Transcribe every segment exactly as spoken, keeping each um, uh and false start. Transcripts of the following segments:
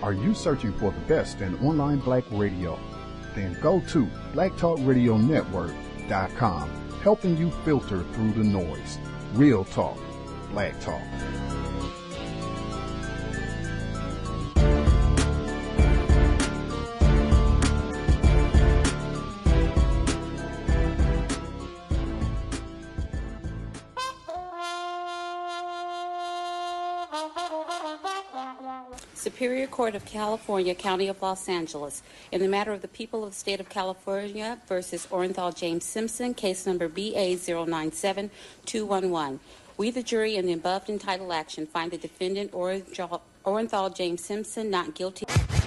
Are you searching for the best in online black radio? Then go to black talk radio network dot com, helping you filter through the noise. Real talk, black talk. Superior Court of California, County of Los Angeles, in the matter of the people of the state of California versus Orenthal James Simpson, case number B A zero nine seven two one one. We, the jury, in the above entitled action, find the defendant, Orenthal James Simpson, not guilty.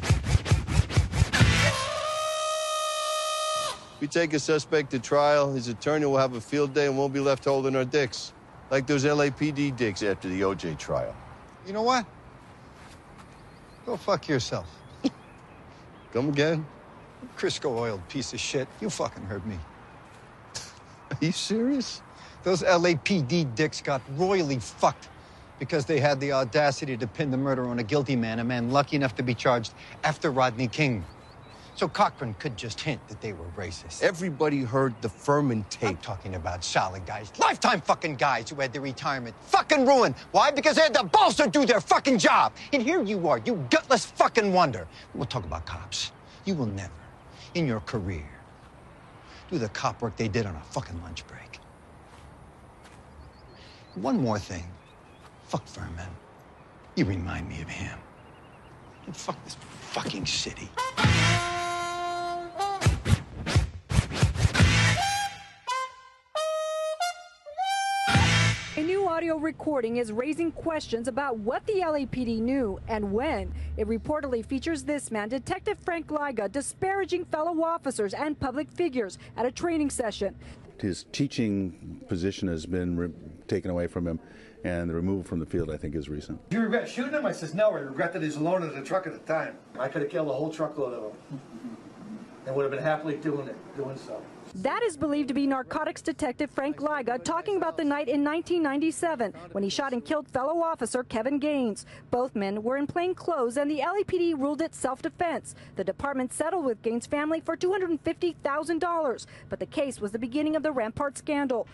We take a suspect to trial, his attorney will have a field day and won't be left holding our dicks. Like those L A P D dicks after the O J trial. You know what? Go fuck yourself. Come again? Crisco oiled piece of shit. You fucking heard me. Are you serious? Those L A P D dicks got royally fucked because they had the audacity to pin the murder on a guilty man, a man lucky enough to be charged after Rodney King. So Cochran could just hint that they were racist. Everybody heard the Furman tape. I'm talking about solid guys, lifetime fucking guys who had their retirement fucking ruined. Why? Because they had the balls to do their fucking job. And here you are, you gutless fucking wonder. We'll talk about cops. You will never, in your career, do the cop work they did on a fucking lunch break. One more thing. Fuck Furman. You remind me of him. And fuck this fucking city. A new audio recording is raising questions about what the L A P D knew and when. It reportedly features this man, Detective Frank Liga, disparaging fellow officers and public figures at a training session. His teaching position has been re- taken away from him, and the removal from the field, I think, is recent. Do you regret shooting him? I says, no, I regret that he's alone in the truck at the time. I could have killed a whole truckload of them and would have been happily doing it, doing so. That is believed to be narcotics detective Frank Liga talking about the night in nineteen ninety-seven when he shot and killed fellow officer Kevin Gaines. Both men were in plain clothes, and the L A P D ruled it self-defense. The department settled with Gaines' family for two hundred fifty thousand dollars, but the case was the beginning of the Rampart scandal.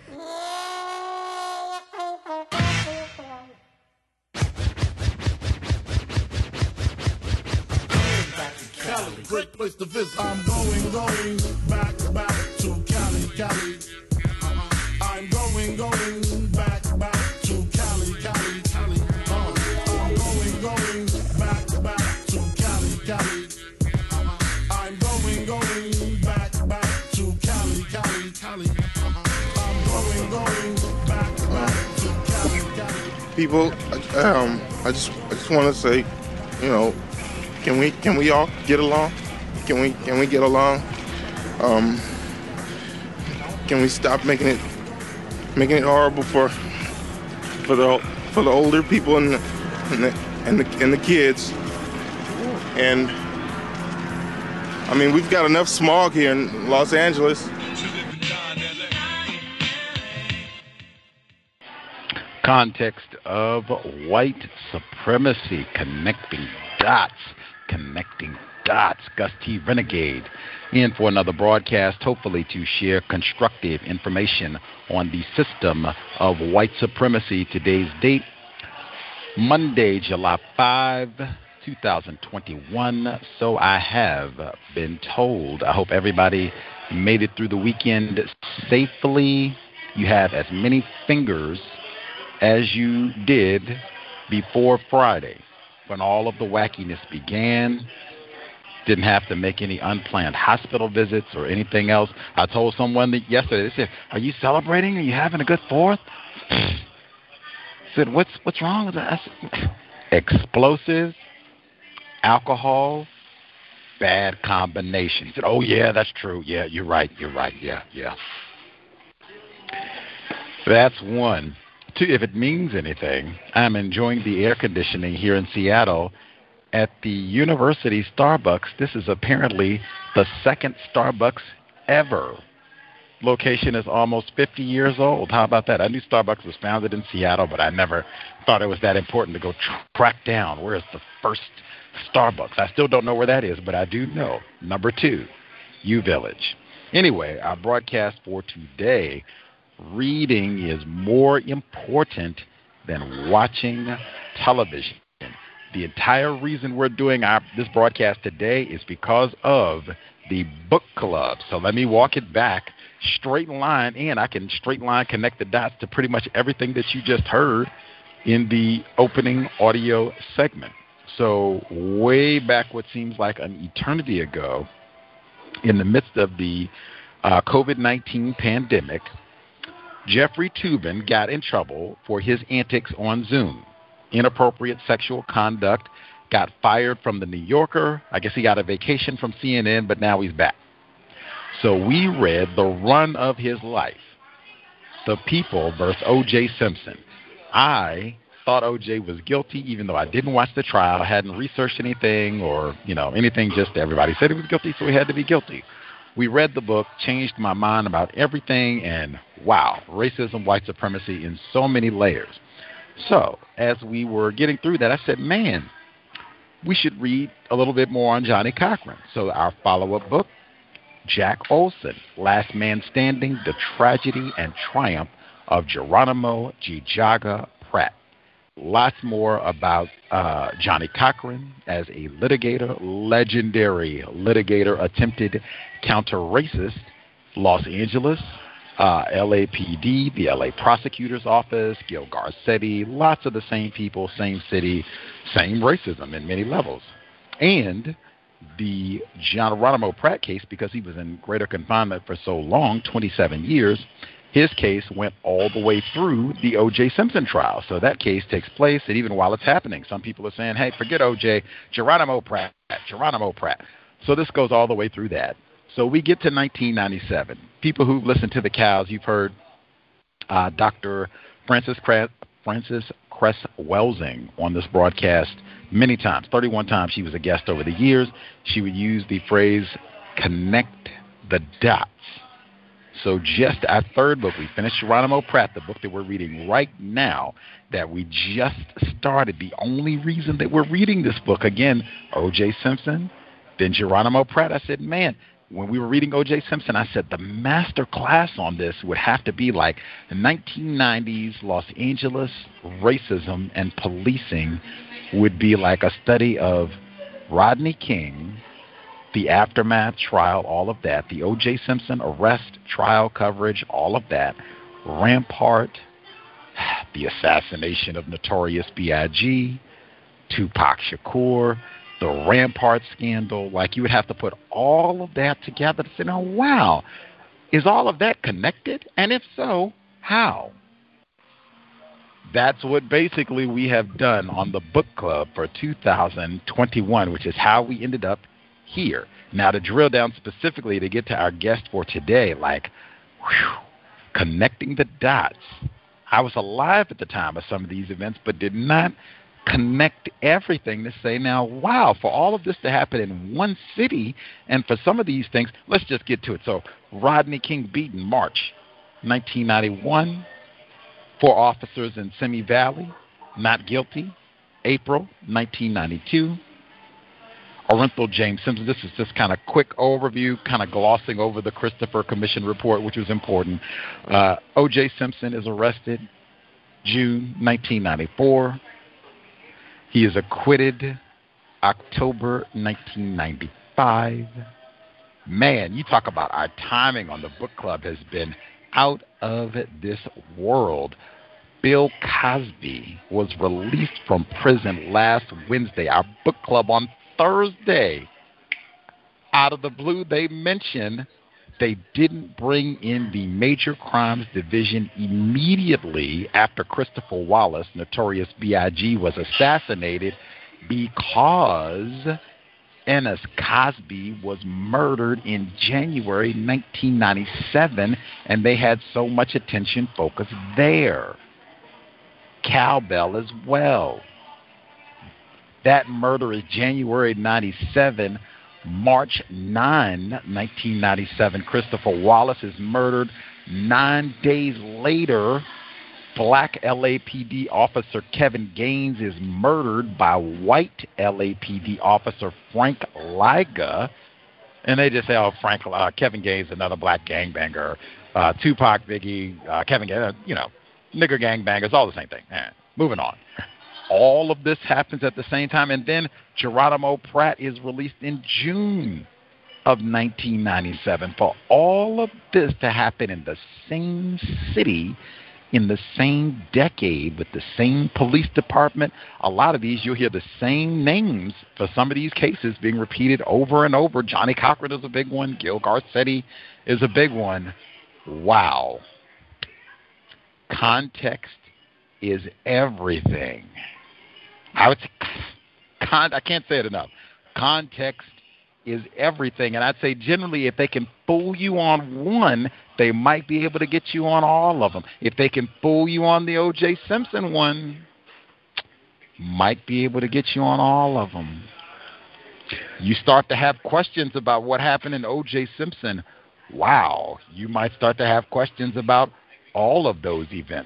Cali, great place to visit. I'm going, going back, back to Cali, Cali. I'm going, going back, back to Cali, Cali, Cali. Uh, I'm going, going back, back to Cali, Cali. I'm going, going back, back to Cali, Cali, Cali. I'm going, going back, back to Cali, Cali. People, um, I just, I just want to say, you know. Can we can we all get along? Can we can we get along? Um, can we stop making it making it horrible for for the for the older people and the and the and the, and the kids? And I mean, we've got enough smog here in Los Angeles. Context of white supremacy, connecting dots. Connecting dots. Gus T. Renegade in for another broadcast, hopefully to share constructive information on the system of white supremacy. Today's date, Monday, July fifth, twenty twenty-one. So I have been told. I hope everybody made it through the weekend safely. You have as many fingers as you did before Friday, when all of the wackiness began. Didn't have to make any unplanned hospital visits or anything else. I told someone that yesterday, they said, are you celebrating? Are you having a good fourth? I said, what's what's wrong with that? Said, explosives, alcohol, bad combination. He said, oh, yeah, that's true. Yeah, you're right. You're right. Yeah, yeah. That's one. Two, if it means anything, I'm enjoying the air conditioning here in Seattle at the University Starbucks. This is apparently the second Starbucks ever. Location is almost fifty years old. How about that? I knew Starbucks was founded in Seattle, but I never thought it was that important to go tr- track down where is the first Starbucks. I still don't know where that is, but I do know. Number two, U Village. Anyway, our broadcast for today, reading is more important than watching television. The entire reason we're doing our this broadcast today is because of the book club. So let me walk it back, straight line, and I can straight line connect the dots to pretty much everything that you just heard in the opening audio segment. So way back what seems like an eternity ago, in the midst of the uh, COVID nineteen pandemic, Jeffrey Toobin got in trouble for his antics on Zoom. Inappropriate sexual conduct, got fired from the New Yorker. I guess he got a vacation from C N N, but now he's back. So we read the run of his life, The People versus O J Simpson. I thought O J was guilty, even though I didn't watch the trial, I hadn't researched anything or, you know, anything, just everybody said he was guilty, so he had to be guilty. We read the book, changed my mind about everything, and wow, racism, white supremacy in so many layers. So as we were getting through that, I said, man, we should read a little bit more on Johnnie Cochran. So our follow-up book, Jack Olson, Last Man Standing, The Tragedy and Triumph of Geronimo Gijaga Pratt. Lots more about uh, Johnnie Cochran as a litigator, legendary litigator, attempted counter-racist, Los Angeles, uh, L A P D, the L A Prosecutor's Office, Gil Garcetti, lots of the same people, same city, same racism in many levels. And the Geronimo Pratt case, because he was in greater confinement for so long, twenty-seven years, his case went all the way through the O J Simpson trial. So that case takes place, and even while it's happening, some people are saying, hey, forget O J, Geronimo Pratt, Geronimo Pratt. So this goes all the way through that. So we get to nineteen ninety-seven. People who've listened to the cows, you've heard uh, Doctor Frances Cress, Frances Cress Welsing on this broadcast many times, thirty-one times she was a guest over the years. She would use the phrase, connect the dots. So just our third book, we finished Geronimo Pratt, the book that we're reading right now, that we just started. The only reason that we're reading this book, again, O J Simpson, then Geronimo Pratt. I said, man, when we were reading O J Simpson, I said the master class on this would have to be like the nineteen nineties Los Angeles racism and policing would be like a study of Rodney King, the aftermath trial, all of that, the O J Simpson arrest, trial coverage, all of that, Rampart, the assassination of Notorious B I G, Tupac Shakur, the Rampart scandal. Like, you would have to put all of that together to say, oh, wow, is all of that connected? And if so, how? That's what basically we have done on the book club for two thousand twenty-one, which is how we ended up here. Now, to drill down specifically to get to our guest for today, like, whew, connecting the dots. I was alive at the time of some of these events, but did not connect everything to say, now, wow, for all of this to happen in one city, and for some of these things, let's just get to it. So, Rodney King beaten, March nineteen ninety-one. Four officers in Simi Valley, not guilty, April nineteen ninety-two. Orenthal James Simpson. This is just kind of quick overview, kind of glossing over the Christopher Commission report, which was important. Uh, O J Simpson is arrested June nineteen ninety-four. He is acquitted October nineteen ninety-five. Man, you talk about our timing on the book club has been out of this world. Bill Cosby was released from prison last Wednesday. Our book club on Thursday, out of the blue, they mentioned they didn't bring in the Major Crimes Division immediately after Christopher Wallace, Notorious B I G, was assassinated because Ennis Cosby was murdered in January nineteen ninety-seven, and they had so much attention focused there. Cowbell as well. That murder is January ninety-seven. March ninth, nineteen ninety-seven, Christopher Wallace is murdered. Nine days later, black L A P D officer Kevin Gaines is murdered by white L A P D officer Frank Liga. And they just say, oh, Frank, uh, Kevin Gaines, another black gangbanger. Uh, Tupac, Biggie, uh, Kevin Gaines, uh, you know, nigger gangbangers, all the same thing. Eh, moving on. All of this happens at the same time, and then Geronimo Pratt is released in June of nineteen ninety-seven. For all of this to happen in the same city, in the same decade, with the same police department, a lot of these you'll hear the same names for some of these cases being repeated over and over. Johnny Cochran is a big one. Gil Garcetti is a big one. Wow. Context is everything. I would say, con- I can't say it enough. Context is everything. And I'd say generally if they can fool you on one, they might be able to get you on all of them. If they can fool you on the O J Simpson one, might be able to get you on all of them. You start to have questions about what happened in O J Simpson. Wow, you might start to have questions about all of those events.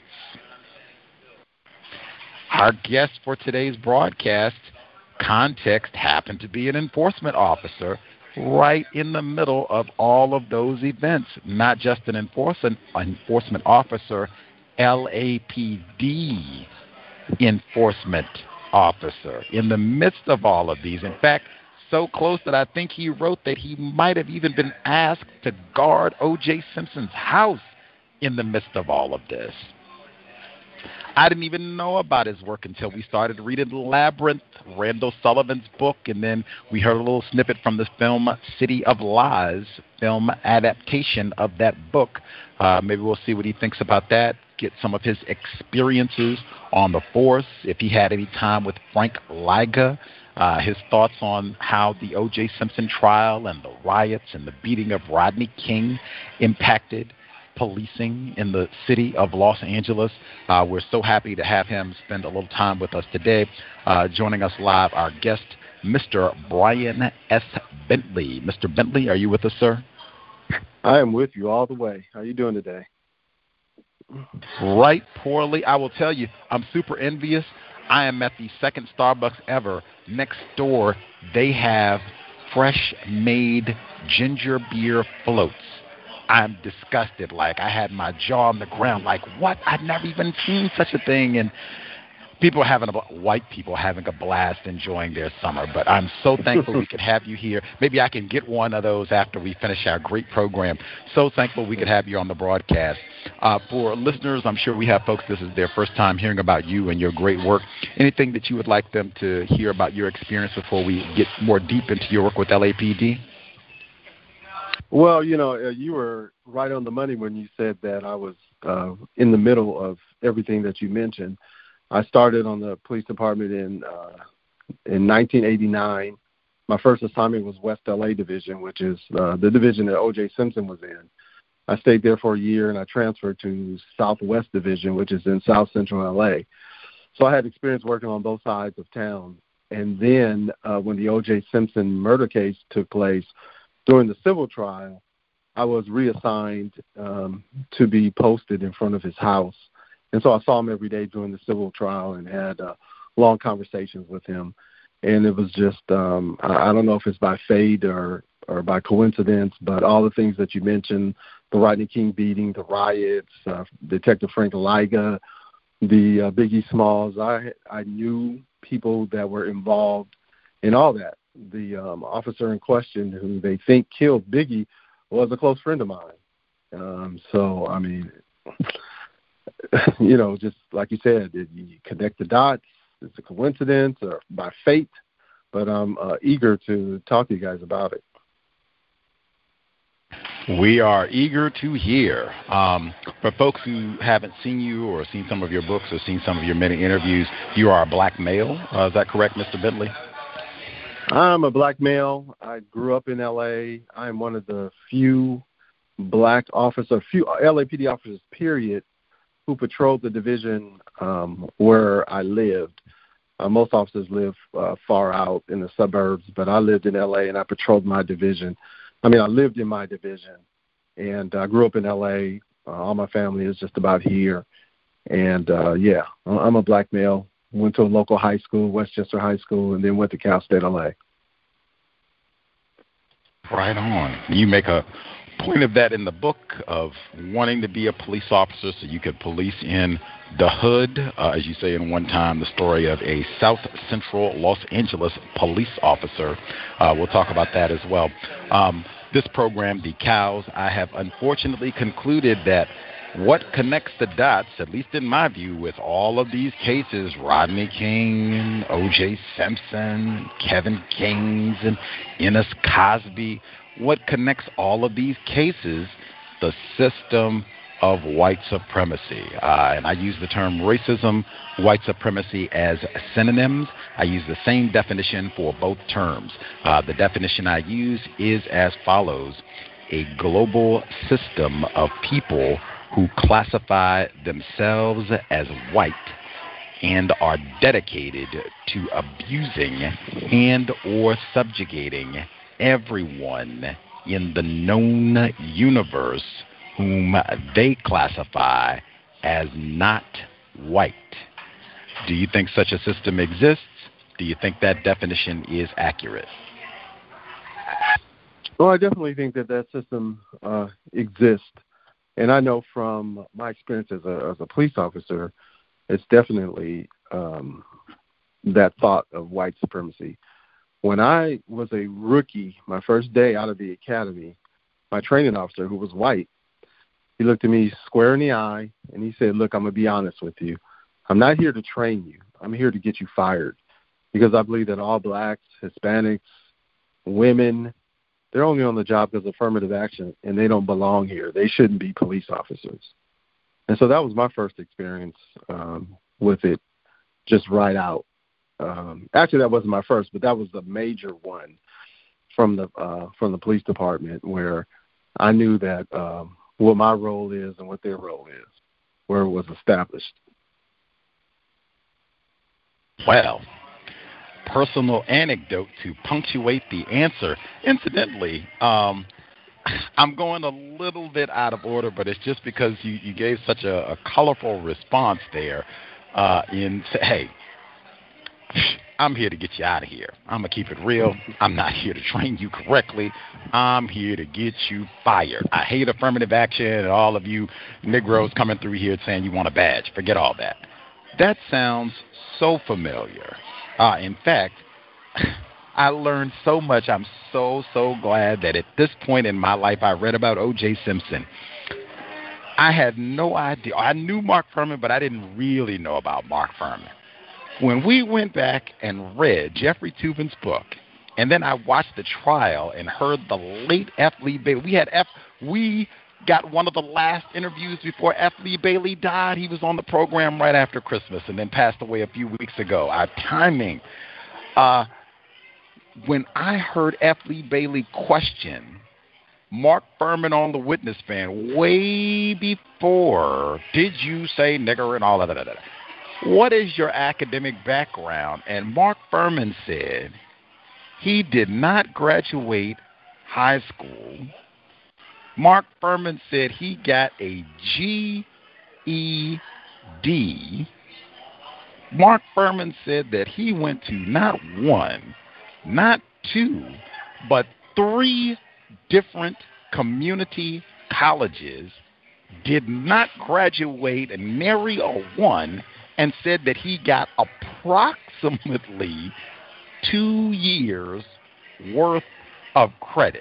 Our guest for today's broadcast, context, happened to be an enforcement officer right in the middle of all of those events. Not just an enforcement, enforcement officer, L A P D enforcement officer in the midst of all of these. In fact, so close that I think he wrote that he might have even been asked to guard O J Simpson's house in the midst of all of this. I didn't even know about his work until we started reading Labyrinth, Randall Sullivan's book, and then we heard a little snippet from the film City of Lies, film adaptation of that book. Uh, maybe we'll see what he thinks about that, get some of his experiences on the force, if he had any time with Frank Liga, uh, his thoughts on how the O J Simpson trial and the riots and the beating of Rodney King impacted policing in the city of Los Angeles. Uh, we're so happy to have him spend a little time with us today. Uh, joining us live, our guest, Mister Brian S. Bentley. Mister Bentley, are you with us, sir? I am with you all the way. How are you doing today? Right poorly. I will tell you, I'm super envious. I am at the second Starbucks ever. Next door, they have fresh-made ginger beer floats. I'm disgusted. Like, I had my jaw on the ground. Like, what? I'd never even seen such a thing. And people are having a, white people having a blast enjoying their summer. But I'm so thankful we could have you here. Maybe I can get one of those after we finish our great program. So thankful we could have you on the broadcast. Uh, for listeners, I'm sure we have folks, this is their first time hearing about you and your great work. Anything that you would like them to hear about your experience before we get more deep into your work with L A P D? Well, you know, uh, you were right on the money when you said that I was uh, in the middle of everything that you mentioned. I started on the police department in uh, in nineteen eighty-nine. My first assignment was West L A Division, which is uh, the division that O J Simpson was in. I stayed there for a year, and I transferred to Southwest Division, which is in South Central L A. So I had experience working on both sides of town. And then uh, when the O J Simpson murder case took place, during the civil trial, I was reassigned um, to be posted in front of his house. And so I saw him every day during the civil trial and had uh, long conversations with him. And it was just, um, I, I don't know if it's by fate or, or by coincidence, but all the things that you mentioned, the Rodney King beating, the riots, uh, Detective Frank Liga, the uh, Biggie Smalls, I, I knew people that were involved in all that. The um, officer in question who they think killed Biggie was a close friend of mine. Um, so, I mean, you know, just like you said, you connect the dots. It's a coincidence or by fate, but I'm uh, eager to talk to you guys about it. We are eager to hear. Um, for folks who haven't seen you or seen some of your books or seen some of your many interviews, you are a black male. Uh, is that correct, Mister Bentley? I'm a black male. I grew up in L A. I'm one of the few black officers, few L A P D officers, period, who patrolled the division um, where I lived. Uh, most officers live uh, far out in the suburbs, but I lived in L A and I patrolled my division. I mean, I lived in my division, and I grew up in L A. Uh, all my family is just about here. And, uh, yeah, I'm a black male, went to a local high school, Westchester High School, and then went to Cal State L A. Right on. You make a point of that in the book of wanting to be a police officer so you could police in the hood, uh, as you say in one time, the story of a South Central Los Angeles police officer. Uh, we'll talk about that as well. Um, this program, The Cows, I have unfortunately concluded that what connects the dots, at least in my view, with all of these cases, Rodney King, O J Simpson, Kevin Gaines, and Ennis Cosby, what connects all of these cases? The system of white supremacy. Uh, and I use the term racism, white supremacy as synonyms. I use the same definition for both terms. Uh, the definition I use is as follows: a global system of people who classify themselves as white and are dedicated to abusing and or subjugating everyone in the known universe whom they classify as not white. Do you think such a system exists? Do you think that definition is accurate? Well, I definitely think that that system uh, exists. And I know from my experience as a, as a police officer, it's definitely um, that thought of white supremacy. When I was a rookie, my first day out of the academy, my training officer, who was white, he looked at me square in the eye, and he said, look, I'm going to be honest with you. I'm not here to train you. I'm here to get you fired, because I believe that all blacks, Hispanics, women, they're only on the job because of affirmative action, and they don't belong here. They shouldn't be police officers. And so that was my first experience um, with it, just right out. Um, actually, that wasn't my first, but that was the major one from the uh, from the police department, where I knew that um, what my role is and what their role is, where it was established. Well, personal anecdote to punctuate the answer. Incidentally, um, I'm going a little bit out of order, but it's just because you, you gave such a, a colorful response there. Uh, in hey, I'm here to get you out of here. I'm going to keep it real. I'm not here to train you correctly. I'm here to get you fired. I hate affirmative action and all of you Negroes coming through here saying you want a badge. Forget all that. That sounds so familiar. Uh, in fact, I learned so much. I'm so, so glad that at this point in my life I read about O J Simpson. I had no idea. I knew Mark Fuhrman, but I didn't really know about Mark Fuhrman. When we went back and read Jeffrey Toobin's book, and then I watched the trial and heard the late F. Lee Bailey. We had F. We got one of the last interviews before F. Lee Bailey died. He was on the program right after Christmas and then passed away a few weeks ago. Our timing. Uh, when I heard F. Lee Bailey question Mark Fuhrman on the witness stand way before, did you say nigger and all of that, what is your academic background? And Mark Fuhrman said he did not graduate high school. Mark Fuhrman said he got a G E D. Mark Fuhrman said that he went to not one, not two, but three different community colleges, did not graduate and nary a one, and said that he got approximately two years worth of credit.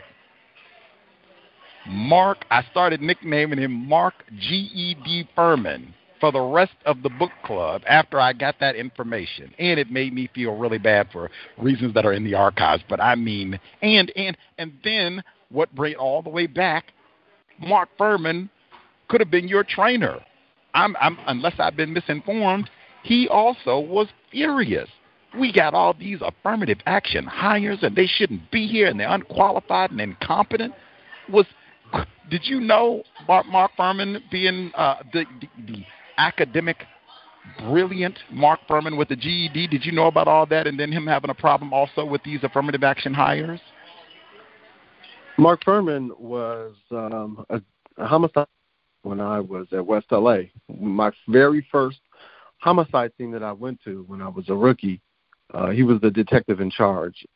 Mark, I started nicknaming him Mark G E D Fuhrman for the rest of the book club after I got that information. And it made me feel really bad for reasons that are in the archives. But I mean, and and and then what brought it all the way back, Mark Fuhrman could have been your trainer. I'm, I'm, unless I've been misinformed, he also was furious. We got all these affirmative action hires, and they shouldn't be here, and they're unqualified and incompetent. Was did you know Mark, Mark Fuhrman being uh, the, the, the academic, brilliant Mark Fuhrman with the G E D? Did you know about all that, and then him having a problem also with these affirmative action hires? Mark Fuhrman was um, a, a homicide when I was at West L A. My very first homicide scene that I went to when I was a rookie, uh, he was the detective in charge.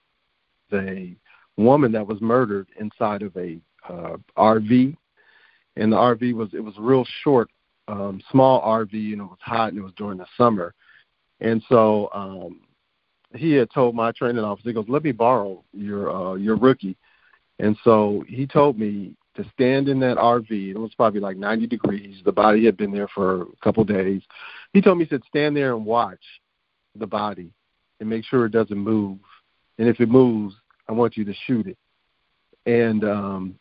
A woman that was murdered inside of a uh, R V, and the R V was, it was real short, um, small R V, and it was hot, and it was during the summer. And so um, he had told my training officer, he goes, let me borrow your uh, your rookie. And so he told me to stand in that R V. It was probably like ninety degrees. The body had been there for a couple of days. He told me, he said, stand there and watch the body and make sure it doesn't move. And if it moves, I want you to shoot it. And um,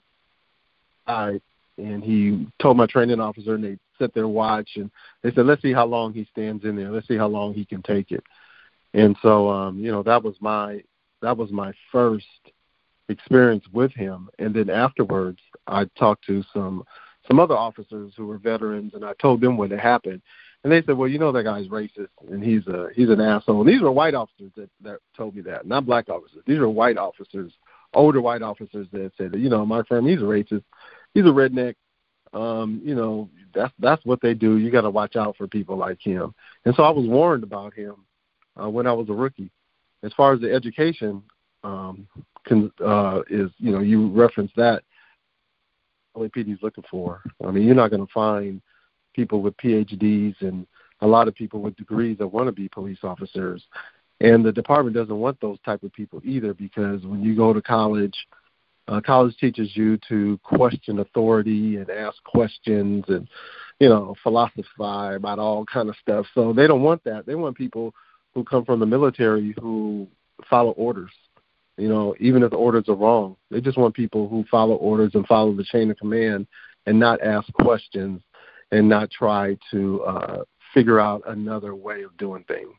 I and he told my training officer, and they set their watch, and they said, let's see how long he stands in there. Let's see how long he can take it. And so, um, you know, that was my that was my first experience with him. And then afterwards, I talked to some some other officers who were veterans, and I told them what had happened. And they said, well, you know, that guy's racist, and he's a he's an asshole. And these were white officers that, that told me that, not black officers. These are white officers, older white officers that said, you know, my friend, he's a racist. He's a redneck. Um, you know, that's that's what they do. You got to watch out for people like him. And so I was warned about him uh, when I was a rookie. As far as the education um, can, uh, is, you know, you referenced that, L A P D is looking for. I mean, you're not going to find people with P H Ds and a lot of people with degrees that want to be police officers. And the department doesn't want those type of people either, because when you go to college, uh, college teaches you to question authority and ask questions and, you know, philosophize about all kind of stuff. So they don't want that. They want people who come from the military who follow orders, you know, even if the orders are wrong. They just want people who follow orders and follow the chain of command and not ask questions and not try to uh, figure out another way of doing things.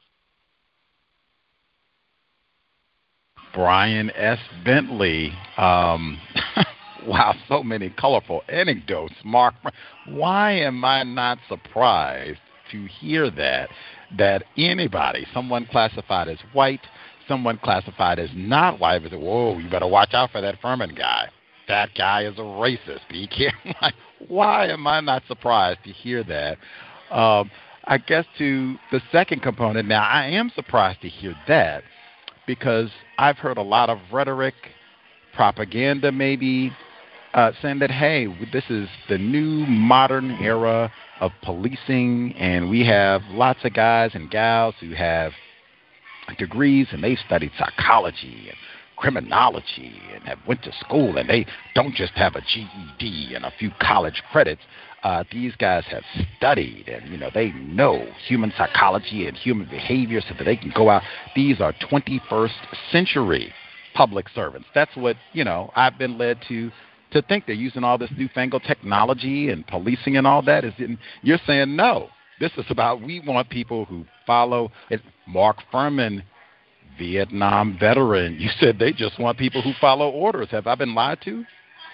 Brian S. Bentley. Um, wow, so many colorful anecdotes. Mark, why am I not surprised to hear that, that anybody, someone classified as white, someone classified as not white, would say, whoa, you better watch out for that Furman guy. That guy is a racist. Be careful. Why am I not surprised to hear that? Um, I guess to the second component, now I am surprised to hear that because I've heard a lot of rhetoric, propaganda maybe, uh, saying that, hey, this is the new modern era of policing, and we have lots of guys and gals who have degrees, and they've studied psychology and criminology and have went to school, and they don't just have a G E D and a few college credits. Uh, these guys have studied, and you know they know human psychology and human behavior so that they can go out. These are twenty-first century public servants. That's what you know I've been led to to think. They're using all this newfangled technology and policing and all that. Is in, you're saying no. This is about we want people who follow it. Mark Furman, Vietnam veteran. You said they just want people who follow orders. Have I been lied to?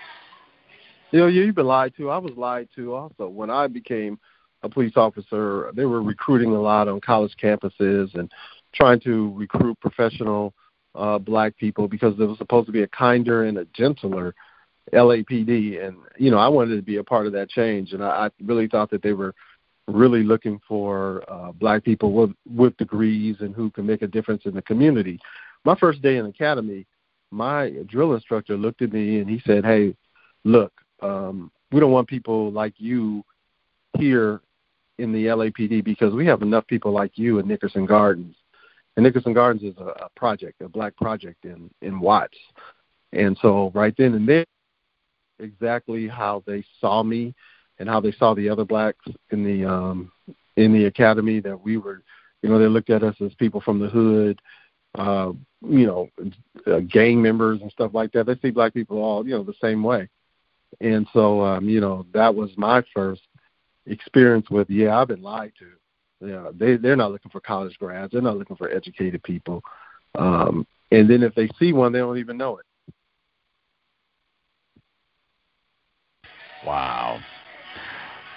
You know, you've been lied to. I was lied to also. When I became a police officer, they were recruiting a lot on college campuses and trying to recruit professional uh, black people because there was supposed to be a kinder and a gentler L A P D. And, you know, I wanted to be a part of that change. And I, I really thought that they were really looking for uh, black people with, with degrees and who can make a difference in the community. My first day in academy, my drill instructor looked at me and he said, hey, look, um, we don't want people like you here in the L A P D because we have enough people like you in Nickerson Gardens. And Nickerson Gardens is a, a project, a black project in, in Watts. And so right then and there, exactly how they saw me and how they saw the other blacks in the um, in the academy, that we were, you know, they looked at us as people from the hood, uh, you know, uh, gang members and stuff like that. They see black people all, you know, the same way. And so, um, you know, that was my first experience with, yeah, I've been lied to. Yeah, they, they're not looking for college grads. They're not looking for educated people. Um, and then if they see one, they don't even know it. Wow.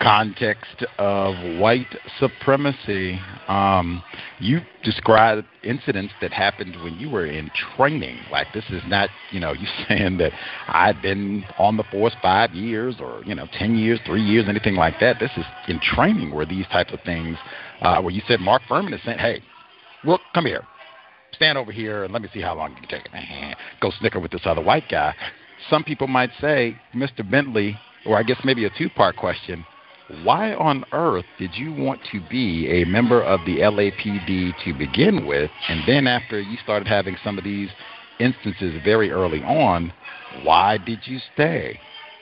context of white supremacy, um, you described incidents that happened when you were in training. Like, this is not, you know, you saying that I've been on the force five years or, you know, ten years, three years, anything like that. This is in training where these types of things, uh, where you said Mark Fuhrman is saying, hey, look, come here. Stand over here and let me see how long you can take it. Go snicker with this other white guy. Some people might say, Mister Bentley, or I guess maybe a two-part question, why on earth did you want to be a member of the L A P D to begin with, and then after you started having some of these instances very early on, why did you stay?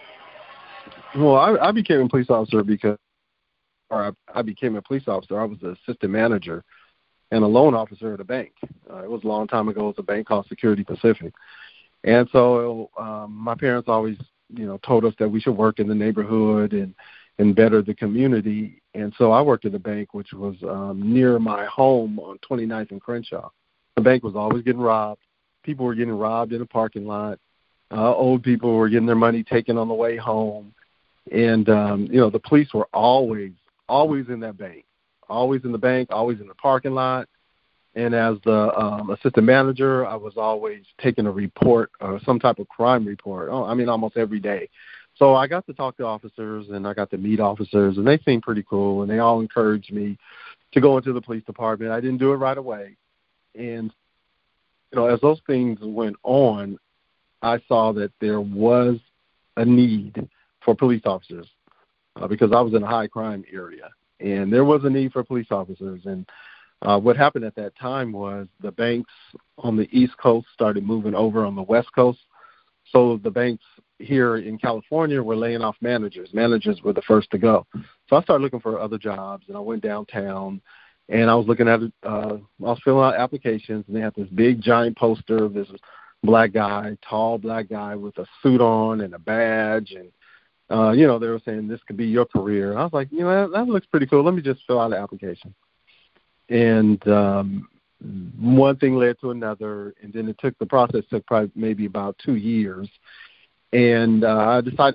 Well, I, I became a police officer because, or I, I became a police officer. I was an assistant manager and a loan officer at a bank. Uh, it was a long time ago. It was a bank called Security Pacific. And so um, my parents always, you know, told us that we should work in the neighborhood and, and better the community. And so I worked at a bank which was um, near my home on twenty-ninth and Crenshaw. The bank was always getting robbed. People were getting robbed in the parking lot. Uh, old people were getting their money taken on the way home. And, um, you know, the police were always, always in that bank, always in the bank, always in the parking lot. And as the um, assistant manager, I was always taking a report or some type of crime report. Oh, I mean, almost every day. So I got to talk to officers and I got to meet officers, and they seemed pretty cool, and they all encouraged me to go into the police department. I didn't do it right away. And, you know, as those things went on, I saw that there was a need for police officers uh, because I was in a high crime area, and there was a need for police officers. And uh, what happened at that time was the banks on the East Coast started moving over on the West Coast. So the banks here in California were laying off managers. Managers were the first to go. So I started looking for other jobs, and I went downtown, and I was looking at it. Uh, I was filling out applications, and they had this big, giant poster of this black guy, tall black guy with a suit on and a badge, and uh, you know, they were saying this could be your career. And I was like, you know, that, that looks pretty cool. Let me just fill out an application. And um, one thing led to another, and then it took the process took probably maybe about two years. And uh, I decided,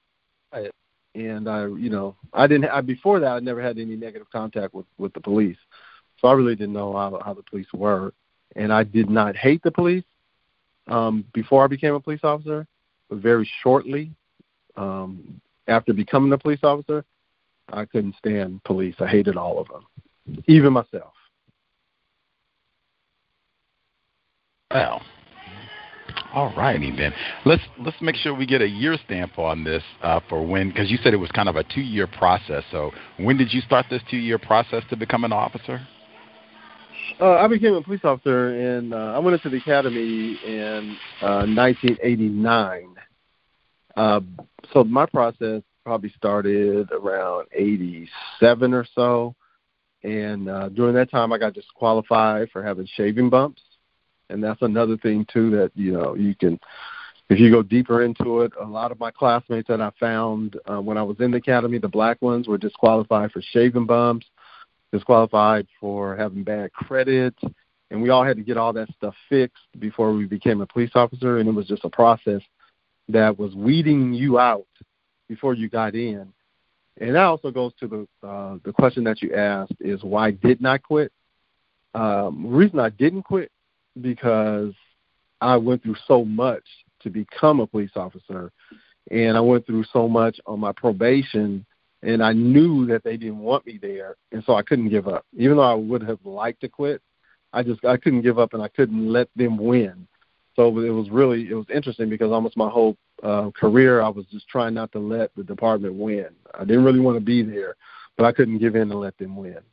and I, you know, I didn't. I, before that, I never had any negative contact with, with the police, so I really didn't know how, how the police were. And I did not hate the police um, before I became a police officer, but very shortly um, after becoming a police officer, I couldn't stand police. I hated all of them, even myself. Well. All righty then. Let's let's make sure we get a year stamp on this uh, for when, because you said it was kind of a two-year process. So when did you start this two-year process to become an officer? Uh, I became a police officer, and uh, I went into the academy in uh, nineteen eighty-nine. Uh, so my process probably started around eighty-seven or so, and uh, during that time I got disqualified for having shaving bumps. And that's another thing, too, that, you know, you can, if you go deeper into it, a lot of my classmates that I found uh, when I was in the academy, the black ones, were disqualified for shaving bumps, disqualified for having bad credit, and we all had to get all that stuff fixed before we became a police officer, and it was just a process that was weeding you out before you got in. And that also goes to the uh, the question that you asked is, why didn't I quit? Um, the reason I didn't quit, because I went through so much to become a police officer, and I went through so much on my probation, and I knew that they didn't want me there, and so I couldn't give up. Even though I would have liked to quit, I just I couldn't give up, and I couldn't let them win. So it was really it was interesting because almost my whole uh, career I was just trying not to let the department win. I didn't really want to be there, but I couldn't give in and let them win.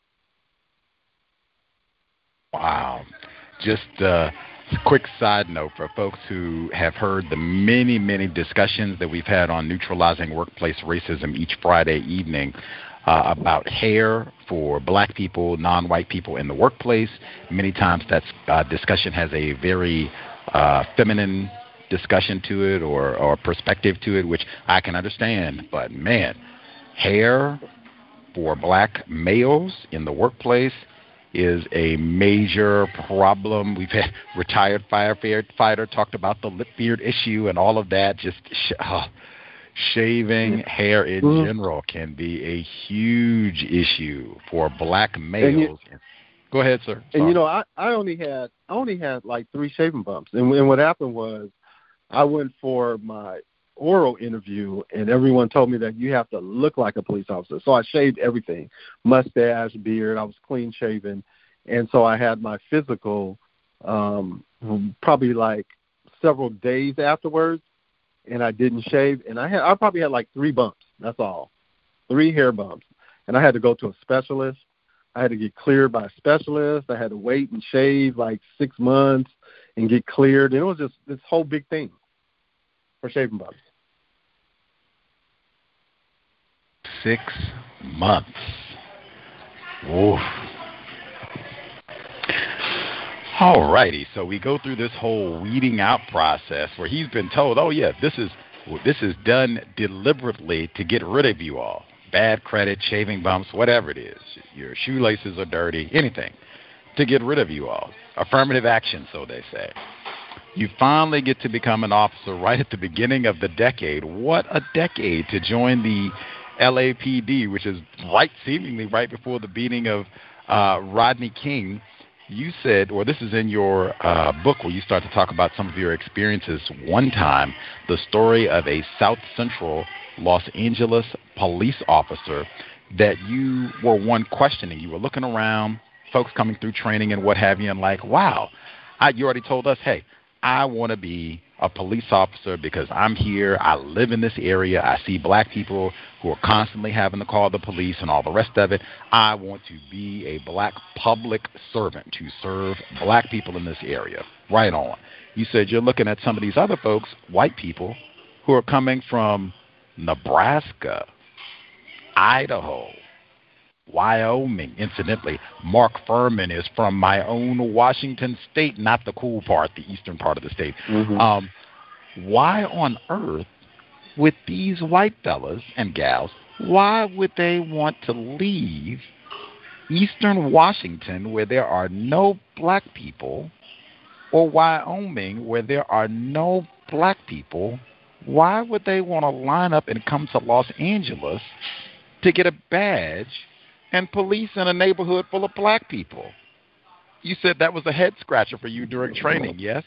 Wow. Just uh, a quick side note for folks who have heard the many, many discussions that we've had on neutralizing workplace racism each Friday evening uh, about hair for black people, non-white people in the workplace. Many times that uh, discussion has a very uh, feminine discussion to it or, or perspective to it, which I can understand. But, man, hair for black males in the workplace is a major problem. We've had retired firefighter talked about the lip beard issue and all of that. Just sh- oh, Shaving yeah. hair in mm-hmm. general can be a huge issue for black males. You, Go ahead, sir. Sorry. And you know, I, I only had I only had like three shaving bumps, and, and what happened was, I went for my oral interview, and everyone told me that you have to look like a police officer. So I shaved everything, mustache, beard. I was clean shaven, and so I had my physical um, probably like several days afterwards, and I didn't shave, and I had I probably had like three bumps. That's all, three hair bumps, and I had to go to a specialist. I had to get cleared by a specialist. I had to wait and shave like six months and get cleared, and it was just this whole big thing for shaving bumps. Six months. Oof. All righty, so we go through this whole weeding out process where he's been told, oh, yeah, this is this is done deliberately to get rid of you all. Bad credit, shaving bumps, whatever it is. Your shoelaces are dirty, anything to get rid of you all. Affirmative action, so they say. You finally get to become an officer right at the beginning of the decade. What a decade to join the L A P D, which is right, seemingly right before the beating of uh, Rodney King. You said, or this is in your uh, book where you start to talk about some of your experiences one time, the story of a South Central Los Angeles police officer that you were one questioning. You were looking around, folks coming through training and what have you, and like, wow, I, you already told us, hey, I want to be a police officer because I'm here, I live in this area, I see black people who are constantly having to call the police and all the rest of it. I want to be a black public servant to serve black people in this area. Right on. You said you're looking at some of these other folks, white people, who are coming from Nebraska, Idaho, Wyoming. Incidentally, Mark Furman is from my own Washington state, not the cool part, the eastern part of the state. Mm-hmm. Um, why on earth would these white fellas and gals, why would they want to leave eastern Washington where there are no black people, or Wyoming where there are no black people? Why would they want to line up and come to Los Angeles to get a badge and police in a neighborhood full of black people? You said that was a head scratcher for you during training, yes?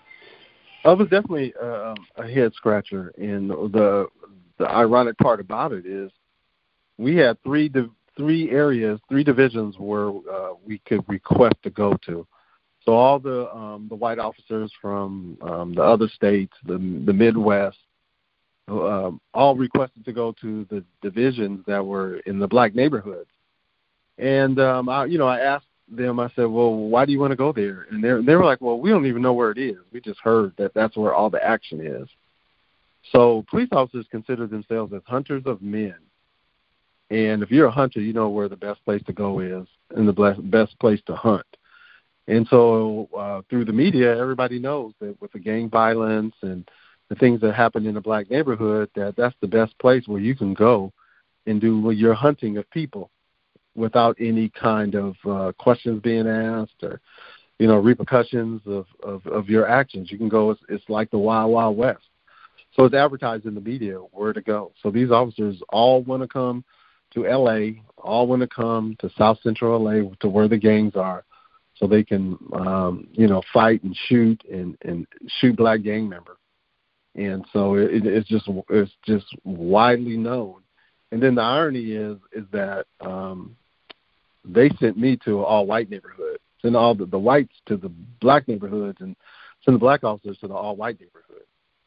It was definitely uh, a head scratcher, and the the ironic part about it is we had three div- three areas, three divisions where uh, we could request to go to. So all the um, the white officers from um, the other states, the the Midwest, uh, all requested to go to the divisions that were in the black neighborhoods. And um, I, you know, I asked them. I said, "Well, why do you want to go there?" And they they were like, "Well, we don't even know where it is. We just heard that that's where all the action is." So police officers consider themselves as hunters of men. And if you're a hunter, you know where the best place to go is and the best place to hunt. And so uh, through the media, everybody knows that with the gang violence and the things that happen in the black neighborhood, that that's the best place where you can go and do your hunting of people without any kind of uh, questions being asked or, you know, repercussions of, of, of your actions. You can go, it's, it's like the Wild Wild West. So it's advertised in the media where to go. So these officers all want to come to L A, all want to come to South Central L A to where the gangs are, so they can, um, you know, fight and shoot and, and shoot black gang members. And so it, it's just it's just widely known. And then the irony is is that um, they sent me to an all-white neighborhood, sent all the, the whites to the black neighborhoods, and sent the black officers to the all-white neighborhood.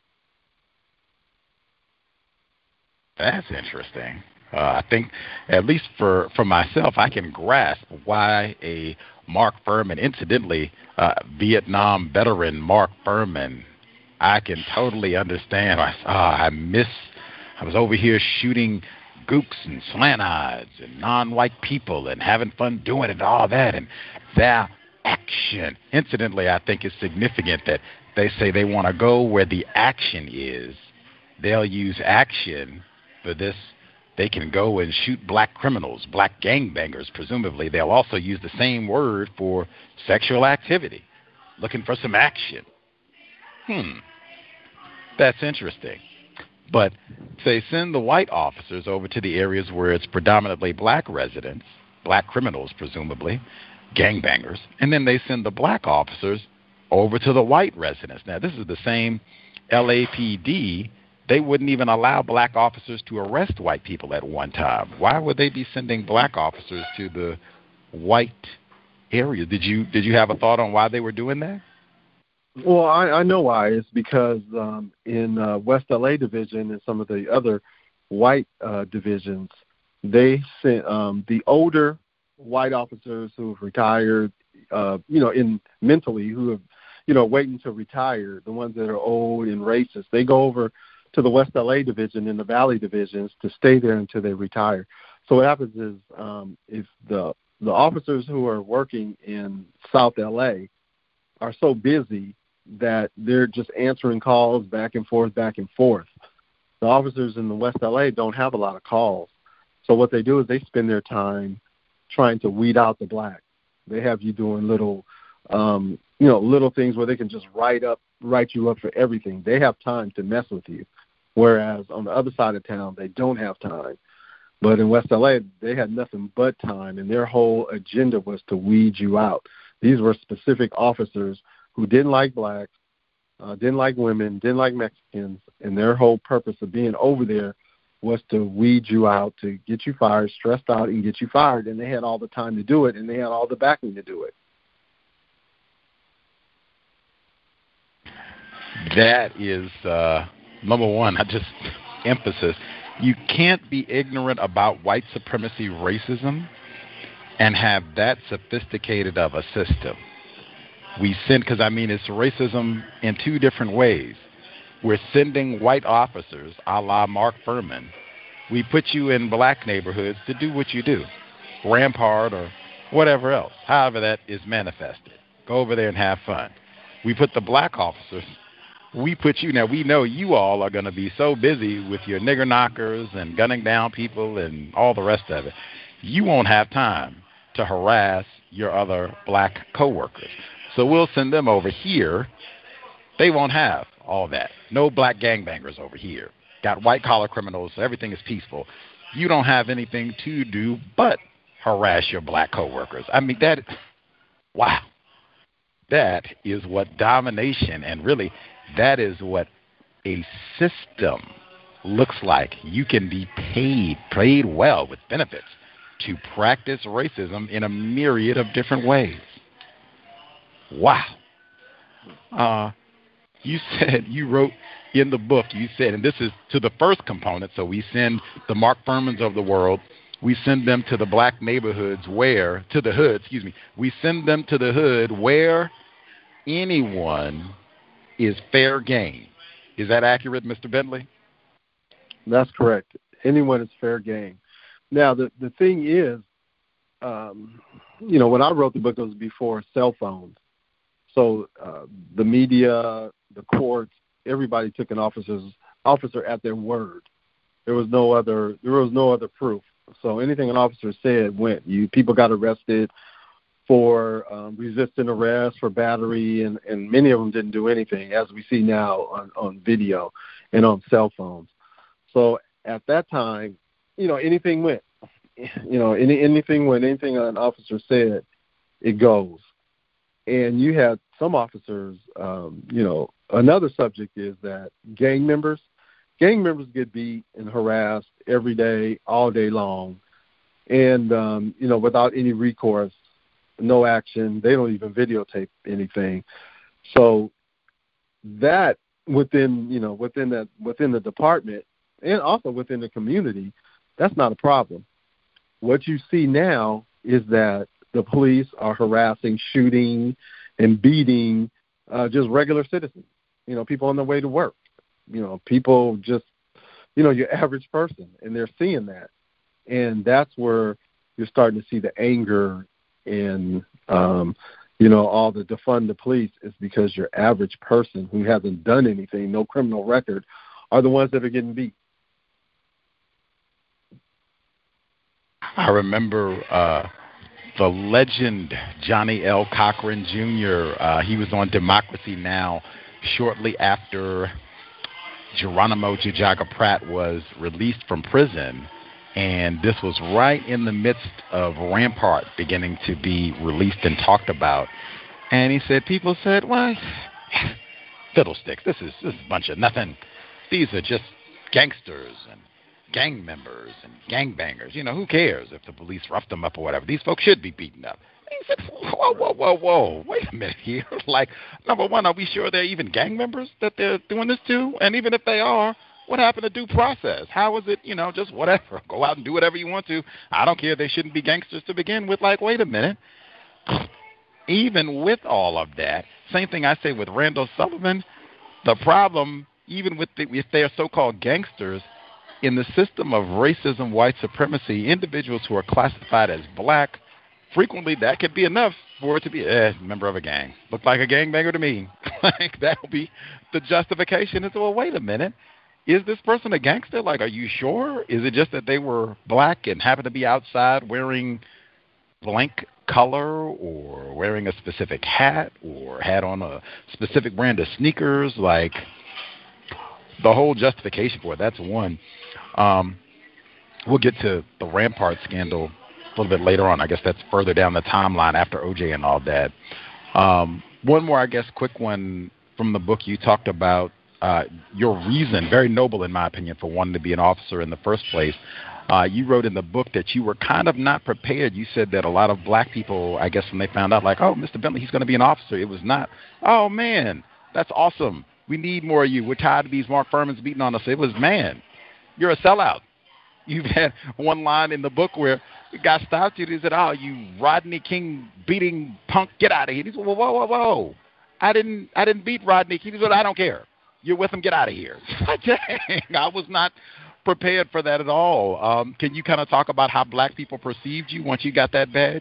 That's interesting. Uh, I think, at least for, for myself, I can grasp why a Mark Furman, incidentally, uh, Vietnam veteran Mark Furman, I can totally understand. I, uh, I miss, I was over here shooting gooks and slant eyes and non-white people and having fun doing it and all that, and their action. Incidentally, I think it's significant that they say they want to go where the action is. They'll use action for this. They can go and shoot black criminals, black gangbangers, presumably. They'll also use the same word for sexual activity, looking for some action. Hmm. That's interesting. But they send the white officers over to the areas where it's predominantly black residents, black criminals presumably, gangbangers, and then they send the black officers over to the white residents. Now, this is the same L A P D. They wouldn't even allow black officers to arrest white people at one time. Why would they be sending black officers to the white area? Did you did you have a thought on why they were doing that? Well, I, I know why. It's because um, in uh, West L A division and some of the other white uh, divisions, they sent um, the older white officers who have retired, uh, you know, in mentally who have, you know, waiting to retire, the ones that are old and racist, they go over to the West L A division and the Valley divisions to stay there until they retire. So what happens is um, if the the officers who are working in South L A are so busy that they're just answering calls back and forth, back and forth. The officers in the West L A don't have a lot of calls. So what they do is they spend their time trying to weed out the black. They have you doing little, um, you know, little things where they can just write up, write you up for everything. They have time to mess with you. Whereas on the other side of town, they don't have time. But in West L A, they had nothing but time, and their whole agenda was to weed you out. These were specific officers who didn't like blacks, uh, didn't like women, didn't like Mexicans, and their whole purpose of being over there was to weed you out, to get you fired, stressed out, and get you fired. And they had all the time to do it, and they had all the backing to do it. That is, uh, number one, I just emphasis. You can't be ignorant about white supremacy racism and have that sophisticated of a system. We send, because I mean it's racism in two different ways. We're sending white officers, a la Mark Furman. We put you in black neighborhoods to do what you do, Rampart or whatever else, however that is manifested. Go over there and have fun. We put the black officers, we put you, now we know you all are going to be so busy with your nigger knockers and gunning down people and all the rest of it. You won't have time to harass your other black coworkers. So we'll send them over here. They won't have all that. No black gangbangers over here. Got white-collar criminals. Everything is peaceful. You don't have anything to do but harass your black coworkers. I mean, that, wow. That is what domination, and really that is what a system looks like. You can be paid, paid well with benefits to practice racism in a myriad of different ways. Wow. Uh, you said, you wrote in the book, you said, and this is to the first component, so we send the Mark Furmans of the world, we send them to the black neighborhoods where, to the hood, excuse me, we send them to the hood where anyone is fair game. Is that accurate, Mister Bentley? That's correct. Anyone is fair game. Now, the, the thing is, um, you know, when I wrote the book, it was before cell phones. So uh, the media, the courts, everybody took an officer's officer at their word. There was no other. There was no other proof. So anything an officer said went. You people got arrested for um, resisting arrest, for battery, and, and many of them didn't do anything, as we see now on, on video and on cell phones. So at that time, you know, anything went. You know, any anything went. Anything an officer said, it goes. And you had some officers, um, you know, another subject is that gang members, gang members get beat and harassed every day, all day long, and, um, you know, without any recourse, no action. They don't even videotape anything. So that within, you know, within that, within the department and also within the community, that's not a problem. What you see now is that the police are harassing, shooting, and beating uh, just regular citizens, you know, people on their way to work, you know, people just, you know, your average person, and they're seeing that. And that's where you're starting to see the anger and, um, you know, all the defund the police is because your average person who hasn't done anything, no criminal record, are the ones that are getting beat. I remember uh, the legend Johnny L. Cochran Junior Uh, he was on Democracy Now! Shortly after Geronimo Jujaga Pratt was released from prison, and this was right in the midst of Rampart beginning to be released and talked about. And he said, people said, well, fiddlesticks, this is, this is a bunch of nothing. These are just gangsters and gang members and gangbangers. You know, who cares if the police roughed them up or whatever? These folks should be beaten up. He said, whoa, whoa, whoa, whoa, wait a minute here. Like, number one, are we sure they're even gang members that they're doing this to? And even if they are, what happened to due process? How is it, you know, just whatever. Go out and do whatever you want to. I don't care. They shouldn't be gangsters to begin with. Like, wait a minute. Even with all of that, same thing I say with Randall Sullivan, the problem, even with the, if they're so-called gangsters, in the system of racism, white supremacy, individuals who are classified as black, frequently that could be enough for it to be a eh, member of a gang. Looked like a gangbanger to me. Like, that will be the justification. It's, well, wait a minute. Is this person a gangster? Like, are you sure? Is it just that they were black and happened to be outside wearing blank color or wearing a specific hat or had on a specific brand of sneakers? Like, the whole justification for it, that's one. Um, we'll get to the Rampart scandal a little bit later on. I guess that's further down the timeline after O J and all that. Um, one more, I guess, quick one from the book. You talked about uh, your reason, very noble in my opinion, for wanting to be an officer in the first place. Uh, you wrote in the book that you were kind of not prepared. You said that a lot of black people, I guess, when they found out, like, oh, Mister Bentley, he's going to be an officer, it was not, oh, man, that's awesome. We need more of you. We're tired of these Mark Furmans beating on us. It was, man, you're a sellout. You've had one line in the book where the guy stopped you and he said, oh, you Rodney King beating punk, get out of here. He said, whoa, whoa, whoa, whoa. I didn't I didn't beat Rodney King. He said, I don't care. You're with him, get out of here. Dang, I was not prepared for that at all. Um, can you kind of talk about how black people perceived you once you got that badge?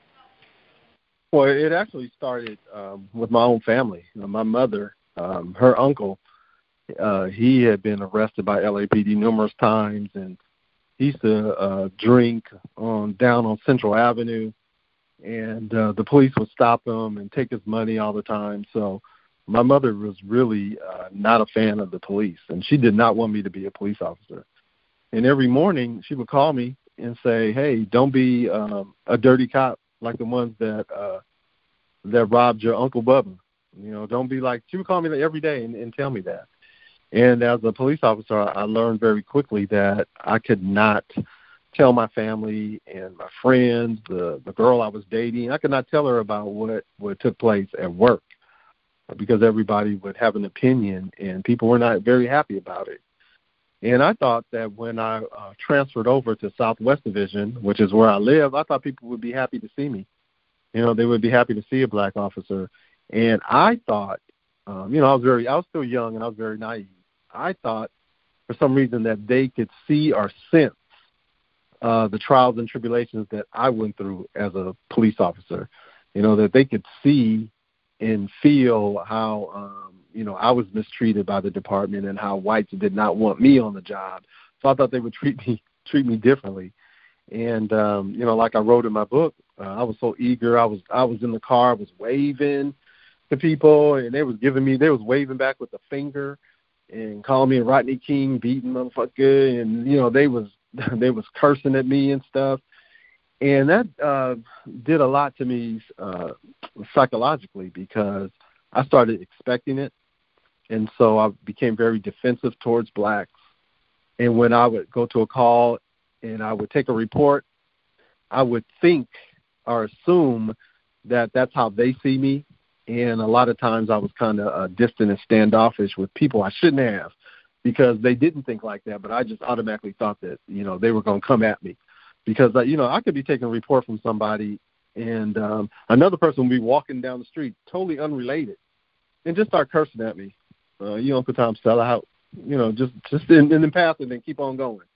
Well, it actually started um, with my own family. You know, my mother, um, her uncle, uh, he had been arrested by L A P D numerous times, and he used to uh, drink on down on Central Avenue, and uh, the police would stop him and take his money all the time. So my mother was really uh, not a fan of the police, and she did not want me to be a police officer. And every morning she would call me and say, hey, don't be um, a dirty cop like the ones that uh, that robbed your Uncle Bubba. You know, don't be like, she would call me every day and, and tell me that. And as a police officer, I learned very quickly that I could not tell my family and my friends, the, the girl I was dating, I could not tell her about what, what took place at work because everybody would have an opinion and people were not very happy about it. And I thought that when I uh, transferred over to Southwest Division, which is where I live, I thought people would be happy to see me. You know, they would be happy to see a black officer. And I thought, um, you know, I was very, I was still young and I was very naive. I thought for some reason that they could see or sense uh, the trials and tribulations that I went through as a police officer, you know, that they could see and feel how, um, you know, I was mistreated by the department and how whites did not want me on the job. So I thought they would treat me, treat me differently. And, um, you know, like I wrote in my book, uh, I was so eager. I was, I was in the car, I was waving to people and they was giving me, they was waving back with the finger and calling me a Rodney King beating motherfucker, and you know they was they was cursing at me and stuff, and that uh, did a lot to me uh, psychologically because I started expecting it, and so I became very defensive towards blacks. And when I would go to a call and I would take a report, I would think or assume that that's how they see me. And a lot of times I was kind of uh, distant and standoffish with people I shouldn't have because they didn't think like that. But I just automatically thought that, you know, they were going to come at me because, uh, you know, I could be taking a report from somebody and um, another person would be walking down the street, totally unrelated, and just start cursing at me. Uh, you know, Uncle Tom, sell out, you know, just just in, in the past and then keep on going.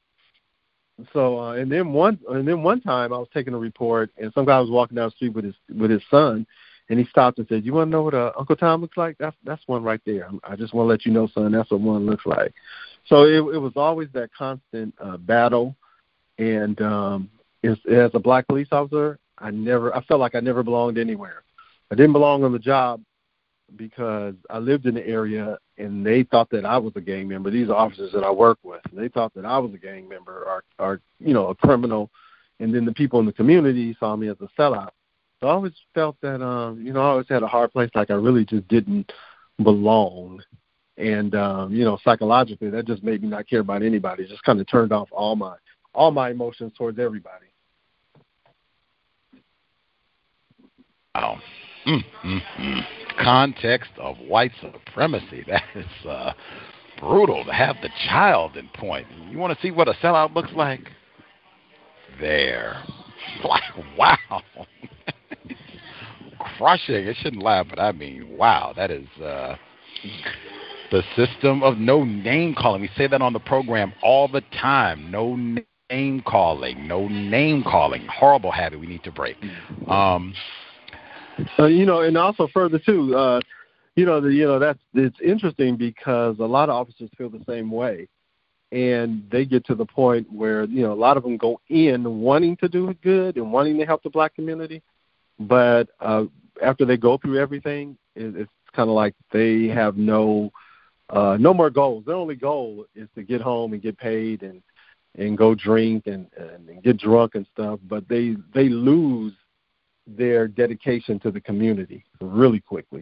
So uh, and then one and then one time I was taking a report and some guy was walking down the street with his with his son. And he stopped and said, you want to know what uh, Uncle Tom looks like? That's that's one right there. I just want to let you know, son, that's what one looks like. So it, it was always that constant uh, battle. And um, as, as a black police officer, I never, I felt like I never belonged anywhere. I didn't belong on the job because I lived in the area and they thought that I was a gang member. These are officers that I work with. They thought that I was a gang member or, or, you know, a criminal. And then the people in the community saw me as a sellout. So I always felt that, um, you know, I always had a hard place, like I really just didn't belong. And, um, you know, psychologically, that just made me not care about anybody. It just kind of turned off all my all my emotions towards everybody. Wow. Mm, mm, mm. Context of white supremacy. That is uh, brutal to have the child in point. You want to see what a sellout looks like? There. Like, wow. Crushing. It shouldn't laugh, but I mean, wow. That is uh, the system of no name calling. We say that on the program all the time. No name calling. No name calling. Horrible habit we need to break. Um, Uh, you know, and also further too, uh, you know, the, you know that's it's interesting because a lot of officers feel the same way, and they get to the point where you know a lot of them go in wanting to do good and wanting to help the black community, but uh, after they go through everything, it, it's kind of like they have no uh, no more goals. Their only goal is to get home and get paid and and go drink and, and get drunk and stuff, but they they lose their dedication to the community really quickly.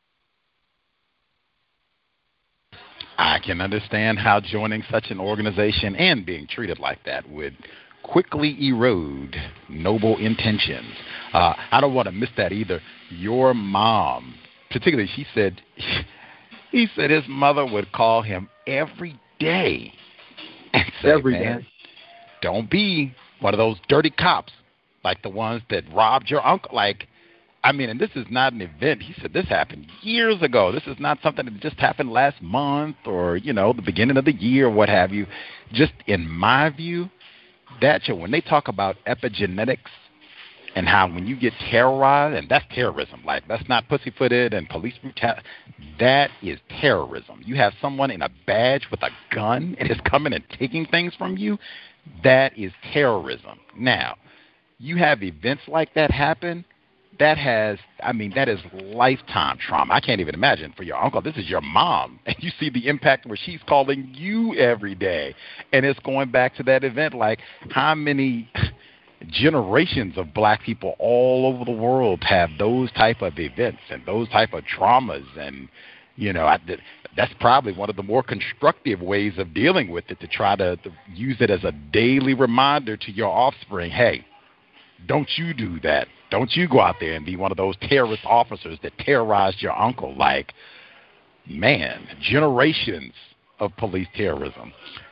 I can understand how joining such an organization and being treated like that would quickly erode noble intentions. Uh, I don't want to miss that either. Your mom, particularly, she said, he said his mother would call him every day and say, every man, day. Don't be one of those dirty cops like the ones that robbed your uncle. Like, I mean, and this is not an event. He said this happened years ago. This is not something that just happened last month or, you know, the beginning of the year or what have you. Just in my view, that when they talk about epigenetics and how when you get terrorized, and that's terrorism. Like, that's not pussyfooted and police brutality. That is terrorism. You have someone in a badge with a gun and is coming and taking things from you. That is terrorism. Now, you have events like that happen, that has, I mean, that is lifetime trauma. I can't even imagine for your uncle. This is your mom, and you see the impact where she's calling you every day, and it's going back to that event. Like, how many generations of black people all over the world have those type of events and those type of traumas? And, you know, I, that's probably one of the more constructive ways of dealing with it, to try to, to use it as a daily reminder to your offspring, hey, don't you do that. Don't you go out there and be one of those terrorist officers that terrorized your uncle. Like, man, generations of police terrorism.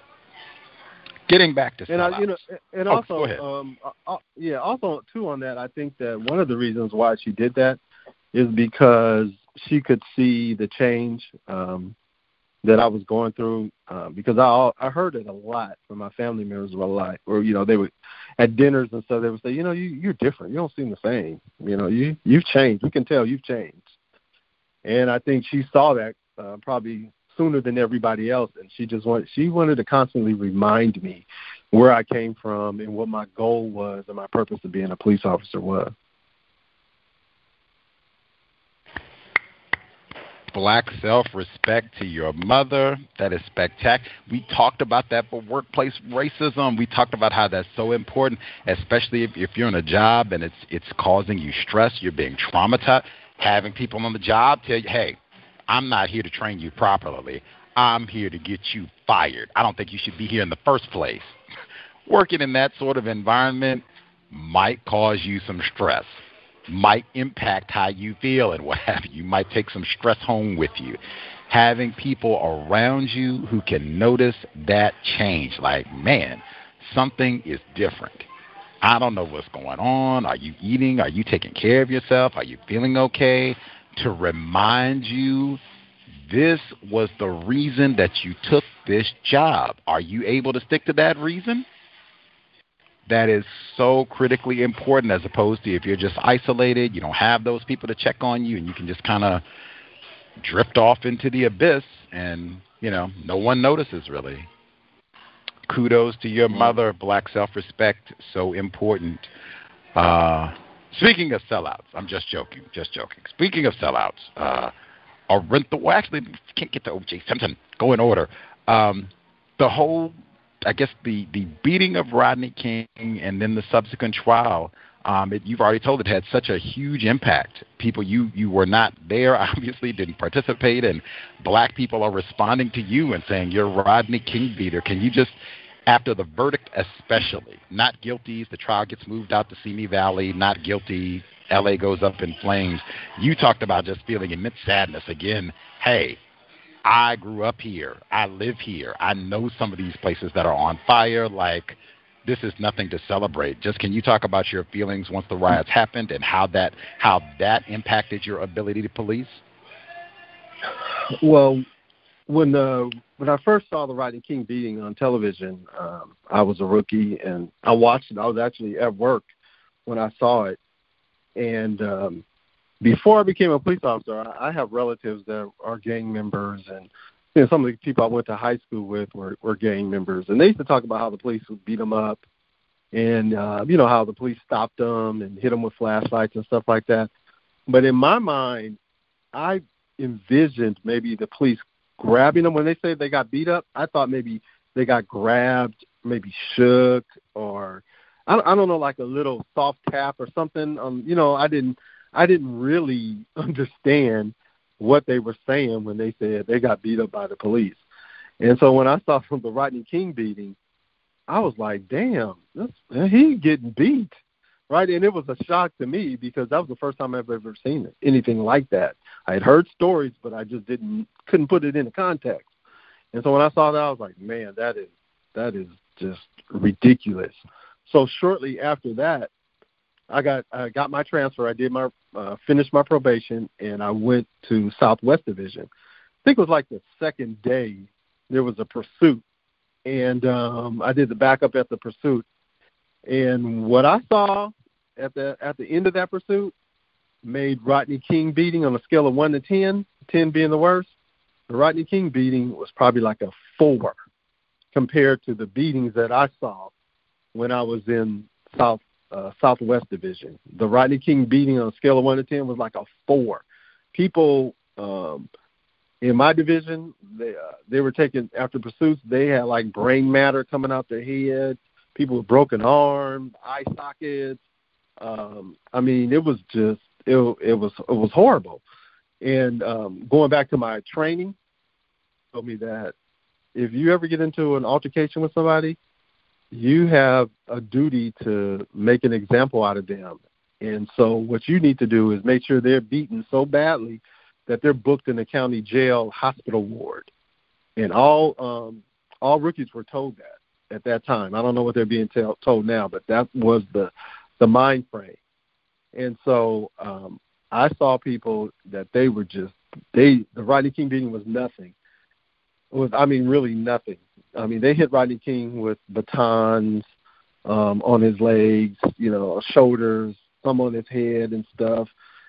Getting back to and I, you know, and oh, also, um, uh, yeah, also too on that, I think that one of the reasons why she did that is because she could see the change um, that I was going through. Uh, because I I heard it a lot from my family members a lot, or you know they would at dinners and stuff, they would say, you know, you you're different. You don't seem the same. You know, you you've changed. We can tell you've changed. And I think she saw that uh, probably sooner than everybody else, and she just wanted she wanted to constantly remind me where I came from and what my goal was and my purpose of being a police officer was. Black self-respect to your mother. That is spectacular. We talked about that for workplace racism. We talked about how that's so important, especially if, if you're in a job and it's it's causing you stress, you're being traumatized. Having people on the job tell you, hey, I'm not here to train you properly. I'm here to get you fired. I don't think you should be here in the first place. Working in that sort of environment might cause you some stress, might impact how you feel and what have you. You might take some stress home with you. Having people around you who can notice that change, like, man, something is different. I don't know what's going on. Are you eating? Are you taking care of yourself? Are you feeling okay? To remind you, this was the reason that you took this job. Are you able to stick to that reason? That is so critically important, as opposed to if you're just isolated, you don't have those people to check on you, and you can just kind of drift off into the abyss and, you know, no one notices really. Kudos to your mother. Black self-respect, so important. Uh, speaking of sellouts, I'm just joking, just joking. Speaking of sellouts, uh, Orenthal. Well, actually, can't get to O J Simpson. Go in order. Um, the whole, I guess, the, the beating of Rodney King and then the subsequent trial, um, it, you've already told it had such a huge impact. People, you, you were not there, obviously, didn't participate, and black people are responding to you and saying, you're Rodney King beater. Can you just, after the verdict especially, not guilty, the trial gets moved out to Simi Valley, not guilty, L A goes up in flames. You talked about just feeling immense sadness again. Hey, I grew up here. I live here. I know some of these places that are on fire. Like, this is nothing to celebrate. Just can you talk about your feelings once the riots happened and how that how that impacted your ability to police? Well, when uh, when I first saw the Rodney King beating on television, um, I was a rookie, and I watched it. I was actually at work when I saw it. And um, before I became a police officer, I, I have relatives that are gang members, and you know, some of the people I went to high school with were, were gang members. And they used to talk about how the police would beat them up and, uh, you know, how the police stopped them and hit them with flashlights and stuff like that. But in my mind, I envisioned maybe the police grabbing them. When they say they got beat up, I thought maybe they got grabbed, maybe shook, or I, I don't know, like a little soft tap or something. Um, you know, I didn't, I didn't really understand what they were saying when they said they got beat up by the police. And so when I saw the Rodney King beating, I was like, damn, that's, he getting beat, right? And it was a shock to me because that was the first time I've ever seen it, anything like that. I had heard stories, but I just didn't couldn't put it into context. And so when I saw that, I was like, man, that is that is just ridiculous. So shortly after that, I got I got my transfer. I did my uh, finished my probation, and I went to Southwest Division. I think it was like the second day there was a pursuit, and um, I did the backup at the pursuit. And what I saw at the at the end of that pursuit made Rodney King beating on a scale of one to ten, ten being the worst. The Rodney King beating was probably like a four compared to the beatings that I saw when I was in South. Uh, Southwest Division. The Rodney King beating on a scale of one to ten was like a four. People um, in my division, they uh, they were taking after pursuits. They had like brain matter coming out their head. People with broken arms, eye sockets. Um, I mean, it was just it it was it was horrible. And um, going back to my training, told me that if you ever get into an altercation with somebody, you have a duty to make an example out of them. And so what you need to do is make sure they're beaten so badly that they're booked in the county jail hospital ward. And all um, all rookies were told that at that time. I don't know what they're being tell, told now, but that was the, the mind frame. And so um, I saw people that they were just, they the Rodney King beating was nothing. It was, I mean, really nothing. I mean, they hit Rodney King with batons um, on his legs, you know, shoulders, some on his head and stuff.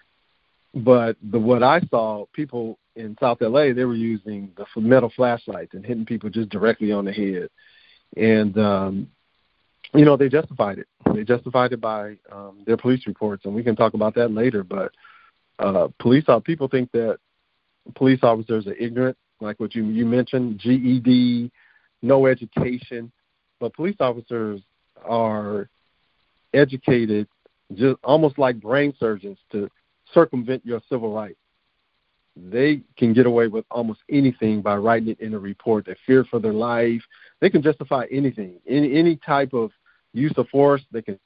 But the what I saw, people in South L A, they were using the metal flashlights and hitting people just directly on the head. And, um, you know, they justified it. They justified it by um, their police reports, and we can talk about that later. But uh, police people think that police officers are ignorant, like what you, you mentioned, G E D, no education, but police officers are educated just almost like brain surgeons to circumvent your civil rights. They can get away with almost anything by writing it in a report. They fear for their life. They can justify anything, any any type of use of force. They can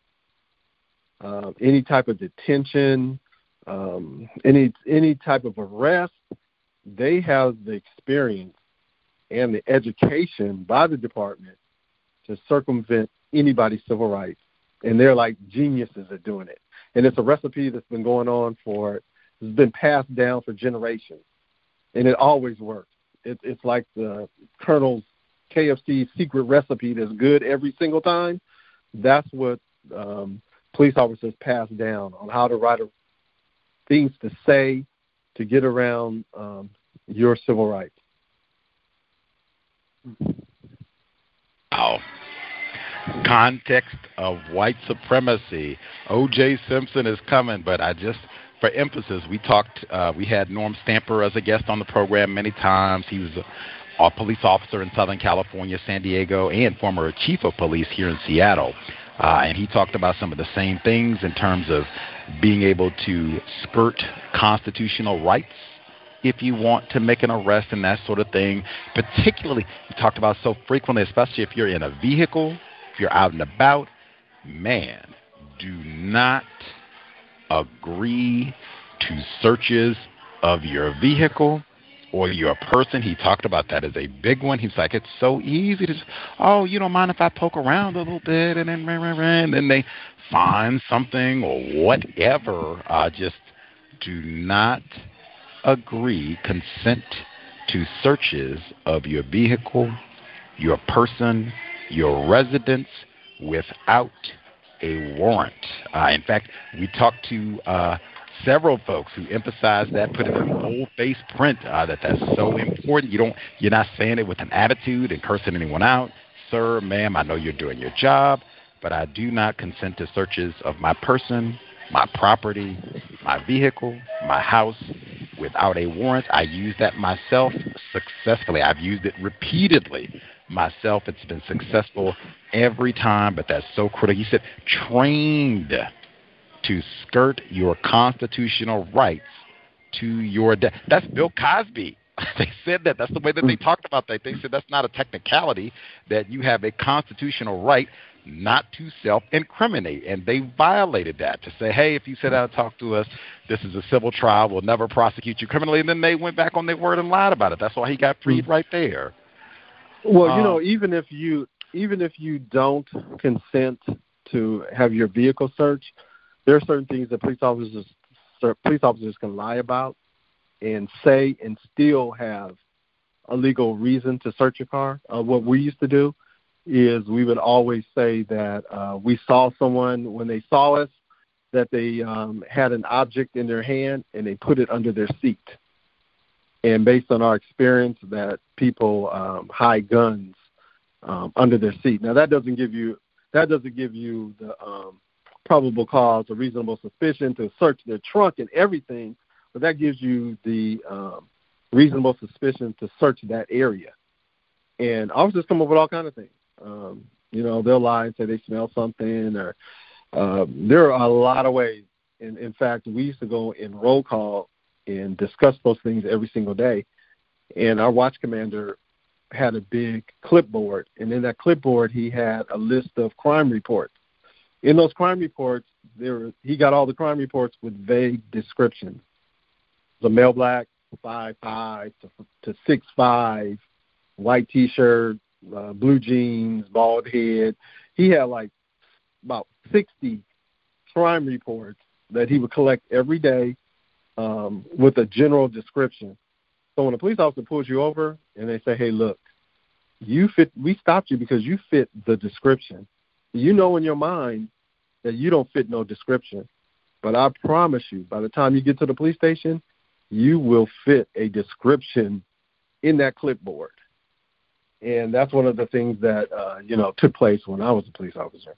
uh, any type of detention, um, any any type of arrest. They have the experience and the education by the department to circumvent anybody's civil rights. And they're like geniuses at doing it. And it's a recipe that's been going on for, it's been passed down for generations. And it always works. It, it's like the Colonel's K F C secret recipe that's good every single time. That's what um, police officers pass down on how to write a, things to say to get around um, your civil rights. Wow. Context of white supremacy. O J Simpson is coming, but I just for emphasis, we talked, uh, we had Norm Stamper as a guest on the program many times. He was a, a police officer in Southern California, San Diego, and former chief of police here in Seattle. Uh, and he talked about some of the same things in terms of being able to skirt constitutional rights if you want to make an arrest and that sort of thing. Particularly, he talked about so frequently, especially if you're in a vehicle, if you're out and about, man, do not agree to searches of your vehicle or your person. He talked about that as a big one. He's like, it's so easy to, oh, you don't mind if I poke around a little bit, and then, and then they find something or whatever. Uh, just do not agree, consent to searches of your vehicle, your person, your residence without a warrant. Uh, in fact, we talked to uh, several folks who emphasized that, put it in bold-face print, uh, that that's so important. You don't, you're not saying it with an attitude and cursing anyone out. Sir, ma'am, I know you're doing your job, but I do not consent to searches of my person, my property, my vehicle, my house, without a warrant. I use that myself successfully. I've used it repeatedly myself. It's been successful every time, but that's so critical. He said, trained to skirt your constitutional rights to your death. That's Bill Cosby. They said that. That's the way that they talked about that. They said that's not a technicality, that you have a constitutional right not to self-incriminate. And they violated that to say, hey, if you sit down and talk to us, this is a civil trial. We'll never prosecute you criminally. And then they went back on their word and lied about it. That's why he got freed right there. Well, you um, know, even if you even if you don't consent to have your vehicle searched, there are certain things that police officers police officers can lie about and say and still have a legal reason to search your car. Uh, what we used to do is we would always say that uh, we saw someone when they saw us, that they um, had an object in their hand and they put it under their seat. And based on our experience, that people um, hide guns um, under their seat. Now that doesn't give you that doesn't give you the um, probable cause or reasonable suspicion to search their trunk and everything, but that gives you the um, reasonable suspicion to search that area. And officers come up with all kinds of things. Um, you know, they'll lie and say they smell something, or uh, there are a lot of ways. And in fact, we used to go in roll call and discuss those things every single day. And our watch commander had a big clipboard, and in that clipboard he had a list of crime reports. In those crime reports, there he got all the crime reports with vague descriptions. The male black, five five to, to six five, white T-shirt, uh, blue jeans, bald head. He had like about sixty crime reports that he would collect every day um, with a general description. So when a police officer pulls you over and they say, "Hey, look, you fit. We stopped you because you fit the description." You know in your mind that you don't fit no description. But I promise you, by the time you get to the police station, you will fit a description in that clipboard. And that's one of the things that, uh, you know, took place when I was a police officer.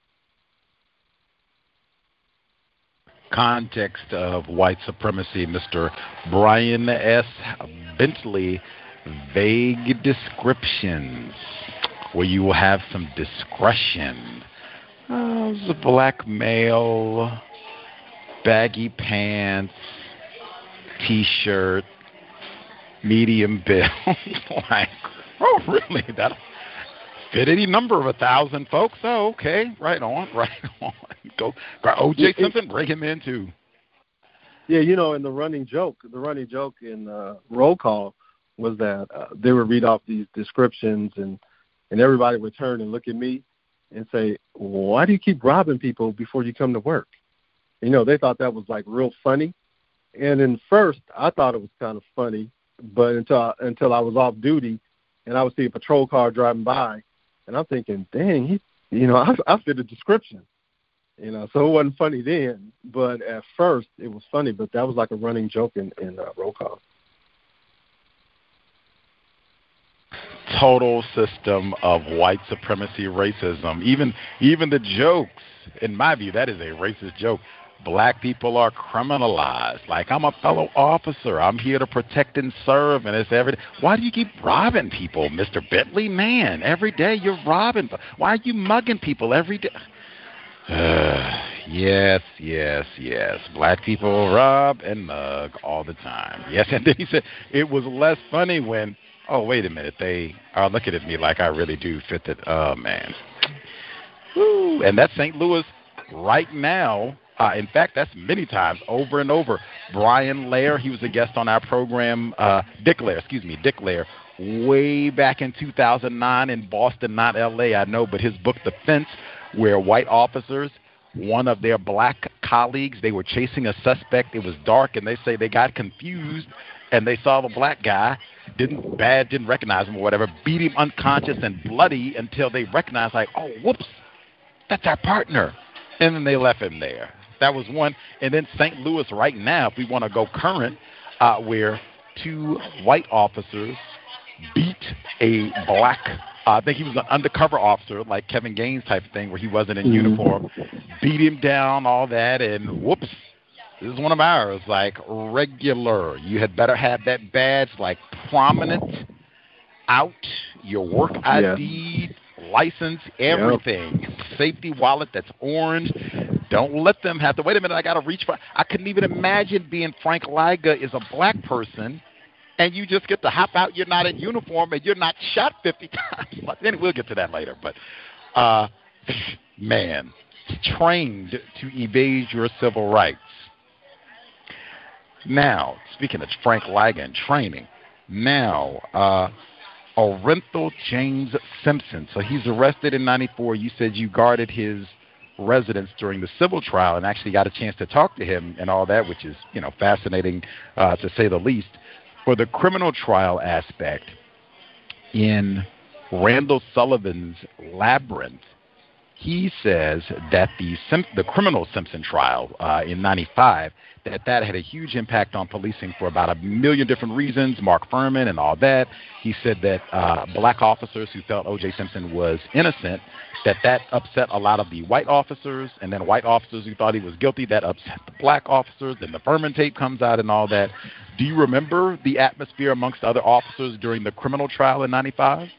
Context of white supremacy, Mister Brian S. Bentley, vague descriptions where you will have some discretion. Uh, it was a black male, baggy pants, T-shirt, medium build. Like, oh, really? That fit any number of a thousand folks? Oh, okay. Right on, right on. Go, O J Simpson, bring him in too. Yeah, you know, and the running joke, the running joke in uh, roll call was that uh, they would read off these descriptions, and and everybody would turn and look at me and say, "Why do you keep robbing people before you come to work?" You know, they thought that was like real funny. And in first, I thought it was kind of funny, but until I, until I was off duty, and I would see a patrol car driving by, and I'm thinking, "Dang, he, you know, I, I fit the description." You know, so it wasn't funny then, but at first it was funny. But that was like a running joke in, in uh, roll call. Total system of white supremacy racism. Even even the jokes, in my view, that is a racist joke. black people are criminalized. Like, I'm a fellow officer. I'm here to protect and serve, and it's every day. Why do you keep robbing people, Mister Bentley? Man, every day you're robbing. Why are you mugging people every day? Uh, yes, yes, yes. Black people rob and mug all the time. Yes, and then he said it was less funny when, oh, wait a minute, they are looking at me like I really do fit the, oh, man. Woo. And that's Saint Louis right now. Uh, in fact, that's many times, over and over. Brian Lair, he was a guest on our program, uh, Dick Lair, excuse me, Dick Lair, way back in two thousand nine in Boston, not L A, I know, but his book, The Fence, where white officers, one of their black colleagues, they were chasing a suspect. It was dark, and they say they got confused, and they saw the black guy, didn't bad, didn't recognize him or whatever, beat him unconscious and bloody until they recognized, like, oh, whoops, that's our partner. And then they left him there. That was one. And then Saint Louis right now, if we want to go current, uh, where two white officers beat a black, uh, I think he was an undercover officer, like Kevin Gaines type of thing, where he wasn't in mm-hmm. uniform, beat him down, all that, and whoops, this is one of ours, like regular. You had better have that badge, like prominent, out, your work I D, yeah. license, everything. Yep. Safety wallet that's orange. Don't let them have to, wait a minute, I got to reach for, I couldn't even imagine being Frank Liga is a black person, and you just get to hop out, you're not in uniform, and you're not shot fifty times. Then we'll get to that later. But, uh, man, trained to evade your civil rights. Now, speaking of Frank Liga and training, now, uh, Orenthal James Simpson. So he's arrested in ninety-four. You said you guarded his residence during the civil trial and actually got a chance to talk to him and all that, which is, you know, fascinating uh, to say the least. For the criminal trial aspect, in Randall Sullivan's Labyrinth, he says that the Sim- the criminal Simpson trial uh, in ninety-five, that that had a huge impact on policing for about a million different reasons, Mark Furman and all that. He said that uh, black officers who felt O J Simpson was innocent, that that upset a lot of the white officers, and then white officers who thought he was guilty, that upset the black officers. Then the Furman tape comes out and all that. Do you remember the atmosphere amongst other officers during the criminal trial in ninety-five?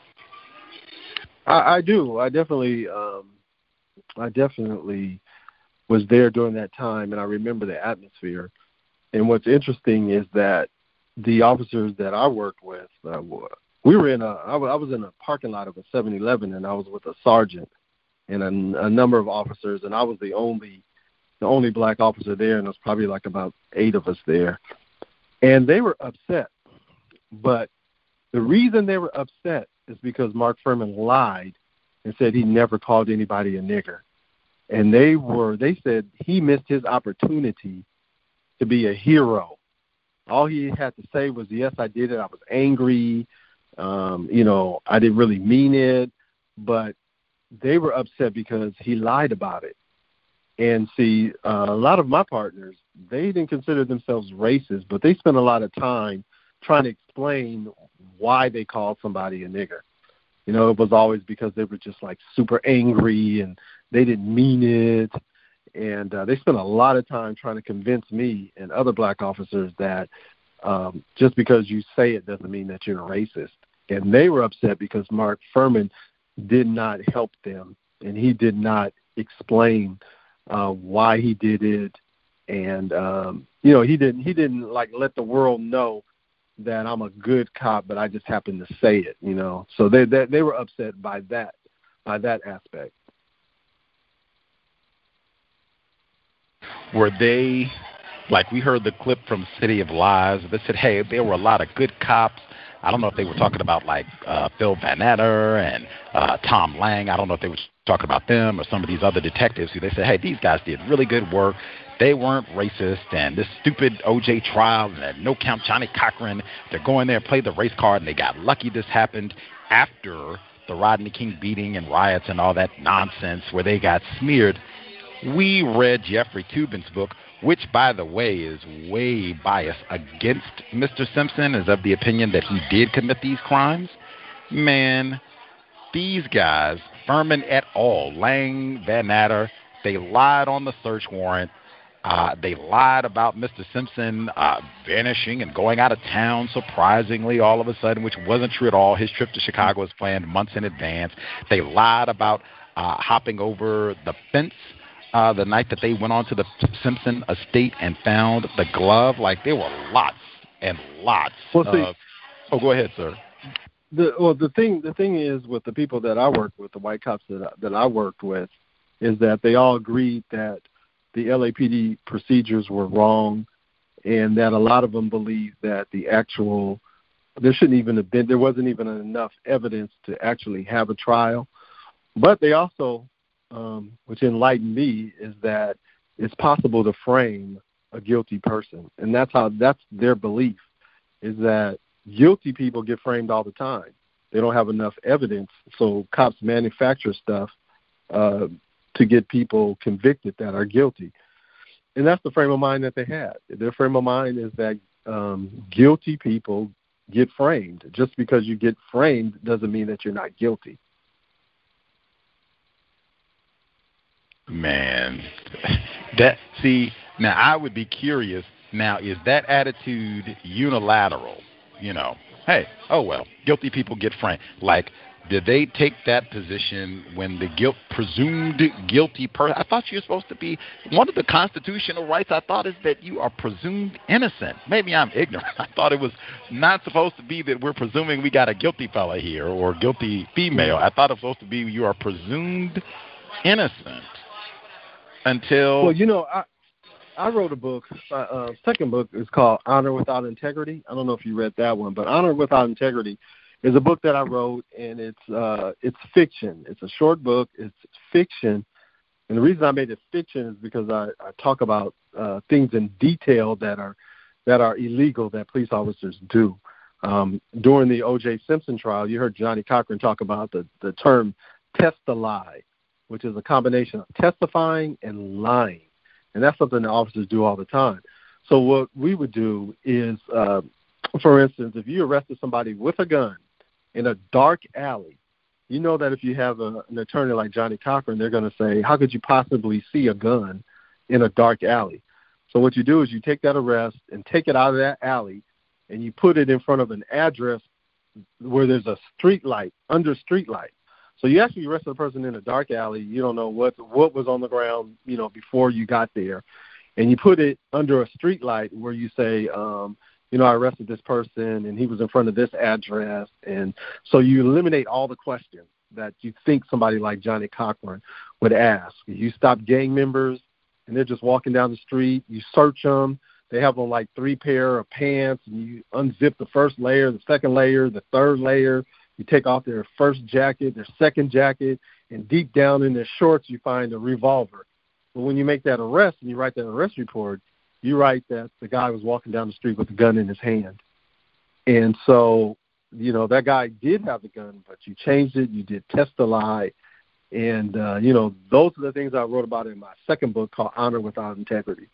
I, I do. I definitely, um, I definitely was there during that time, and I remember the atmosphere. And what's interesting is that the officers that I worked with, uh, we were in a, I was in a parking lot of a seven eleven, and I was with a sergeant and a, a number of officers, and I was the only, the only black officer there, and there was probably like about eight of us there. And they were upset, but the reason they were upset is because Mark Furman lied and said he never called anybody a nigger. And they were, they said he missed his opportunity to be a hero. All he had to say was, yes, I did it. I was angry. Um, you know, I didn't really mean it. But they were upset because he lied about it. And see, uh, a lot of my partners, they didn't consider themselves racist, but they spent a lot of time trying to explain why they called somebody a nigger. You know, it was always because they were just like super angry and they didn't mean it. And uh, they spent a lot of time trying to convince me and other black officers that um, just because you say it doesn't mean that you're a racist. And they were upset because Mark Furman did not help them, and he did not explain uh, why he did it. And, um, you know, he didn't, he didn't like let the world know that I'm a good cop, but I just happened to say it, you know. So they, they, they were upset by that, by that aspect. Were they, like we heard the clip from City of Lies, they said, hey, there were a lot of good cops. I don't know if they were talking about like uh, Phil Van Natter and uh, Tom Lang. I don't know if they were talking about them or some of these other detectives who they said, hey, these guys did really good work. They weren't racist, and this stupid O J trial and that no-count Johnny Cochran, they're going there and play the race card, and they got lucky this happened after the Rodney King beating and riots and all that nonsense where they got smeared. We read Jeffrey Toobin's book, which, by the way, is way biased against Mister Simpson, is of the opinion that he did commit these crimes. Man, these guys, Furman et al., Lang, Van Natter, they lied on the search warrant. Uh, they lied about Mister Simpson uh, vanishing and going out of town surprisingly all of a sudden, which wasn't true at all. His trip to Chicago was planned months in advance. They lied about uh, hopping over the fence uh, the night that they went on to the Simpson estate and found the glove. Like, there were lots and lots well, see, of – oh, go ahead, sir. The, well, the thing the thing is with the people that I worked with, the white cops that I, that I worked with, is that they all agreed that the L A P D procedures were wrong, and that a lot of them believed that the actual there shouldn't even have been there wasn't even enough evidence to actually have a trial. But they also, um, which enlightened me, is that it's possible to frame a guilty person, and that's how that's their belief, is that guilty people get framed all the time. They don't have enough evidence, so cops manufacture stuff uh, to get people convicted that are guilty. And that's the frame of mind that they had. Their frame of mind is that um, guilty people get framed. Just because you get framed doesn't mean that you're not guilty. Man, that see, now I would be curious. Now, is that attitude unilateral? You know, hey, oh, well, guilty people get framed. Like, did they take that position when the guilt presumed guilty person? I thought you were supposed to be, one of the constitutional rights I thought is that you are presumed innocent. Maybe I'm ignorant. I thought it was not supposed to be that we're presuming we got a guilty fella here or guilty female. I thought it was supposed to be you are presumed innocent until. Well, you know, I. I wrote a book. My uh, second book is called Honor Without Integrity. I don't know if you read that one, but Honor Without Integrity is a book that I wrote, and it's uh, it's fiction. It's a short book. It's fiction, and the reason I made it fiction is because I, I talk about uh, things in detail that are that are illegal that police officers do. Um, during the O J Simpson trial, you heard Johnny Cochran talk about the, the term test-a-lie, which is a combination of testifying and lying. And that's something that officers do all the time. So what we would do is, uh, for instance, if you arrested somebody with a gun in a dark alley, you know that if you have a, an attorney like Johnny Cochran, they're going to say, how could you possibly see a gun in a dark alley? So what you do is you take that arrest and take it out of that alley, and you put it in front of an address where there's a street light, under street light. So you actually arrested a person in a dark alley. You don't know what what was on the ground, you know, before you got there. And you put it under a street light where you say, um, you know, I arrested this person and he was in front of this address. And so you eliminate all the questions that you think somebody like Johnny Cochran would ask. You stop gang members and they're just walking down the street. You search them. They have on like three pair of pants, and you unzip the first layer, the second layer, the third layer. You take off their first jacket, their second jacket, and deep down in their shorts you find a revolver. But when you make that arrest and you write that arrest report, you write that the guy was walking down the street with a gun in his hand. And so, you know, that guy did have the gun, but you changed it. You did test-a-lie. And, uh, you know, those are the things I wrote about in my second book called Honor Without Integrity.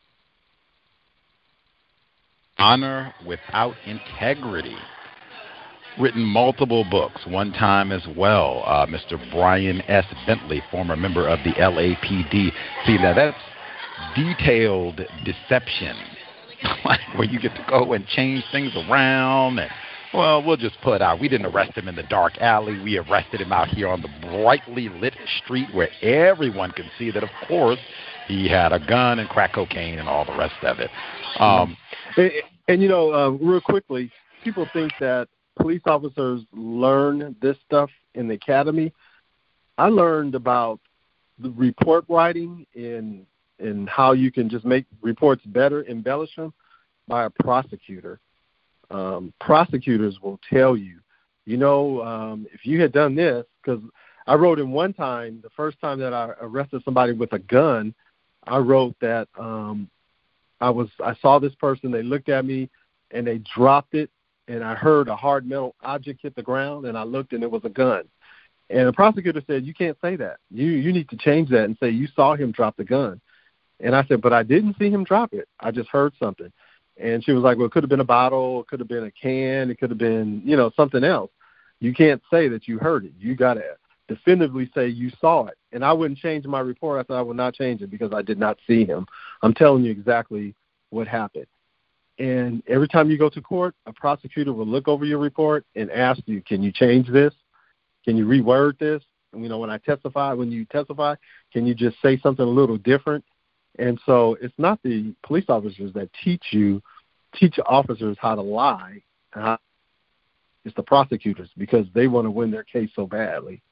Honor Without Integrity. Written multiple books, one time as well. Uh, Mister Brian S. Bentley, former member of the L A P D. See, now that's detailed deception, like where you get to go and change things around. And, well, we'll just put out, we didn't arrest him in the dark alley. We arrested him out here on the brightly lit street where everyone can see that, of course, he had a gun and crack cocaine and all the rest of it. Um, and, and, you know, uh, real quickly, people think that police officers learn this stuff in the academy. I learned about the report writing and and how you can just make reports better, embellish them, by a prosecutor. Um, prosecutors will tell you, you know, um, if you had done this, because I wrote in one time, the first time that I arrested somebody with a gun, I wrote that um, I was I saw this person, they looked at me, and they dropped it, and I heard a hard metal object hit the ground, and I looked, and it was a gun. And the prosecutor said, you can't say that. You you need to change that and say you saw him drop the gun. And I said, but I didn't see him drop it. I just heard something. And she was like, well, it could have been a bottle. It could have been a can. It could have been, you know, something else. You can't say that you heard it. You got to definitively say you saw it. and I wouldn't change my report. I said I would not change it because I did not see him. I'm telling you exactly what happened. And every time you go to court, a prosecutor will look over your report and ask you, can you change this? Can you reword this? And, you know, when I testify, when you testify, can you just say something a little different? And so it's not the police officers that teach you, teach officers how to lie. How, it's the prosecutors because they want to win their case so badly.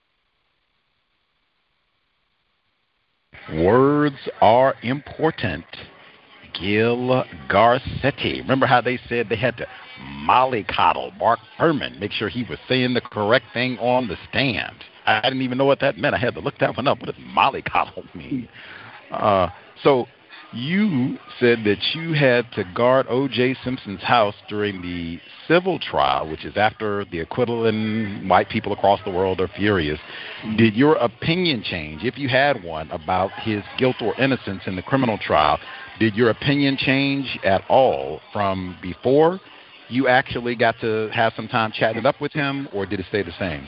Words are important. Gil Garcetti. Remember how they said they had to mollycoddle Mark Fuhrman, make sure he was saying the correct thing on the stand. I didn't even know what that meant. I had to look that one up. What does mollycoddle mean? Uh, so you said that you had to guard O J. Simpson's house during the civil trial, which is after the acquittal and white people across the world are furious. Did your opinion change, if you had one, about his guilt or innocence in the criminal trial? Did your opinion change at all from before you actually got to have some time chatting it up with him, or did it stay the same?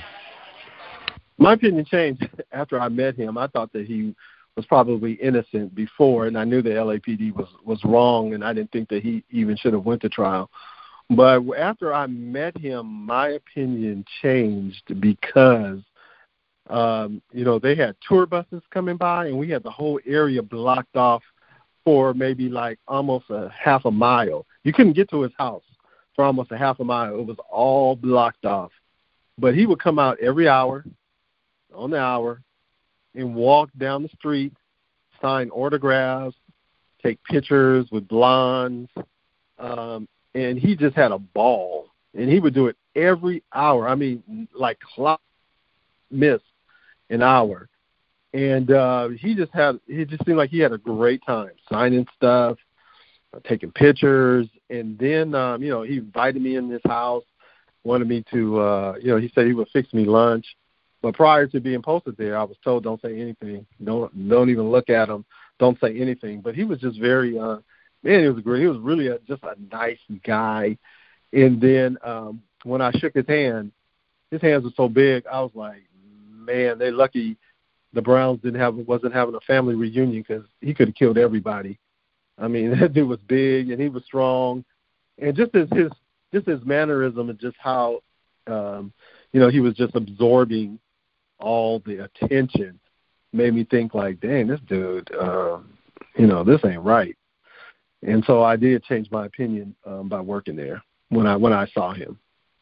My opinion changed after I met him. I thought that he was probably innocent before, and I knew the L A P D was, was wrong, and I didn't think that he even should have went to trial. But after I met him, my opinion changed because, um, you know, they had tour buses coming by, and we had the whole area blocked off for maybe like almost a half a mile. You couldn't get to his house for almost a half a mile. It was all blocked off. But he would come out every hour, on the hour, and walk down the street, sign autographs, take pictures with blondes, um, and he just had a ball. And he would do it every hour. I mean, like clock miss an hour. And uh, he just had, it just seemed like he had a great time signing stuff, uh, taking pictures. And then, um, you know, he invited me in his house, wanted me to, uh, you know, he said he would fix me lunch. But prior to being posted there, I was told don't say anything. Don't don't even look at him. Don't say anything. But he was just very, uh, man, he was great. He was really a, just a nice guy. And then um, when I shook his hand, his hands were so big, I was like, man, they're lucky the Browns didn't have wasn't having a family reunion because he could have killed everybody. I mean, that dude was big and he was strong, and just as his just his mannerism and just how um, you know he was just absorbing all the attention made me think like, dang, this dude, um, you know, this ain't right. And so I did change my opinion um, by working there when I when I saw him.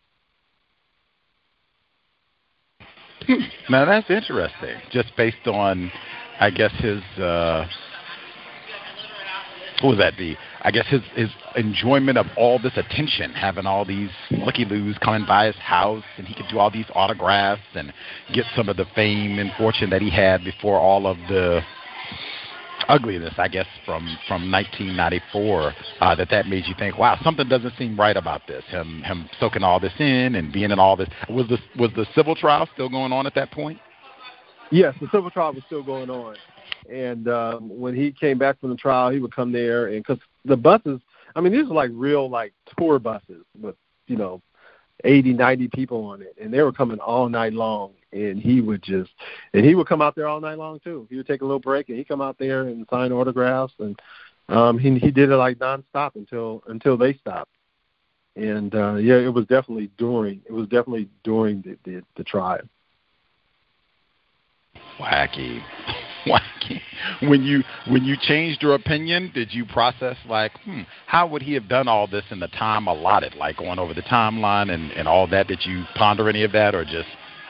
Now, that's interesting, just based on, I guess, his, uh, what was that, the, I guess his, his enjoyment of all this attention, having all these looky-loos coming by his house, and he could do all these autographs and get some of the fame and fortune that he had before all of the ugliness, I guess, from, from nineteen ninety-four, uh, that that made you think, wow, something doesn't seem right about this, him him soaking all this in and being in all this. Was the, was the civil trial still going on at that point? Yes, the civil trial was still going on. And um, when he came back from the trial, he would come there, and because the buses, I mean, these are like real, like, tour buses with, you know, eighty, ninety people on it, and they were coming all night long. And he would just, and he would come out there all night long too. He would take a little break and he'd come out there and sign autographs, and um, he he did it like nonstop until until they stopped. And uh, yeah, it was definitely during it was definitely during the the, the trial. Wacky, wacky. When you when you changed your opinion, did you process like, hmm, how would he have done all this in the time allotted, like going over the timeline and and all that? Did you ponder any of that, or just?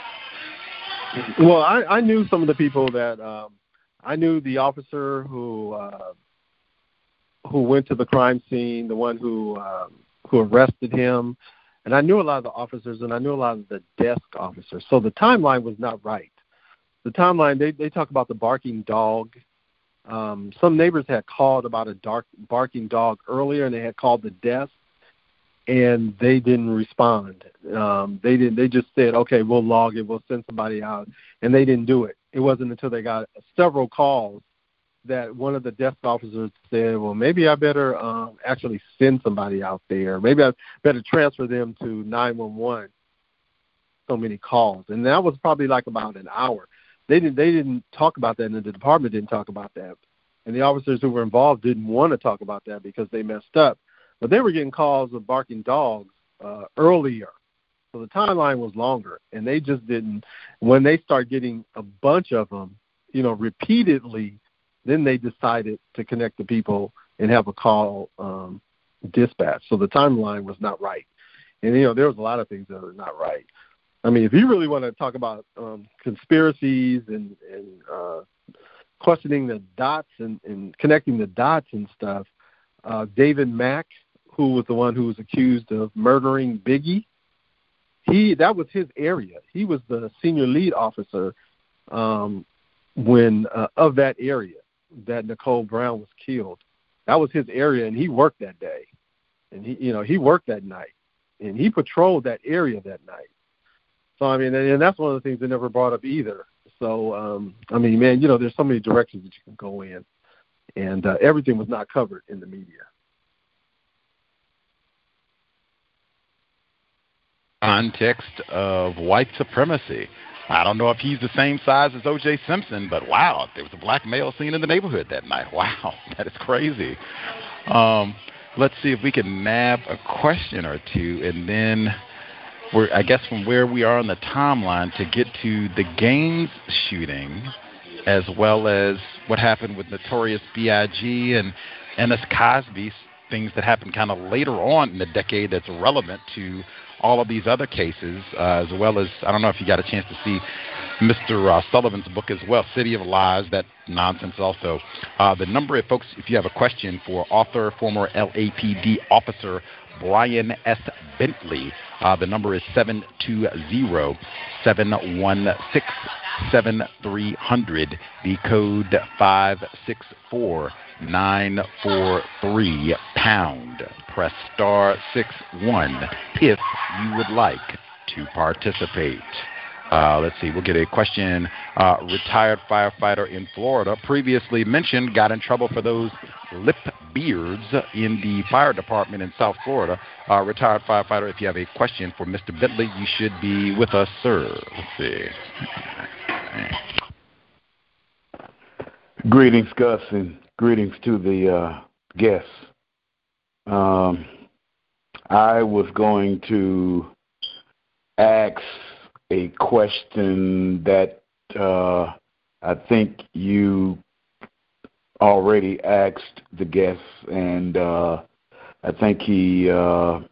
Well, I, I knew some of the people that um, I knew the officer who uh, who went to the crime scene, the one who um, who arrested him, and I knew a lot of the officers, and I knew a lot of the desk officers. So the timeline was not right. The timeline, they they talk about the barking dog. Um, some neighbors had called about a dark barking dog earlier, and they had called the desk, and they didn't respond. Um, they didn't. They just said, "Okay, we'll log it. We'll send somebody out," and they didn't do it. It wasn't until they got several calls that one of the desk officers said, "Well, maybe I better um, actually send somebody out there. Maybe I better transfer them to nine one one." So many calls, and that was probably like about an hour. they didn't they didn't talk about that, and the department didn't talk about that, and the officers who were involved didn't want to talk about that because they messed up. But they were getting calls of barking dogs uh, earlier, so the timeline was longer, and they just didn't. When they start getting a bunch of them, you know, repeatedly, then they decided to connect the people and have a call um, dispatch. So the timeline was not right. And, you know, there was a lot of things that are not right. I mean, if you really want to talk about um, conspiracies and, and uh, questioning the dots and, and connecting the dots and stuff, uh, David Mack, who was the one who was accused of murdering Biggie, he that was his area. He was the senior lead officer um, when uh, of that area that Nicole Brown was killed. That was his area, and he worked that day. And, he, you know, he worked that night. And he patrolled that area that night. So, I mean, and that's one of the things they never brought up either. So, um, I mean, man, you know, there's so many directions that you can go in. And uh, everything was not covered in the media. Context of white supremacy. I don't know if he's the same size as O J Simpson, but wow, there was a black male seen in the neighborhood that night. Wow, that is crazy. Um, let's see if we can nab a question or two, and then we're, I guess from where we are on the timeline to get to the Gaines shooting, as well as what happened with Notorious B I G and Ennis Cosby, things that happened kind of later on in the decade that's relevant to all of these other cases, uh, as well as, I don't know if you got a chance to see Mister Uh, Sullivan's book as well, City of Lies, that nonsense also. Uh, the number of folks, if you have a question for author, former L A P D officer Brian S. Bentley, uh, the number is seven two zero, seven one six, seven three zero zero, the code five six four, nine four three, pound. Press star six one if you would like to participate. Uh, let's see, we'll get a question. Uh, retired firefighter in Florida, previously mentioned, got in trouble for those lip beards in the fire department in South Florida. Uh, retired firefighter, if you have a question for Mister Bentley, you should be with us, sir. Let's see. Greetings, Gus, and greetings to the uh, guests. Um, I was going to ask a question that uh, I think you already asked the guest, and uh, I think he uh,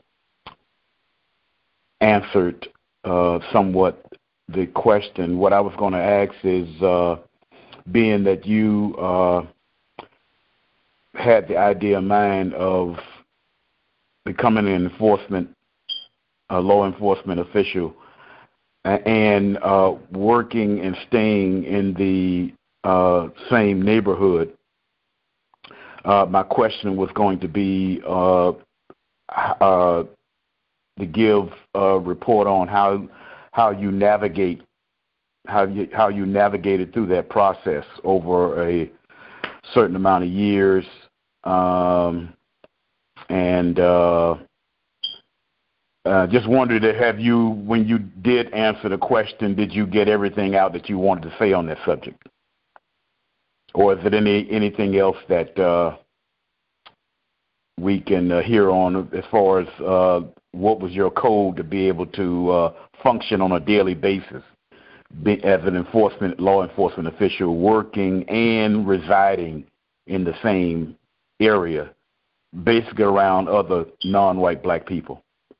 answered uh, somewhat the question. What I was going to ask is, uh, being that you uh, had the idea in mind of becoming an enforcement, a law enforcement official, and uh, working and staying in the uh, same neighborhood, uh, my question was going to be uh, uh, to give a report on how how you navigate how you how you navigated through that process over a certain amount of years, um, and uh, uh, just wondered, have you, when you did answer the question, did you get everything out that you wanted to say on that subject, or is it any anything else that uh, we can uh, hear on as far as uh, what was your code to be able to uh, function on a daily basis be, as an enforcement law enforcement official, working and residing in the same area, basically around other non-white black people?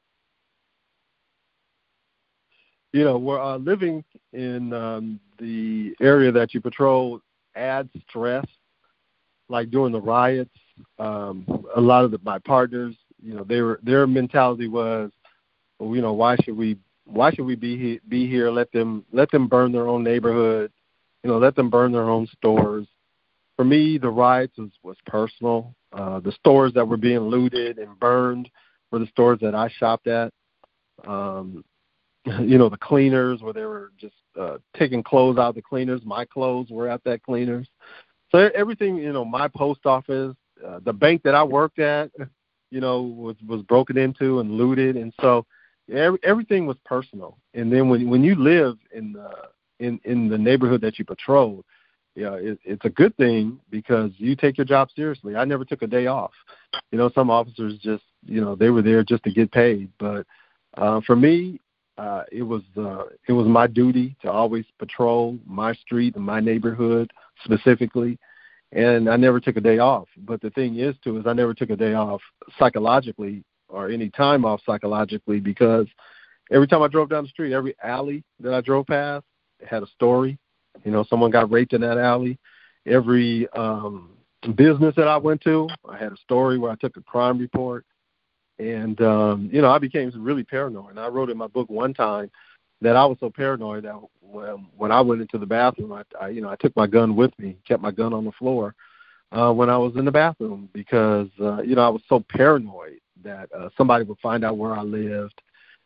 You know, we're uh, living in um, the area that you patrol adds stress. Like during the riots, um, a lot of the, my partners, you know, they were, their mentality was, well, you know, why should we why should we be he, be here? Let them let them burn their own neighborhood, you know, let them burn their own stores. For me, the riots was, was personal. Uh, the stores that were being looted and burned were the stores that I shopped at. Um, you know, the cleaners where they were just uh, taking clothes out of the cleaners. My clothes were at that cleaners. So everything, you know, my post office, uh, the bank that I worked at, you know, was, was broken into and looted. And so every, everything was personal. And then when when you live in the in, in the neighborhood that you patrol, yeah, it, it's a good thing because you take your job seriously. I never took a day off. You know, some officers just, you know, they were there just to get paid. But uh, for me, uh, it was uh, it was my duty to always patrol my street and my neighborhood specifically, and I never took a day off. But the thing is, too, is I never took a day off psychologically or any time off psychologically because every time I drove down the street, every alley that I drove past had a story. You know, someone got raped in that alley. Every um, business that I went to, I had a story where I took a crime report. And, um, you know, I became really paranoid. And I wrote in my book one time that I was so paranoid that when, when I went into the bathroom, I, I, you know, I took my gun with me, kept my gun on the floor uh, when I was in the bathroom because, uh, you know, I was so paranoid that uh, somebody would find out where I lived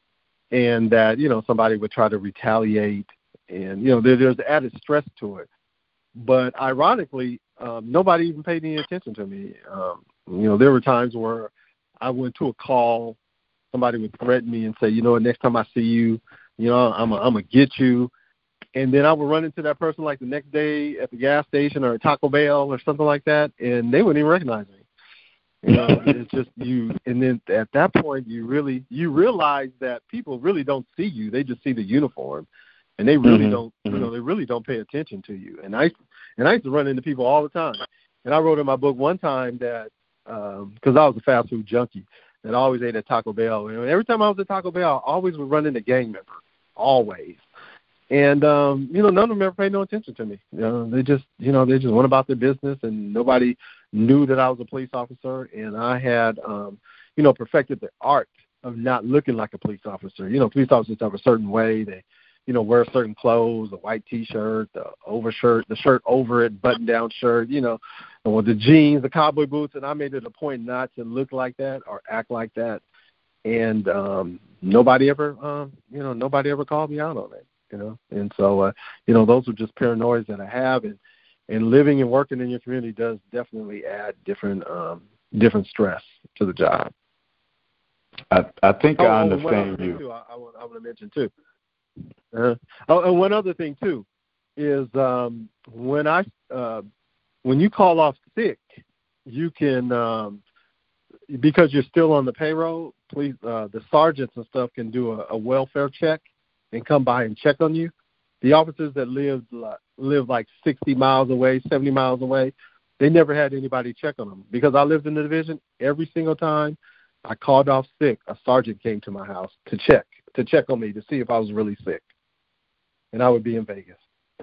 and that, you know, somebody would try to retaliate. And, you know, there, there's added stress to it. But ironically, um, nobody even paid any attention to me. Um, you know, there were times where I went to a call, somebody would threaten me and say, you know, next time I see you, you know, I'm I'm going to get you. And then I would run into that person like the next day at the gas station or Taco Bell or something like that, and they wouldn't even recognize me. You know, it's just you. And then at that point, you really, you realize that people really don't see you. They just see the uniform. And they really mm-hmm. don't, you know, they really don't pay attention to you. And I, and I used to run into people all the time. And I wrote in my book one time that, because um, I was a fast food junkie, that I always ate at Taco Bell. And every time I was at Taco Bell, I always would run into gang members, always. And, um, you know, none of them ever paid no attention to me. You know, they just, you know, they just went about their business, and nobody knew that I was a police officer. And I had, um, you know, perfected the art of not looking like a police officer. You know, police officers have a certain way. They, you know, wear certain clothes, a white T-shirt, the overshirt, the shirt over it, button-down shirt, you know, and with the jeans, the cowboy boots, and I made it a point not to look like that or act like that. And um, nobody ever, um, you know, nobody ever called me out on it, you know. And so, uh, you know, those are just paranoias that I have. And, and living and working in your community does definitely add different um, different stress to the job. I, I think oh, I oh, understand you. Too, I, I, want, I want to mention, too. Uh, oh, and one other thing too is um, when I uh, when you call off sick, you can um, because you're still on the payroll. Please, uh, the sergeants and stuff can do a, a welfare check and come by and check on you. The officers that lived live like sixty miles away, seventy miles away, they never had anybody check on them because I lived in the division. Every single time I called off sick, a sergeant came to my house to check. to check on me to see if I was really sick. And I would be in Vegas.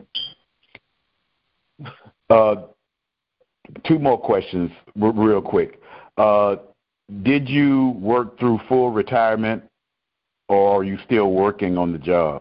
Uh, two more questions r- real quick. Uh, did you work through full retirement, or are you still working on the job?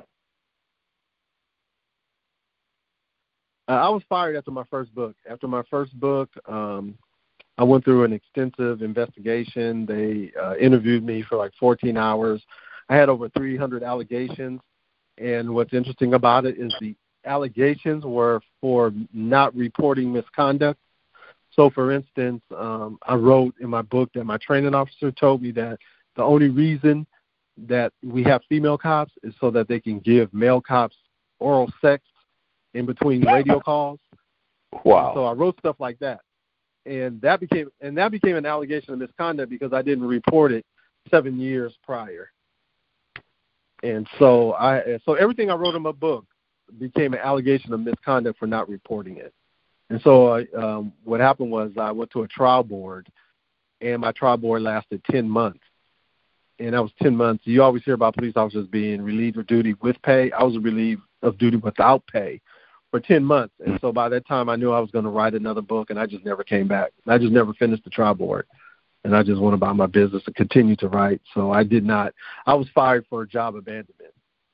Uh, I was fired after my first book. After my first book, um, I went through an extensive investigation. They uh, interviewed me for like fourteen hours. I had over three hundred allegations, and what's interesting about it is the allegations were for not reporting misconduct. So, for instance, um, I wrote in my book that my training officer told me that the only reason that we have female cops is so that they can give male cops oral sex in between radio calls. Wow. And so I wrote stuff like that, and that became and that became an allegation of misconduct because I didn't report it seven years prior. And so I, so everything I wrote in my book became an allegation of misconduct for not reporting it. And so I, um, what happened was I went to a trial board, and my trial board lasted ten months. And that was ten months. You always hear about police officers being relieved of duty with pay. I was relieved of duty without pay for ten months. And so by that time, I knew I was going to write another book, and I just never came back. I just never finished the trial board. And I just went about my business and continued to write. So I did not. I was fired for job abandonment.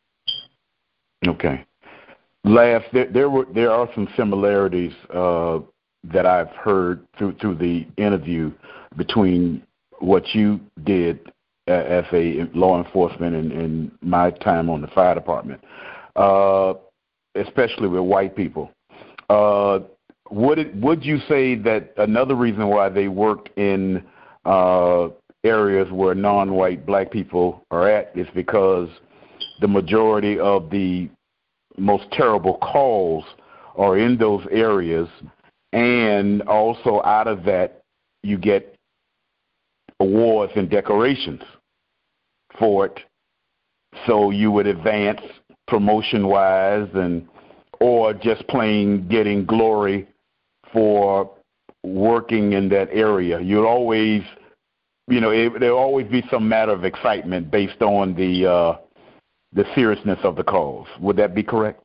Okay. Last, there, there were there are some similarities uh, that I've heard through through the interview between what you did as a law enforcement and, and my time on the fire department, uh, especially with white people. Uh, would it, would you say that another reason why they work in uh, areas where non-white black people are at is because the majority of the most terrible calls are in those areas, and also out of that you get awards and decorations for it. So you would advance promotion-wise, and or just plain getting glory for working in that area. You'll always, you know, it, there'll always be some matter of excitement based on the uh, the seriousness of the cause. Would that be correct?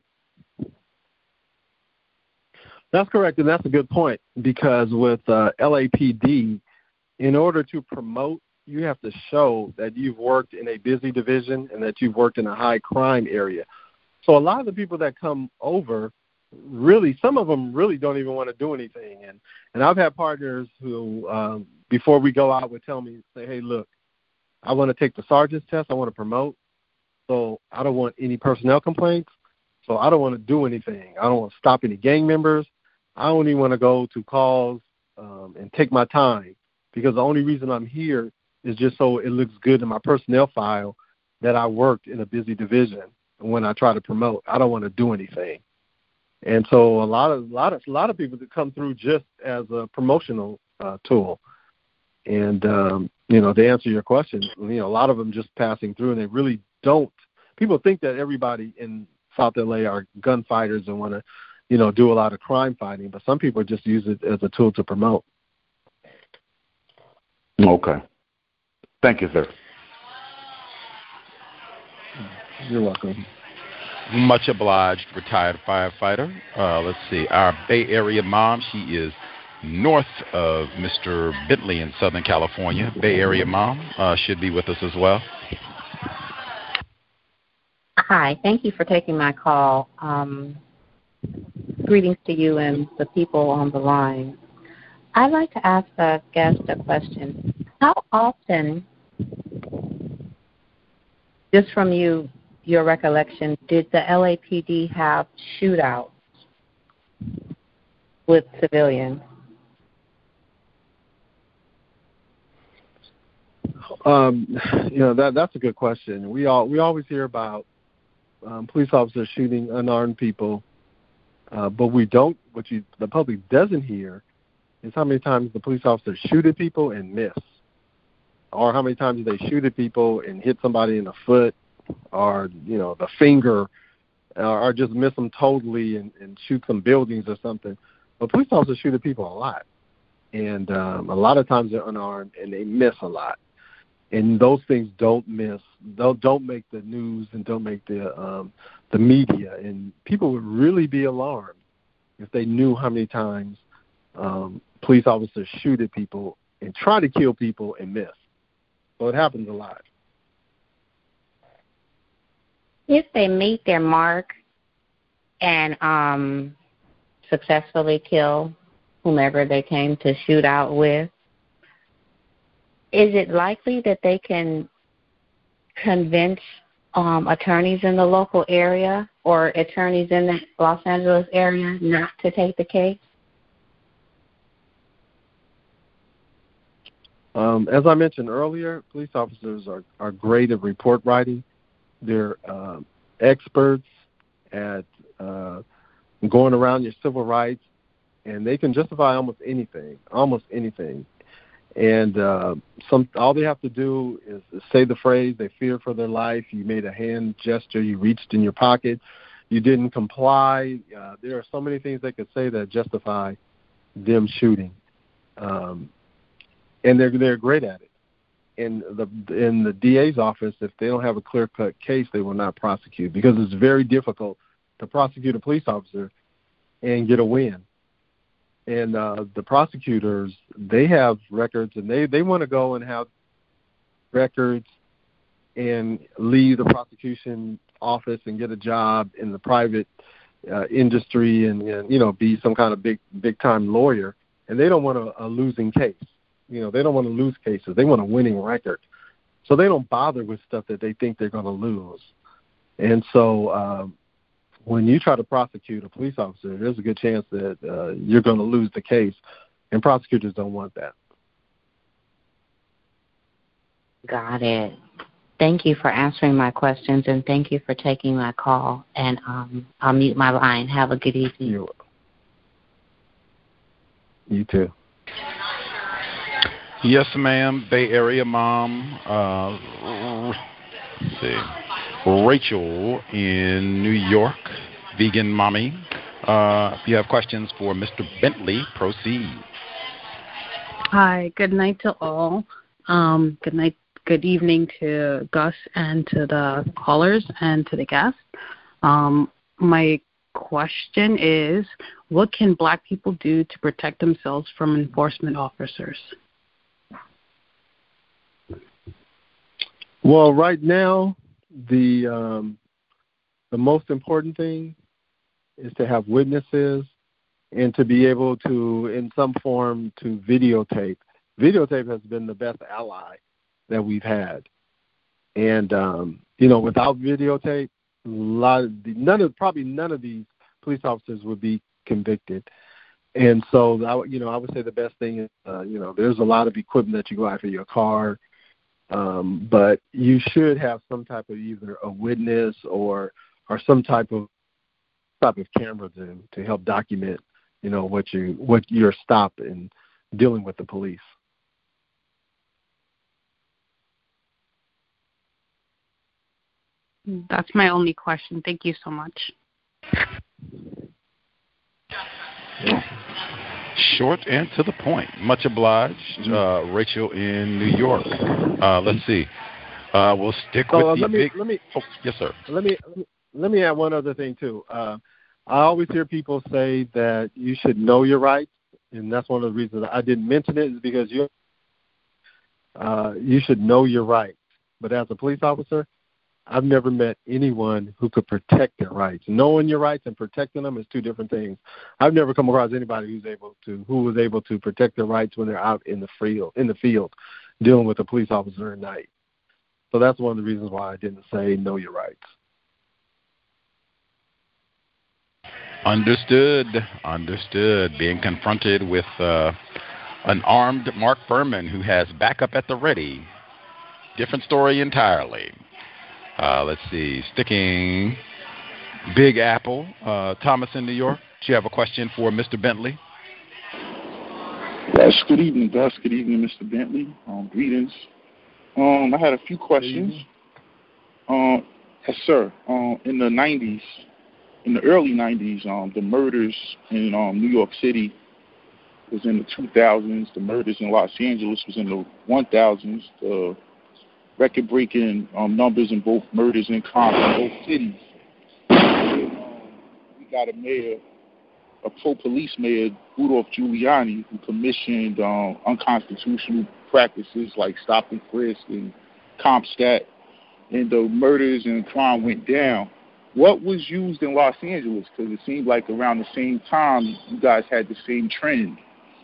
That's correct, and that's a good point, because with uh, L A P D, in order to promote, you have to show that you've worked in a busy division and that you've worked in a high crime area. So a lot of the people that come over, really, some of them really don't even want to do anything. And, and I've had partners who, um, before we go out, would tell me, say, hey, look, I want to take the sergeant's test. I want to promote. So I don't want any personnel complaints. So I don't want to do anything. I don't want to stop any gang members. I only want to go to calls um, and take my time, because the only reason I'm here is just so it looks good in my personnel file that I worked in a busy division. And when I try to promote, I don't want to do anything. And so a lot of a lot of a lot of people that come through just as a promotional uh, tool. And um, you know, to answer your question, you know, a lot of them just passing through, and they really don't. People think that everybody in South L A are gunfighters and want to, you know, do a lot of crime fighting, but some people just use it as a tool to promote. Okay. Thank you, sir. You're welcome. Much obliged, retired firefighter. Uh, let's see. Our Bay Area mom, she is north of Mister Bentley in Southern California. Bay Area mom uh, should be with us as well. Hi. Thank you for taking my call. Um, greetings to you and the people on the line. I'd like to ask the guest a question. How often, just from you, your recollection, did the L A P D have shootouts with civilians? Um, you know, that that's a good question. We all we always hear about um, police officers shooting unarmed people, uh, but we don't. What you the public doesn't hear is how many times the police officers shoot at people and miss, or how many times they shoot at people and hit somebody in the foot, or, you know, the finger, or, or just miss them totally and, and shoot some buildings or something. But police officers shoot at people a lot, and um, a lot of times they're unarmed and they miss a lot. And those things don't miss, don't, don't make the news and don't make the um, the media. And people would really be alarmed if they knew how many times um, police officers shoot at people and try to kill people and miss. So it happens a lot. If they meet their mark and um, successfully kill whomever they came to shoot out with, is it likely that they can convince um, attorneys in the local area or attorneys in the Los Angeles area not to take the case? Um, as I mentioned earlier, police officers are, are great at report writing. They're uh, experts at uh, going around your civil rights, and they can justify almost anything, almost anything. And uh, some all they have to do is, is say the phrase, they feared for their life, you made a hand gesture, you reached in your pocket, you didn't comply. Uh, there are so many things they could say that justify them shooting. Um, and they're they're great at it. In the in the D A's office, if they don't have a clear-cut case, they will not prosecute, because it's very difficult to prosecute a police officer and get a win. And uh, the prosecutors, they have records, and they, they want to go and have records and leave the prosecution office and get a job in the private uh, industry and, and, you know, be some kind of big, big-time lawyer. And they don't want a, a losing case. You know, they don't want to lose cases. They want a winning record. So they don't bother with stuff that they think they're going to lose. And so um, when you try to prosecute a police officer, there's a good chance that uh, you're going to lose the case, and prosecutors don't want that. Got it. Thank you for answering my questions, and thank you for taking my call. And um, I'll mute my line. Have a good evening. You, you too. Yes, ma'am. Bay Area mom. Uh, let's see. Rachel in New York, vegan mommy. Uh, if you have questions for Mister Bentley, proceed. Hi. Good night to all. Um, good night. Good evening to Gus and to the callers and to the guests. Um, my question is, what can Black people do to protect themselves from enforcement officers? Well, right now, the um, the most important thing is to have witnesses and to be able to, in some form, to videotape. Videotape has been the best ally that we've had. And, um, you know, without videotape, a lot of the, none of, probably none of these police officers would be convicted. And so, I, you know, I would say the best thing is, uh, you know, there's a lot of equipment that you go after your car, um, but you should have some type of either a witness or or some type of type of camera to to help document, you know, what you what your stop in dealing with the police. That's my only question. Thank you so much. Short and to the point. Much obliged, uh, Rachel in New York. Uh, let's see. Uh, we'll stick with so, uh, the let me, big. Let me, oh, yes, sir. Let me let me add one other thing too. Uh, I always hear people say that you should know your rights, and that's one of the reasons I didn't mention it is because you uh, you should know your rights. But as a police officer, I've never met anyone who could protect their rights. Knowing your rights and protecting them is two different things. I've never come across anybody who's able to who was able to protect their rights when they're out in the field in the field dealing with a police officer at night. So that's one of the reasons why I didn't say know your rights. Understood. Understood. Being confronted with uh, an armed Mark Furman who has backup at the ready. Different story entirely. Uh, let's see. Sticking Big Apple. Uh, Thomas in New York. Do you have a question for Mister Bentley? Yes, good evening, Gus. Good evening, Mister Bentley. Um, greetings. Um, I had a few questions. Um, yes, sir. Um, in the nineties, in the early nineties, um, the murders in um, New York City was in the two thousands. The murders in Los Angeles was in the one thousands. The record-breaking um, numbers in both murders and crimes in both cities. And, um, we got a mayor, a pro-police mayor, Rudolph Giuliani, who commissioned um, unconstitutional practices like stop and frisk and CompStat, and the murders and crime went down. What was used in Los Angeles? Because it seemed like around the same time you guys had the same trend.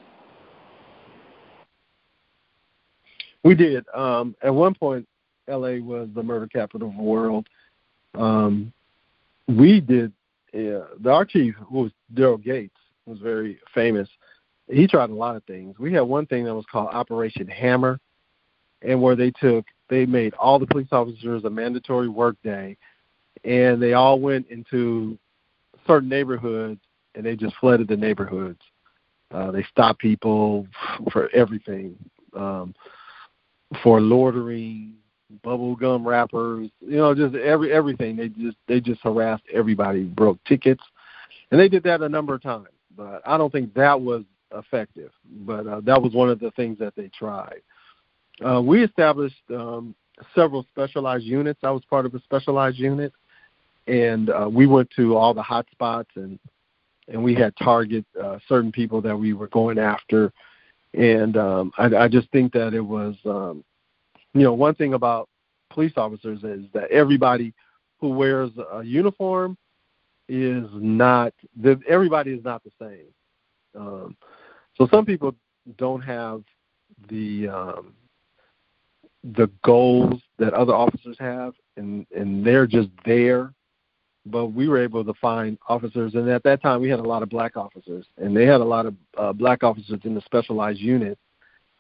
We did. Um, at one point, L A was the murder capital of the world. Um, we did. Uh, the our chief, who was Daryl Gates, was very famous. He tried a lot of things. We had one thing that was called Operation Hammer, and where they took, they made all the police officers a mandatory work day, and they all went into certain neighborhoods, and they just flooded the neighborhoods. Uh, they stopped people for everything. Um, for loitering, bubble gum wrappers, you know, just every everything. They just they just harassed everybody, broke tickets, and they did that a number of times. But I don't think that was effective. But uh, that was one of the things that they tried. Uh, we established um, several specialized units. I was part of a specialized unit, and uh, we went to all the hot spots, and and we had target uh, certain people that we were going after. And um, I, I just think that it was, um, you know, one thing about police officers is that everybody who wears a uniform is not, everybody is not the same. Um, so some people don't have the um, the goals that other officers have, and, and they're just there. But we were able to find officers, and at that time we had a lot of black officers, and they had a lot of uh, black officers in the specialized unit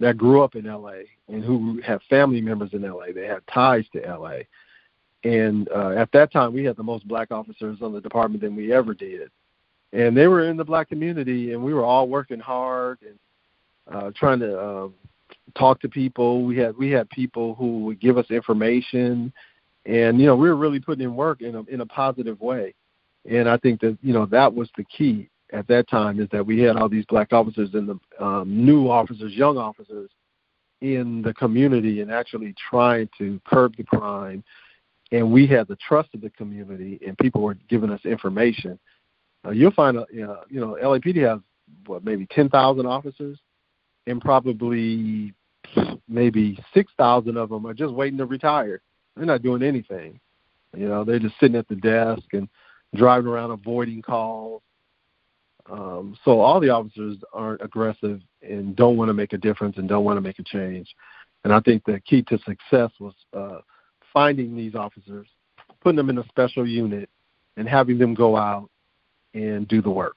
that grew up in L A and who have family members in L A. They have ties to L A. And uh, at that time, we had the most black officers on the department than we ever did. And they were in the black community, and we were all working hard and uh, trying to uh, talk to people. We had we had people who would give us information, and you know we were really putting in work in a in a positive way. And I think that you know that was the key at that time, is that we had all these black officers and the um, new officers, young officers in the community, and actually trying to curb the crime. And we had the trust of the community, and people were giving us information. Uh, you'll find, uh, you know, you know, L A P D has what, maybe ten thousand officers, and probably maybe six thousand of them are just waiting to retire. They're not doing anything. You know, they're just sitting at the desk and driving around avoiding calls. Um, so all the officers aren't aggressive and don't want to make a difference and don't want to make a change. And I think the key to success was uh, finding these officers, putting them in a special unit, and having them go out and do the work.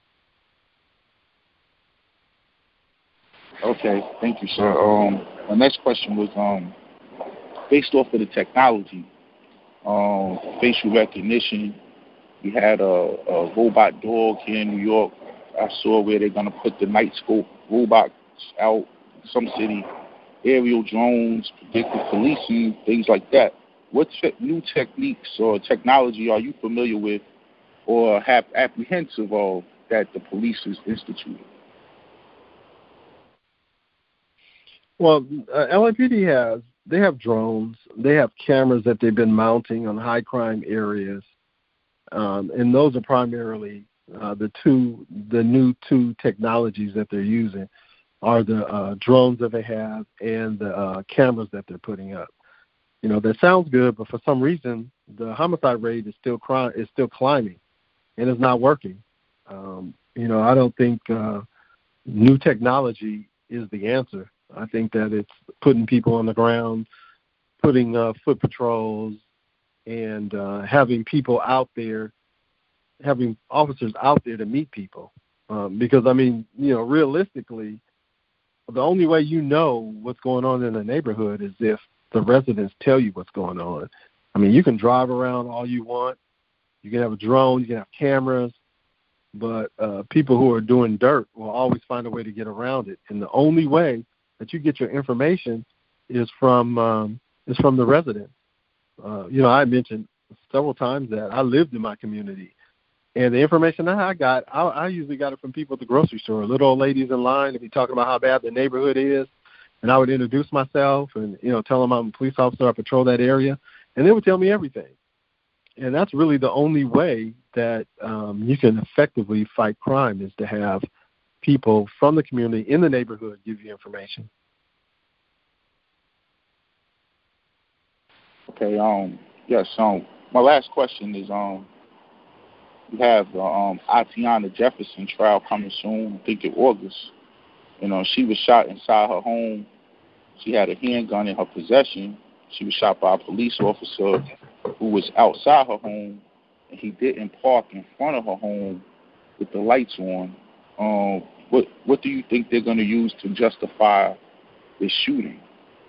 Okay, thank you, sir. Um, my next question was um, based off of the technology, um, facial recognition. We had a, a robot dog here in New York. I saw where they're going to put the night scope robots out in some city, aerial drones, predictive policing, things like that. What te- new techniques or technology are you familiar with or have apprehensive of that the police is instituting? Well, uh, L A P D has, they have drones. They have cameras that they've been mounting on high crime areas. Um, and those are primarily uh, the two, the new two technologies that they're using are the uh, drones that they have and the uh, cameras that they're putting up. You know, that sounds good, but for some reason, the homicide rate is still cri- is still climbing, and it's not working. Um, you know, I don't think uh, new technology is the answer. I think that it's putting people on the ground, putting uh, foot patrols, and uh, having people out there, having officers out there to meet people. Um, because, I mean, you know, realistically, the only way you know what's going on in a neighborhood is if the residents tell you what's going on. I mean, you can drive around all you want. You can have a drone. You can have cameras. But uh, people who are doing dirt will always find a way to get around it. And the only way that you get your information is from um, is from the residents. Uh, you know, I mentioned several times that I lived in my community. And the information that I got, I, I usually got it from people at the grocery store, little old ladies in line to be talking about how bad the neighborhood is. And I would introduce myself and, you know, tell them I'm a police officer, I patrol that area. And they would tell me everything. And that's really the only way that um, you can effectively fight crime, is to have people from the community in the neighborhood give you information. Okay. Um. Yes. Um. My last question is um. We have the um Atiana Jefferson trial coming soon. I think in August. You know, she was shot inside her home. She had a handgun in her possession. She was shot by a police officer who was outside her home, and he didn't park in front of her home with the lights on. Um. What What do you think they're going to use to justify this shooting?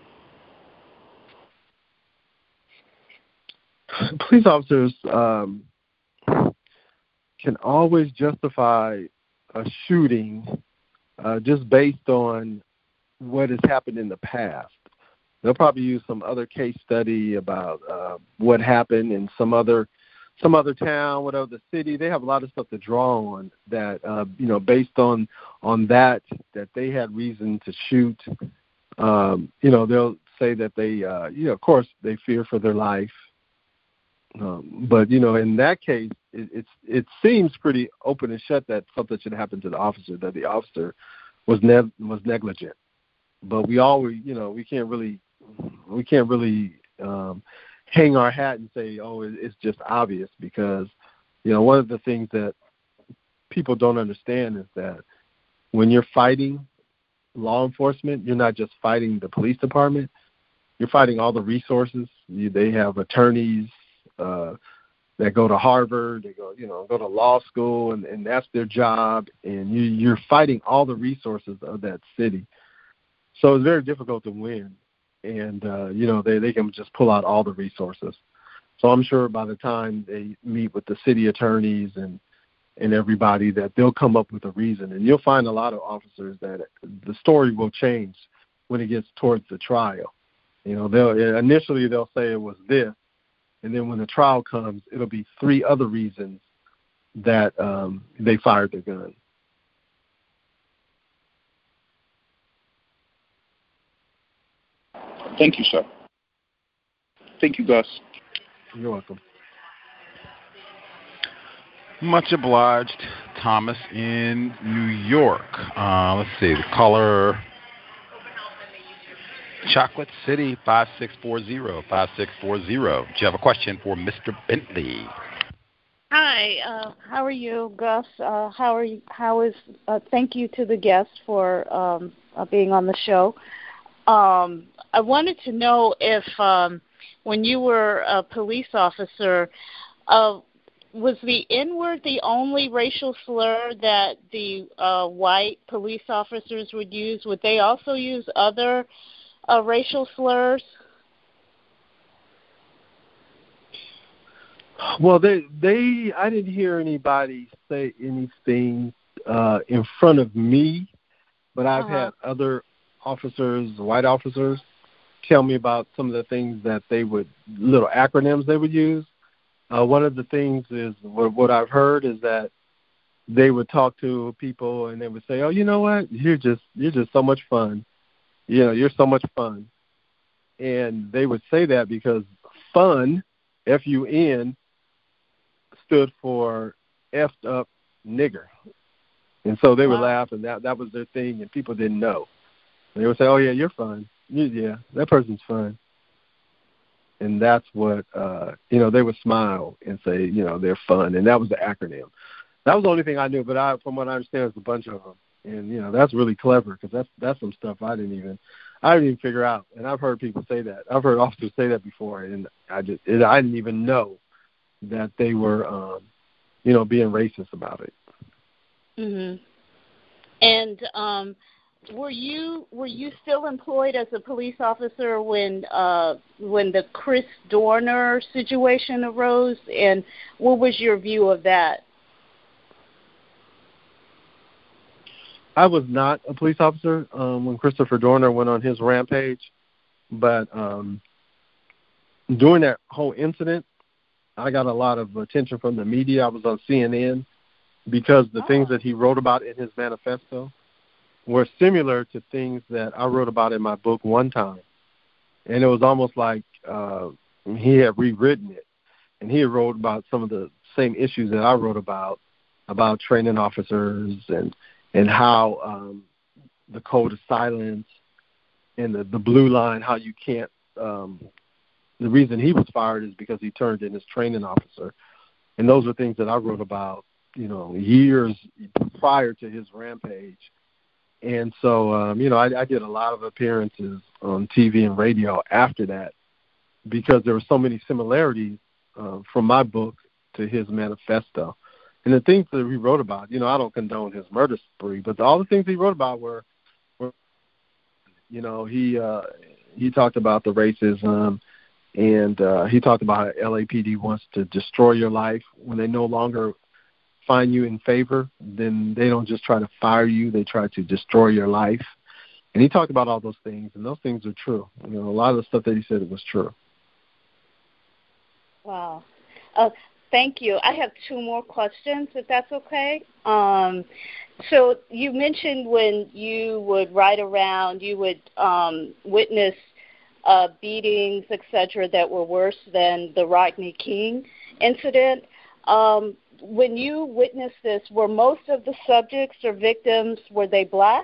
Police officers um, can always justify a shooting uh, just based on what has happened in the past. They'll probably use some other case study about uh, what happened in some other some other town, whatever the city. They have a lot of stuff to draw on that, uh, you know, based on on that, that they had reason to shoot. Um, you know, they'll say that they, uh, you know, of course, they fear for their life. Um, but, you know, in that case, it, it's, it seems pretty open and shut that something should happen to the officer, that the officer was ne- was negligent. But we always, you know, we can't really, we can't really um, hang our hat and say, oh, it, it's just obvious, because, you know, one of the things that people don't understand is that when you're fighting law enforcement, you're not just fighting the police department, you're fighting all the resources. You, they have attorneys, Uh, that go to Harvard, they go, you know, go to law school, and, and that's their job. And you, you're fighting all the resources of that city. So it's very difficult to win. And, uh, you know, they, they can just pull out all the resources. So I'm sure by the time they meet with the city attorneys and, and everybody that they'll come up with a reason. And you'll find a lot of officers that the story will change when it gets towards the trial. You know, they'll initially they'll say it was this, and then when the trial comes, it'll be three other reasons that um, they fired the gun. Thank you, sir. Thank you, Gus. You're welcome. Much obliged, Thomas in New York. Uh, let's see, the caller, Chocolate City, five six four zero, five six four zero. Do you have a question for Mister Bentley? Hi, uh, how are you, Gus? Uh, how are you? How is? Uh, thank you to the guests for um, uh, being on the show. Um, I wanted to know if, um, when you were a police officer, uh, was the N-word the only racial slur that the uh, white police officers would use? Would they also use other uh, racial slurs? Well, they, they, I didn't hear anybody say anything uh, in front of me, but I've uh-huh. had other officers, white officers, tell me about some of the things that they would, little acronyms they would use. Uh, one of the things is, what, what I've heard is that they would talk to people and they would say, oh, you know what, you're just, you're just so much fun. You know, you're so much fun. And they would say that because fun, F U N, stood for effed up nigger. And so they would wow. laugh, and that, that was their thing, and people didn't know. And they would say, oh, yeah, you're fun. You, yeah, that person's fun. And that's what, uh, you know, they would smile and say, you know, they're fun. And that was the acronym. That was the only thing I knew, but I, from what I understand, there's a bunch of them. And, you know, that's really clever because that's, that's some stuff I didn't even, I didn't even figure out. And I've heard people say that. I've heard officers say that before, and I just, it, I didn't even know that they were, um, you know, being racist about it. Mhm. And um, were you were you still employed as a police officer when uh, when the Chris Dorner situation arose? And what was your view of that? I was not a police officer um, when Christopher Dorner went on his rampage, but um, during that whole incident, I got a lot of attention from the media. I was on C N N because the oh. things that he wrote about in his manifesto were similar to things that I wrote about in my book One Time. And it was almost like uh, he had rewritten it. And he had wrote about some of the same issues that I wrote about, about training officers and, and how um, the code of silence and the, the blue line, how you can't um, – the reason he was fired is because he turned in his training officer. And those are things that I wrote about, you know, years prior to his rampage. And so, um, you know, I, I did a lot of appearances on T V and radio after that because there were so many similarities uh, from my book to his manifesto. And the things that he wrote about, you know, I don't condone his murder spree, but all the things he wrote about were, were you know, he uh, he talked about the racism, and uh, he talked about how L A P D wants to destroy your life when they no longer find you in favor. Then they don't just try to fire you; they try to destroy your life. And he talked about all those things, and those things are true. You know, a lot of the stuff that he said was true. Wow. Uh, thank you. I have two more questions, if that's okay. Um, so you mentioned when you would ride around, you would um, witness uh, beatings, et cetera, that were worse than the Rodney King incident. Um, when you witnessed this, were most of the subjects or victims, were they black?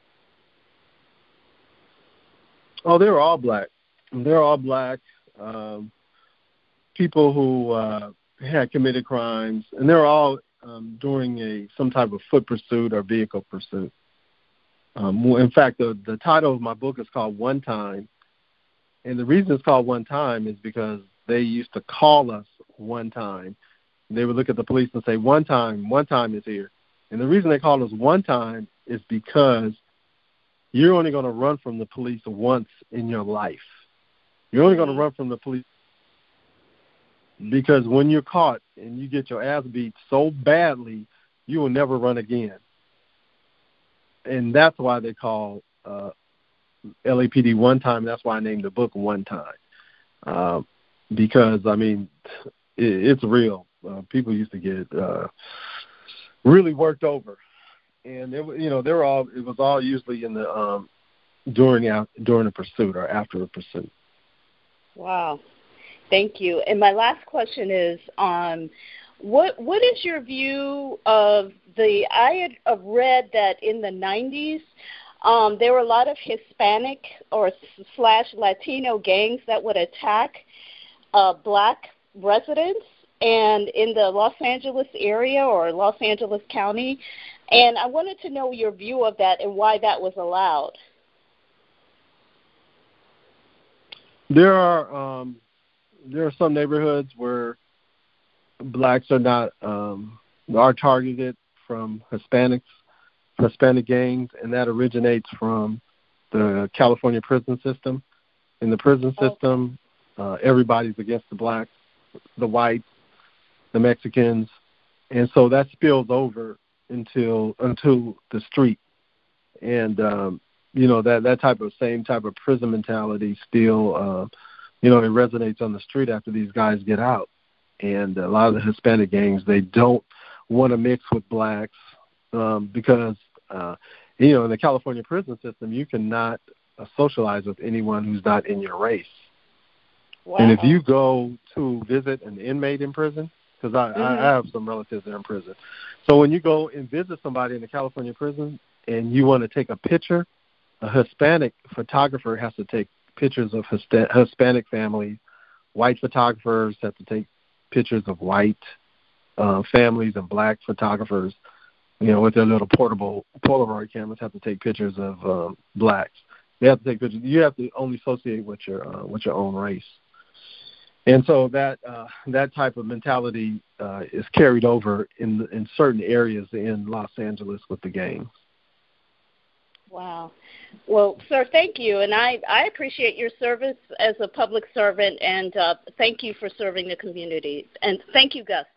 Oh, they were all black. They're all black. Um, people who uh, had committed crimes, and they're all um, doing a some type of foot pursuit or vehicle pursuit. Um, in fact, the, the title of my book is called One Time, and the reason it's called One Time is because they used to call us One Time. They would look at the police and say, one time, one time is here. And the reason they call us One Time is because you're only going to run from the police once in your life. You're only going to run from the police because when you're caught and you get your ass beat so badly, you will never run again. And that's why they call uh, L A P D One Time. That's why I named the book One Time. Uh, because, I mean, it, it's real. Uh, people used to get uh, really worked over. And, it, you know, they were all, it was all usually in the um, during, during the pursuit or after the pursuit. Wow. Thank you. And my last question is, um, what what is your view of the, I had read that in the nineties, um, there were a lot of Hispanic or slash Latino gangs that would attack uh, black residents and in the Los Angeles area or Los Angeles County. And I wanted to know your view of that and why that was allowed. There are um, there are some neighborhoods where blacks are not um, are targeted from Hispanics, Hispanic gangs, and that originates from the California prison system. In the prison system, uh, everybody's against the blacks, the whites, the Mexicans, and so that spills over until until the street, and um, you know that that type of same type of prison mentality still, uh, you know, it resonates on the street after these guys get out. And a lot of the Hispanic gangs, they don't want to mix with blacks um, because, uh, you know, in the California prison system, you cannot uh, socialize with anyone who's not in your race. Wow. And if you go to visit an inmate in prison, because I, mm-hmm. I have some relatives that are in prison, so when you go and visit somebody in the California prison and you want to take a picture, a Hispanic photographer has to take pictures of Hispanic families. White photographers have to take pictures of white uh, families, and black photographers, you know, with their little portable Polaroid cameras, have to take pictures of um, blacks. They have to take pictures. You have to only associate with your uh, with your own race, and so that uh, that type of mentality uh, is carried over in in certain areas in Los Angeles with the gangs. Wow. Well, sir, thank you. And I, I appreciate your service as a public servant, and uh, thank you for serving the community. And thank you, Gus.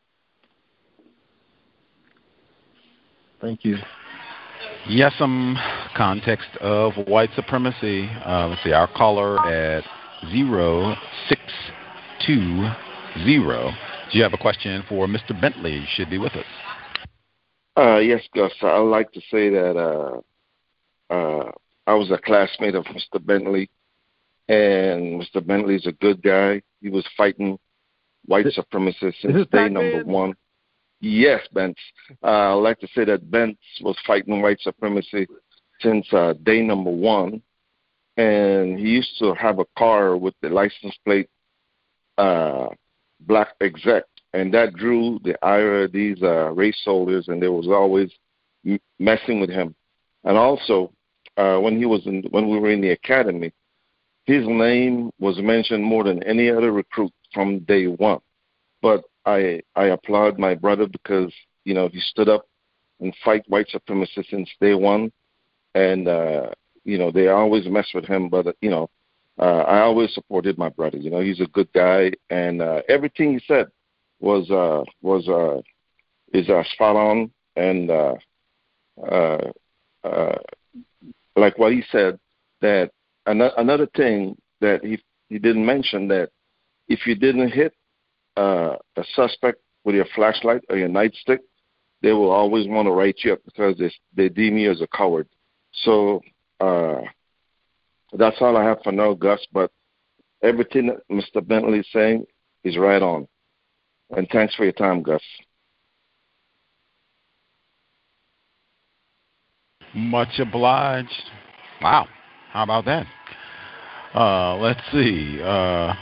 Thank you. Yes, some context of white supremacy. Uh, let's see, our caller at zero six two zero. Do you have a question for Mister Bentley? You should be with us. Uh, yes, Gus. I'd like to say that uh, uh, I was a classmate of Mister Bentley, and Mister Bentley's a good guy. He was fighting white supremacists since day number one. Yes, Bence. Uh, I'd like to say that Bence was fighting white supremacy since uh, day number one, and he used to have a car with the license plate uh, black exec, and that drew the ire of these uh, race soldiers, and they was always m- messing with him. And also, uh, when he was in, when we were in the academy, his name was mentioned more than any other recruit from day one. But I I applaud my brother because, you know, he stood up and fight white supremacists since day one. And, uh, you know, they always mess with him. But, you know, uh, I always supported my brother. You know, he's a good guy. And uh, everything he said was, uh, was uh, is uh, spot on. And uh, uh, uh, like what he said, that an- another thing that he, he didn't mention, that if you didn't hit Uh, a suspect with your flashlight or your nightstick, they will always want to write you up because they, they deem you as a coward. So uh, that's all I have for now, Gus. But everything that Mister Bentley is saying is right on. And thanks for your time, Gus. Much obliged. Wow. How about that? Uh, let's see. Uh,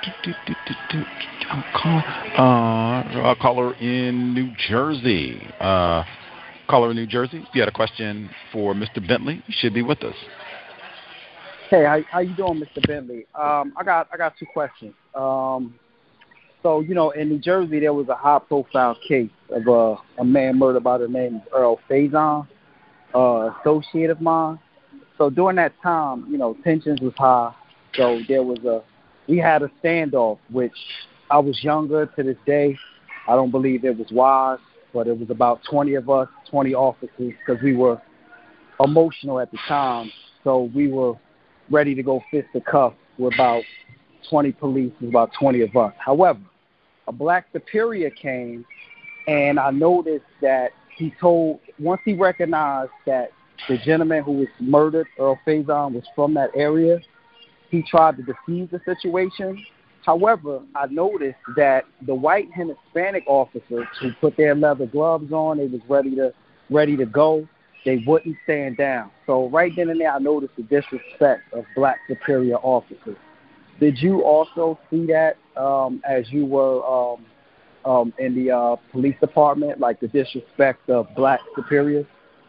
Uh, caller in New Jersey. Uh, caller in New Jersey. If you had a question for Mister Bentley, you should be with us. Hey, how, how you doing, Mister Bentley? Um, I got I got two questions. Um, so you know, in New Jersey, there was a high-profile case of a, a man murdered by the name of Earl Faison, uh, associate of mine. So so during that time, you know, tensions was high. So there was a, we had a standoff, which I was younger to this day. I don't believe it was wise, but it was about twenty of us, twenty officers, because we were emotional at the time. So we were ready to go fist to cuff with about twenty police and about twenty of us. However, a black superior came, and I noticed that he told, once he recognized that the gentleman who was murdered, Earl Faison, was from that area, he tried to defuse the situation. However, I noticed that the white and Hispanic officers who put their leather gloves on, they was ready to ready to go, they wouldn't stand down. So right then and there, I noticed the disrespect of black superior officers. Did you also see that um, as you were um, um, in the uh, police department, like the disrespect of black superiors?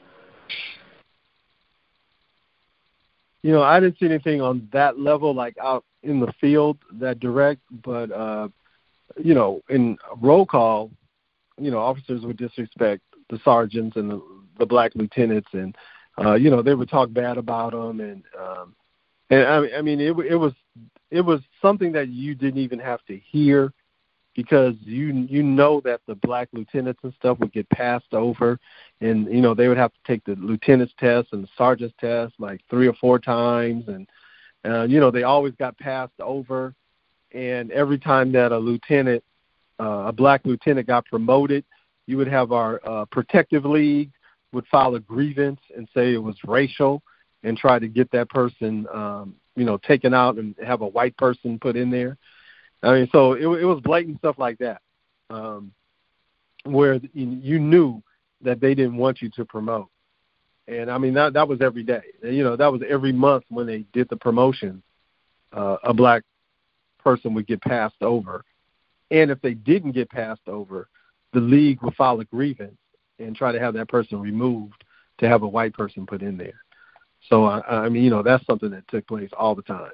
You know, I didn't see anything on that level, like out in the field, that direct. But, uh, you know, in roll call, you know, officers would disrespect the sergeants and the, the black lieutenants. And, uh, you know, they would talk bad about them. And, um, and I, I mean, it, it was it was something that you didn't even have to hear, because you you know that the black lieutenants and stuff would get passed over, and, you know, they would have to take the lieutenant's test and the sergeant's test like three or four times. And, uh, you know, they always got passed over. And every time that a lieutenant, uh, a black lieutenant got promoted, you would have our uh, protective league would file a grievance and say it was racial and try to get that person, um, you know, taken out and have a white person put in there. I mean, so it, it was blatant stuff like that, um, where you knew that they didn't want you to promote. And, I mean, that that was every day. You know, that was every month when they did the promotion, uh, a black person would get passed over. And if they didn't get passed over, the league would file a grievance and try to have that person removed to have a white person put in there. So, I, I mean, you know, that's something that took place all the time.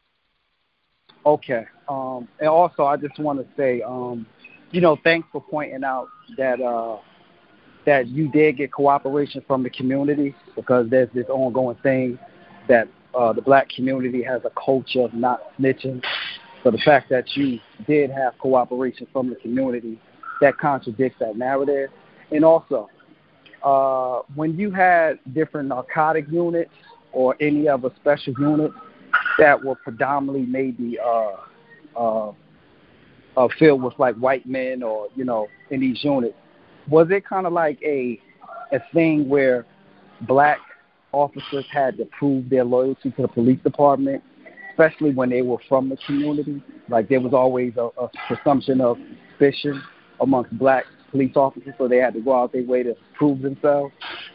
Okay. Um, and also, I just want to say, um, you know, thanks for pointing out that uh, that you did get cooperation from the community, because there's this ongoing thing that uh, the black community has a culture of not snitching. So the fact that you did have cooperation from the community, that contradicts that narrative. And also, uh, when you had different narcotic units or any other special units that were predominantly maybe uh, uh, uh, filled with like white men, or, you know, in these units, was it kind of like a a thing where black officers had to prove their loyalty to the police department, especially when they were from the community? Like, there was always a, a presumption of suspicion amongst black police officers, so they had to go out their way to prove themselves?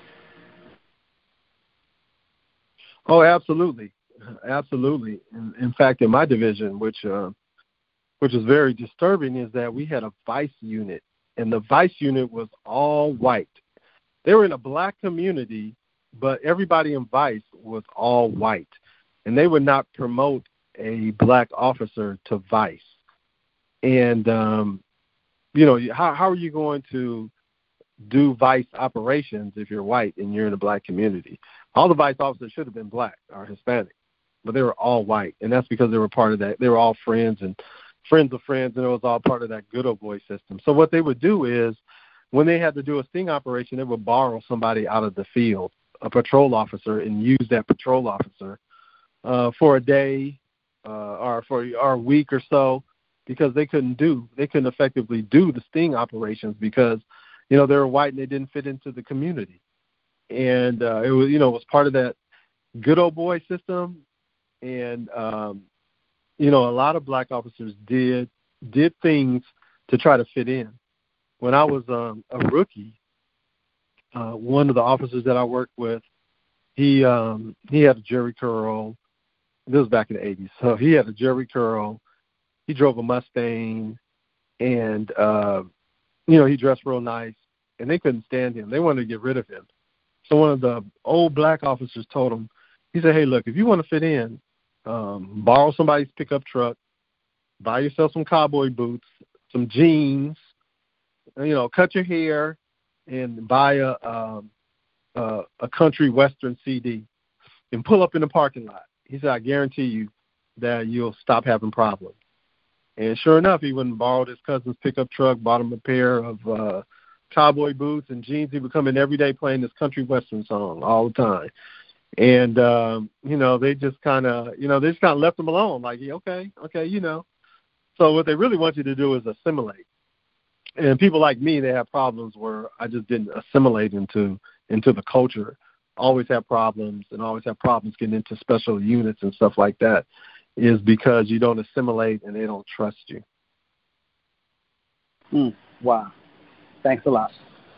Oh, absolutely. Absolutely. In, in fact, in my division, which uh, which is very disturbing, is that we had a vice unit, and the vice unit was all white. They were in a black community, but everybody in vice was all white, and they would not promote a black officer to vice. And, um, you know, how, how are you going to do vice operations if you're white and you're in a black community? All the vice officers should have been black or Hispanic, but they were all white, and that's because they were part of that. They were all friends and friends of friends, and it was all part of that good old boy system. So what they would do is, when they had to do a sting operation, they would borrow somebody out of the field, a patrol officer, and use that patrol officer uh, for a day uh, or for or a week or so, because they couldn't do, they couldn't effectively do the sting operations because, you know, they were white and they didn't fit into the community. And uh, it was, you know, it was part of that good old boy system. And, um, you know, a lot of black officers did did things to try to fit in. When I was um, a rookie, uh, one of the officers that I worked with, he um, he had a jerry curl. This was back in the eighties. So he had a jerry curl. He drove a Mustang, and, uh, you know, he dressed real nice, and they couldn't stand him. They wanted to get rid of him. So one of the old black officers told him, he said, hey, look, if you want to fit in, um, borrow somebody's pickup truck, buy yourself some cowboy boots, some jeans, you know, cut your hair, and buy a um, uh, a country western C D. and pull up in the parking lot. He said, I guarantee you that you'll stop having problems. And sure enough, he went and borrowed his cousin's pickup truck, bought him a pair of uh, cowboy boots and jeans. He would come in every day playing this country western song all the time. And, um, you know, they just kind of, you know, they just kind of left him alone. Like, yeah, okay, okay, you know. So what they really want you to do is assimilate. And people like me, they have problems where I just didn't assimilate into into the culture. Always have problems and always have problems getting into special units and stuff like that is because you don't assimilate and they don't trust you. Mm, wow. Thanks a lot.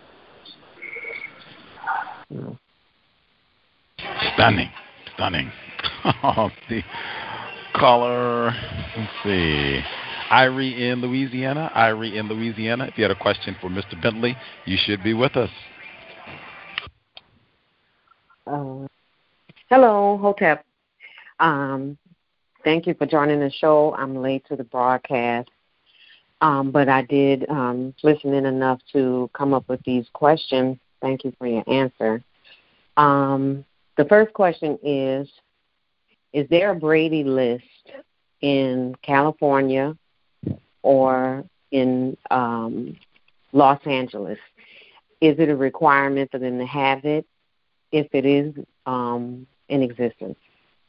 Yeah. Stunning. Stunning. Oh, the caller, let's see. Irie in Louisiana. Irie in Louisiana. If you had a question for Mister Bentley, you should be with us. Uh, hello, Hotep. Um, thank you for joining the show. I'm late to the broadcast, um, but I did um, listen in enough to come up with these questions. Thank you for your answer. Um, the first question is, is there a Brady list in California or in um, Los Angeles? Is it a requirement for them to have it if it is um, in existence?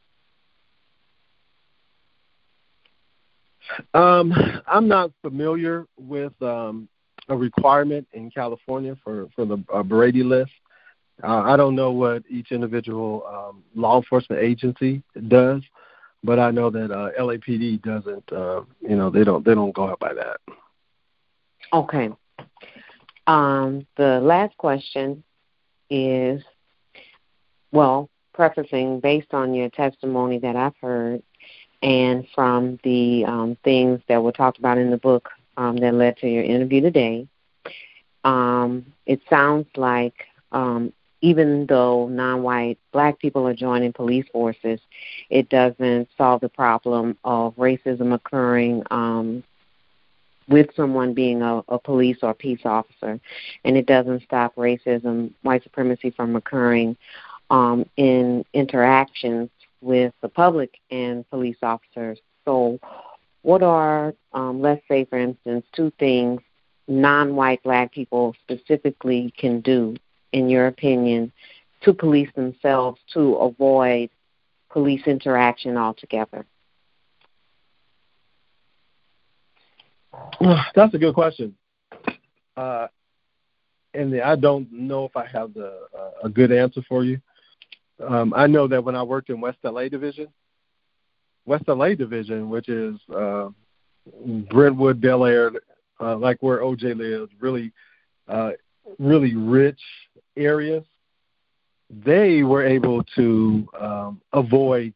Um, I'm not familiar with um, a requirement in California for, for the uh, Brady list. Uh, I don't know what each individual um, law enforcement agency does, but I know that uh, L A P D doesn't. Uh, you know, they don't. They don't go out by that. Okay. Um, the last question is, well, prefacing based on your testimony that I've heard, and from the um, things that were talked about in the book um, that led to your interview today, um, it sounds like um, even though non-white black people are joining police forces, it doesn't solve the problem of racism occurring um, with someone being a, a police or peace officer, and it doesn't stop racism, white supremacy from occurring um, in interactions with the public and police officers. So what are, um, let's say, for instance, two things non-white black people specifically can do, in your opinion, to police themselves to avoid police interaction altogether? That's a good question. Uh, and I don't know if I have the, uh, a good answer for you. Um, I know that when I worked in West L A Division, West L A Division, which is uh, Brentwood, Bel Air, uh, like where O J lives, really, uh, really rich areas, they were able to um, avoid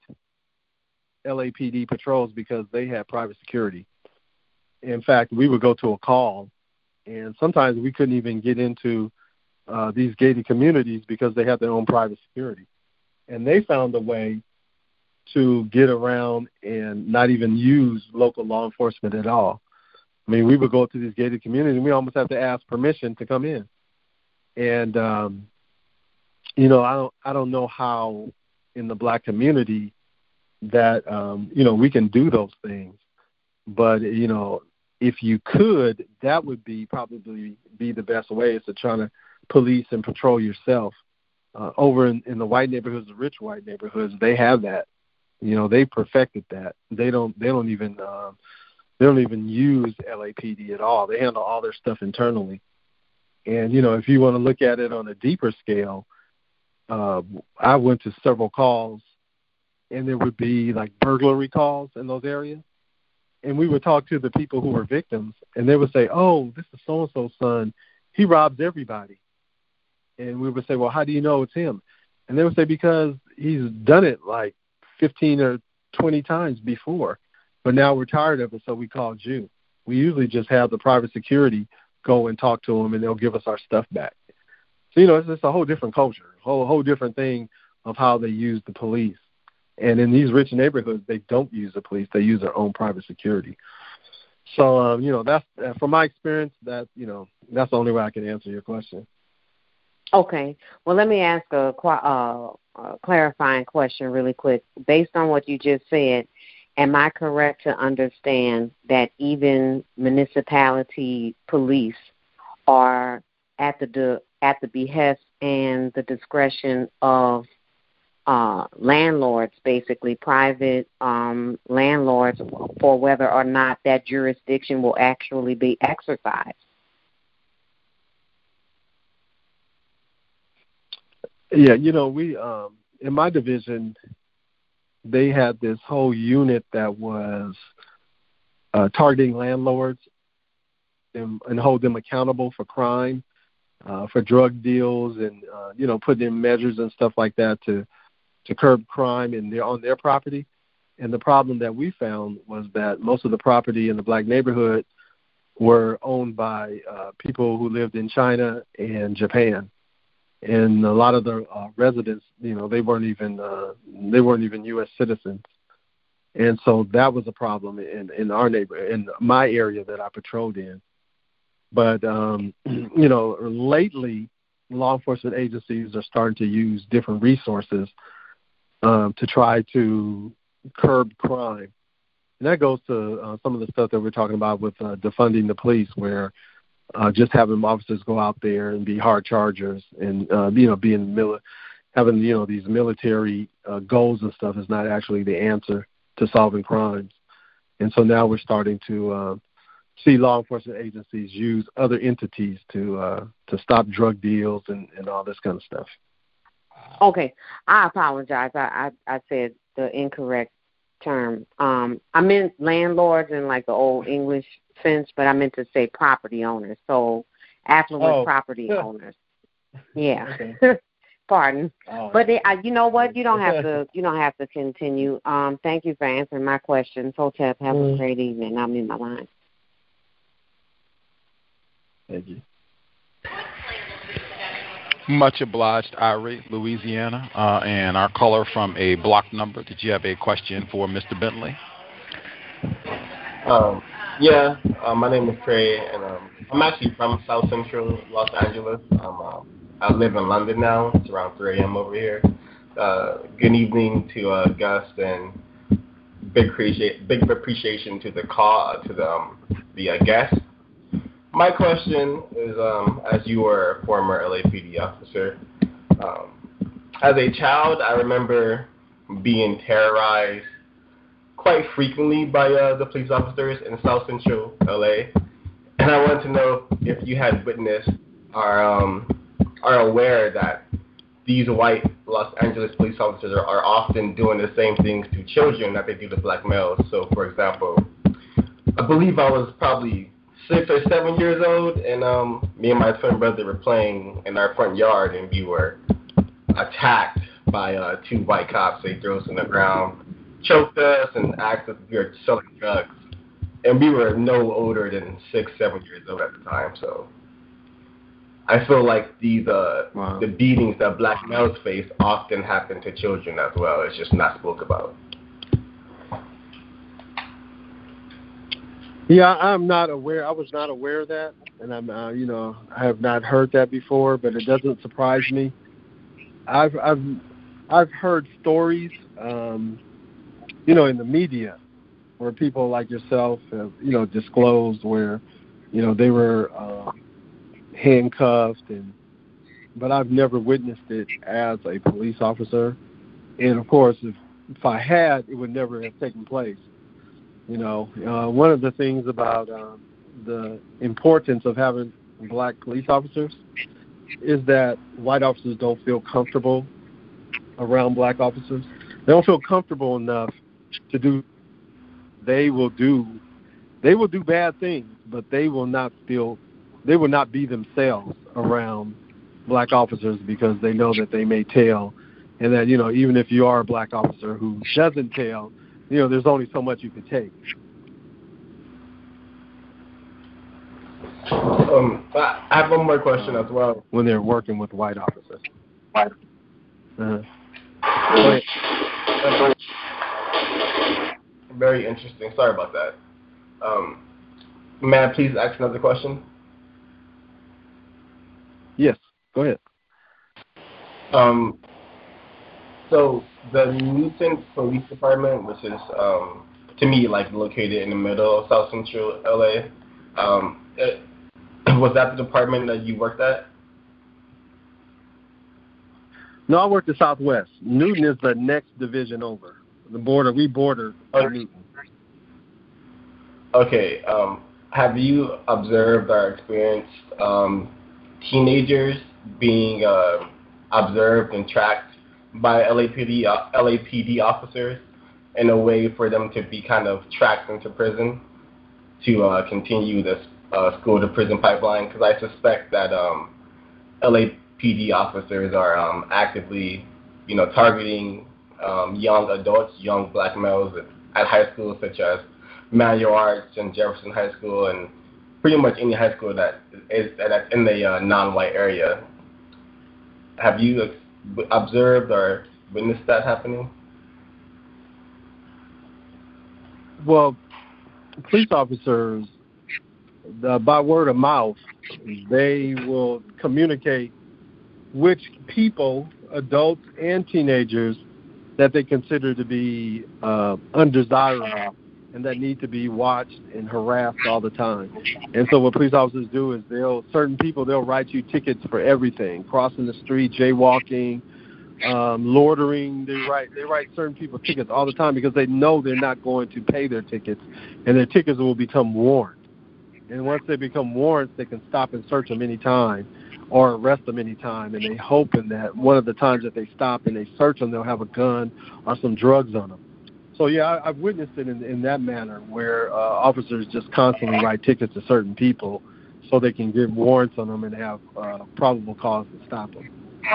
L A P D patrols because they had private security. In fact, we would go to a call, and sometimes we couldn't even get into uh, these gated communities because they had their own private security. And they found a way to get around and not even use local law enforcement at all. I mean, we would go to these gated communities, and we almost have to ask permission to come in. And, um, you know, I don't, I don't know how in the black community that, um, you know, we can do those things. But, you know, if you could, that would be probably be the best way, is to try to police and patrol yourself. Uh, over in, in the white neighborhoods, the rich white neighborhoods, they have that. You know, they perfected that. They don't. They don't even. Um, they don't even use L A P D at all. They handle all their stuff internally. And you know, if you want to look at it on a deeper scale, uh, I went to several calls, and there would be like burglary calls in those areas, and we would talk to the people who were victims, and they would say, "Oh, this is so and so's son. He robs everybody." And we would say, well, how do you know it's him? And they would say, because he's done it like fifteen or twenty times before, but now we're tired of it, so we called you. We usually just have the private security go and talk to them, and they'll give us our stuff back. So, you know, it's just a whole different culture, a whole, whole different thing of how they use the police. And in these rich neighborhoods, they don't use the police. They use their own private security. So, um, you know, that's uh, from my experience, that, you know, that's the only way I can answer your question. Okay. Well, let me ask a uh, a clarifying question really quick. Based on what you just said, am I correct to understand that even municipality police are at the at the behest and the discretion of uh, landlords, basically private um, landlords, for whether or not that jurisdiction will actually be exercised? Yeah, you know, we um, in my division, they had this whole unit that was uh, targeting landlords and, and hold them accountable for crime, uh, for drug deals, and uh, you know, putting in measures and stuff like that to to curb crime in their on their property. And the problem that we found was that most of the property in the black neighborhood were owned by uh, people who lived in China and Japan. And a lot of the uh, residents, you know, they weren't even uh, they weren't even U S citizens, and so that was a problem in, in our neighbor in my area that I patrolled in. But um, you know, lately, law enforcement agencies are starting to use different resources um, to try to curb crime, and that goes to uh, some of the stuff that we're talking about with uh, defunding the police, where Uh, just having officers go out there and be hard chargers and, uh, you know, being mili- having, you know, these military uh, goals and stuff is not actually the answer to solving crimes. And so now we're starting to uh, see law enforcement agencies use other entities to uh, to stop drug deals and, and all this kind of stuff. Okay. I apologize. I, I, I said the incorrect term. Um, I meant landlords in like the old English sense, but I meant to say property owners. So affluent oh. property yeah. owners. Yeah. Okay. Pardon. Oh. But they, I, you know what? You don't have to. You don't have to continue. Um, thank you for answering my questions. Hotep, have mm. a great evening. I'm in my line. Thank you. Much obliged, Irie, Louisiana, uh, and our caller from a block number. Did you have a question for Mister Bentley? Um, yeah, uh, my name is Trey, and um, I'm actually from South Central Los Angeles. Um, uh, I live in London now. It's around three a.m. over here. Uh, good evening to uh, Gus, and big appreciate big appreciation to the call to the um, the uh, guest. My question is, um, as you were a former L A P D officer, um, as a child, I remember being terrorized quite frequently by uh, the police officers in South Central L A, and I wanted to know if you had witnessed or um, are aware that these white Los Angeles police officers are, are often doing the same things to children that they do to black males. So, for example, I believe I was probably six or seven years old, and um, me and my twin brother were playing in our front yard, and we were attacked by uh, two white cops. They threw us on the ground, choked us, and asked us if we were selling drugs. And we were no older than six, seven years old at the time. So I feel like these uh, wow. the beatings that black males face often happen to children as well. It's just not spoke about. Yeah, I'm not aware. I was not aware of that, and I'm, uh, you know, I have not heard that before. But it doesn't surprise me. I've, I've, I've heard stories, um, you know, in the media, where people like yourself have, you know, disclosed where, you know, they were uh, handcuffed, and, but I've never witnessed it as a police officer. And of course, if if I had, it would never have taken place. You know, uh, one of the things about um, the importance of having black police officers is that white officers don't feel comfortable around black officers. They don't feel comfortable enough to do. They will do. They will do bad things, but they will not feel. They will not be themselves around black officers because they know that they may tell, and that, you know, even if you are a black officer who doesn't tell, you know, there's only so much you can take. Um, I have one more question as well. When they're working with white officers. White. Uh-huh. Very interesting. Sorry about that. Um, may I please ask another question? Yes, go ahead. Um, so the Newton Police Department, which is um, to me like located in the middle of South Central L A, um, it, was that the department that you worked at? No, I worked at Southwest. Newton is the next division over. The border, we border oh. Newton. Okay. Um, have you observed or experienced um, teenagers being uh, observed and tracked by L A P D uh, L A P D officers in a way for them to be kind of tracked into prison to uh, continue this uh, school to prison pipeline? Because I suspect that um, L A P D officers are um, actively, you know, targeting um, young adults, young black males at, at high schools such as Manual Arts and Jefferson High School, and pretty much any high school that is that's in the uh, non-white area. Have you ex- observed or witnessed that happening? Well, police officers, the, by word of mouth, they will communicate which people, adults and teenagers, that they consider to be uh, undesirable and that need to be watched and harassed all the time. And so what police officers do is they'll, certain people, they'll write you tickets for everything, crossing the street, jaywalking, um, loitering. They write, they write certain people tickets all the time because they know they're not going to pay their tickets, and their tickets will become warrants. And once they become warrants, they can stop and search them anytime or arrest them anytime, and they hoping that one of the times that they stop and they search them, they'll have a gun or some drugs on them. So, yeah, I, I've witnessed it in, in that manner where uh, officers just constantly write tickets to certain people so they can get warrants on them and have uh, probable cause to stop them.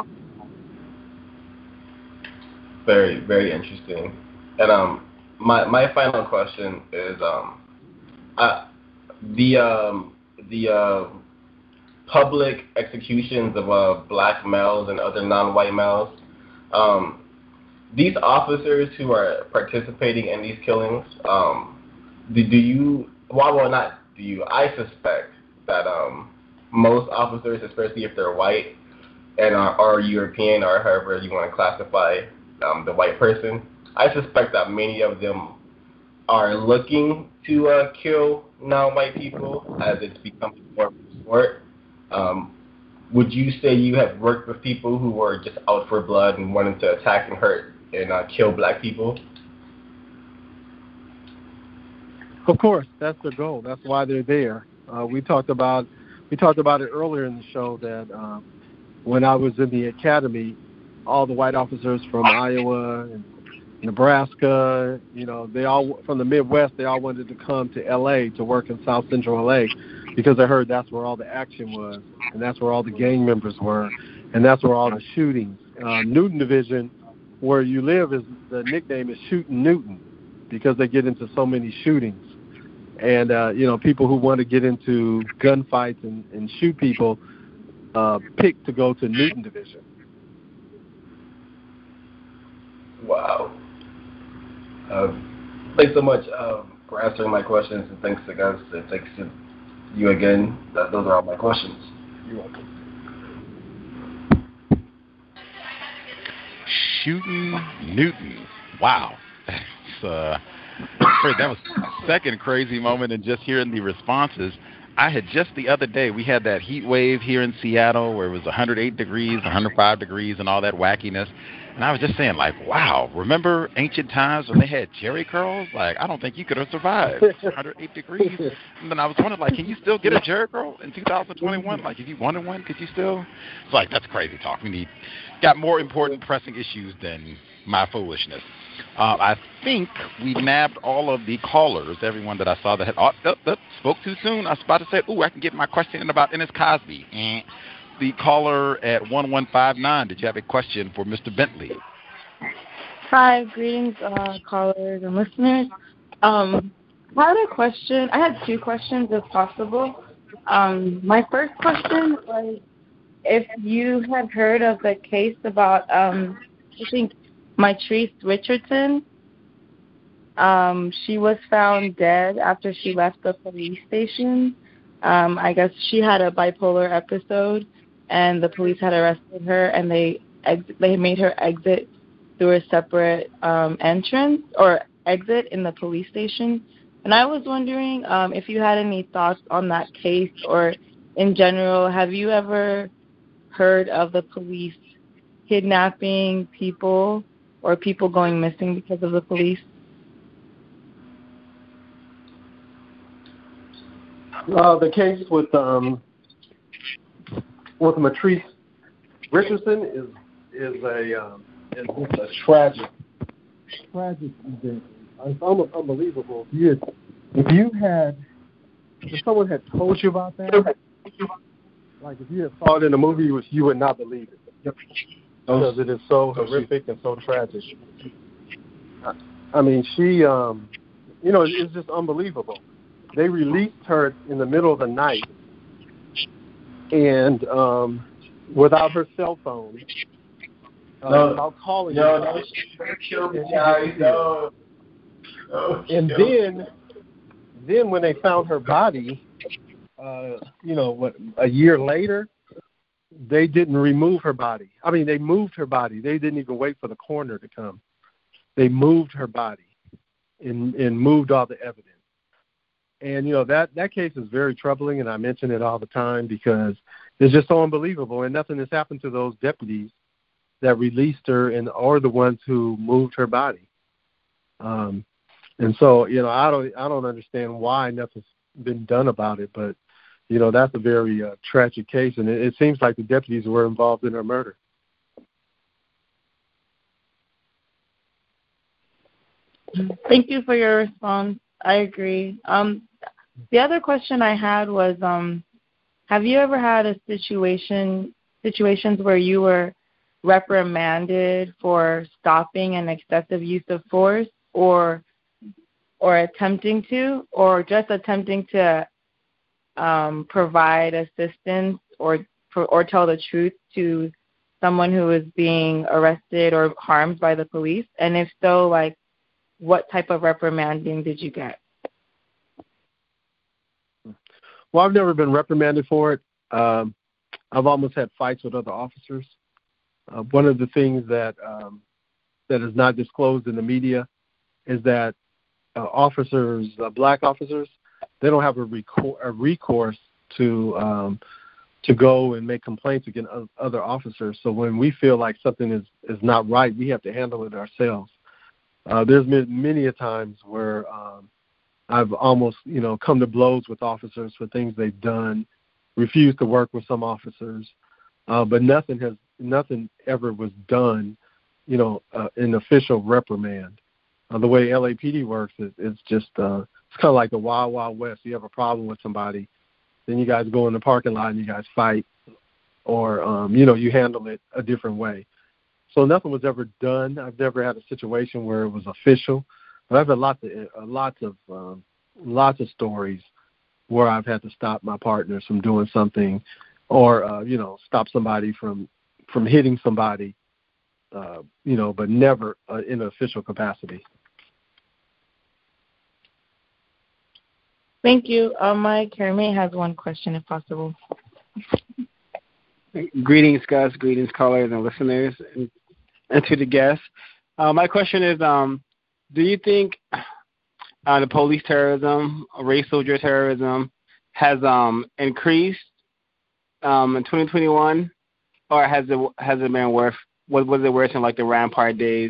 Very, very interesting. And um, my my final question is um, uh, the um, the uh, public executions of uh, black males and other non-white males. Um, these officers who are participating in these killings, um, do, do you, well, well, not do you, I suspect that um, most officers, especially if they're white and are, are European or however you want to classify um, the white person, I suspect that many of them are looking to uh, kill non-white people as it's becoming more of a sport. Um, would you say you have worked with people who were just out for blood and wanted to attack and hurt and uh, kill black people? Of course, that's their goal. That's why they're there. Uh, we talked about we talked about it earlier in the show that um, when I was in the academy, all the white officers from Iowa and Nebraska, you know, they all from the Midwest, they all wanted to come to L A to work in South Central L A because they heard that's where all the action was, and that's where all the gang members were, and that's where all the shootings. Uh, Newton Division, where you live, is the nickname is Shootin' Newton because they get into so many shootings. And, uh, you know, people who want to get into gunfights and, and shoot people uh, pick to go to Newton Division. Wow. Uh, thanks so much uh, for answering my questions, and thanks to guys. Thanks to you again. That, those are all my questions. You're welcome. Shootin' Newton. Wow. That's, uh, that was the second crazy moment, and just hearing the responses. I had just the other day, we had that heat wave here in Seattle where it was one hundred eight degrees, one hundred five degrees, and all that wackiness. And I was just saying, like, wow, remember ancient times when they had Jerry curls? Like, I don't think you could have survived one hundred eight degrees. And then I was wondering, like, can you still get a Jerry curl in two thousand twenty-one? Like, if you wanted one, could you still? It's like, that's crazy talk. We need, got more important pressing issues than my foolishness. Uh, I think we nabbed all of the callers, everyone that I saw that had, oh, oh, oh, spoke too soon. I was about to say, ooh, I can get my question in about Ennis Cosby. Eh. The caller at one one five nine, did you have a question for Mister Bentley? Hi, greetings, uh, callers and listeners. Um, I had a question. I had two questions, if possible. Um, my first question was if you had heard of the case about, um, I think, Mitrice Richardson. Um, she was found dead after she left the police station. Um, I guess she had a bipolar episode, and the police had arrested her, and they ex- they made her exit through a separate um, entrance or exit in the police station. And I was wondering um, if you had any thoughts on that case, or in general, have you ever heard of the police kidnapping people or people going missing because of the police? Uh, the case with um, with Matrice Richardson is is a um, is a tragic tragic event. It's almost unbelievable. If you had, if you had if someone had told you about that, like if you had saw it in a movie, you would, you would not believe it because it is so horrific and so tragic. I mean, she, um, you know, it's just unbelievable. They released her in the middle of the night, and um, without her cell phone, uh, no, without calling. No, her. no, she killed me, guys. No. no and then, then when they found her body, uh, you know, what a year later, they didn't remove her body. I mean, they moved her body. They didn't even wait for the coroner to come. They moved her body and, and moved all the evidence. And, you know, that, that case is very troubling, and I mention it all the time because it's just so unbelievable, and nothing has happened to those deputies that released her and or the ones who moved her body. Um, and so, you know, I don't I don't understand why nothing's been done about it, but, you know, that's a very uh, tragic case, and it, it seems like the deputies were involved in her murder. Thank you for your response. I agree. Um, the other question I had was, um, have you ever had a situation situations where you were reprimanded for stopping an excessive use of force, or or attempting to, or just attempting to um, provide assistance or or tell the truth to someone who is being arrested or harmed by the police? And if so, like, what type of reprimanding did you get? Well, I've never been reprimanded for it. Um, I've almost had fights with other officers. Uh, one of the things that um, that is not disclosed in the media is that uh, officers, uh, black officers, they don't have a, recor- a recourse to um, to go and make complaints against other officers. So when we feel like something is, is not right, we have to handle it ourselves. Uh, there's been many a times where um, I've almost, you know, come to blows with officers for things they've done, refused to work with some officers, uh, but nothing has, nothing ever was done, you know, uh, an official reprimand. Uh, the way L A P D works is it's just, uh, it's kind of like the Wild Wild West. You have a problem with somebody, then you guys go in the parking lot and you guys fight, or, um, you know, you handle it a different way. So nothing was ever done. I've never had a situation where it was official. But I've had lots of uh, lots of um, lots of stories where I've had to stop my partners from doing something, or uh, you know, stop somebody from from hitting somebody, uh, you know, but never uh, in an official capacity. Thank you. Uh, Mike Kermay has one question, if possible. Greetings, Gus. Greetings, callers and listeners, and, and to the guests. Uh, my question is, um, do you think uh, the police terrorism, race soldier terrorism, has um, increased um, in twenty twenty-one, or has it has it been worse? What was it worse in like the Rampart days?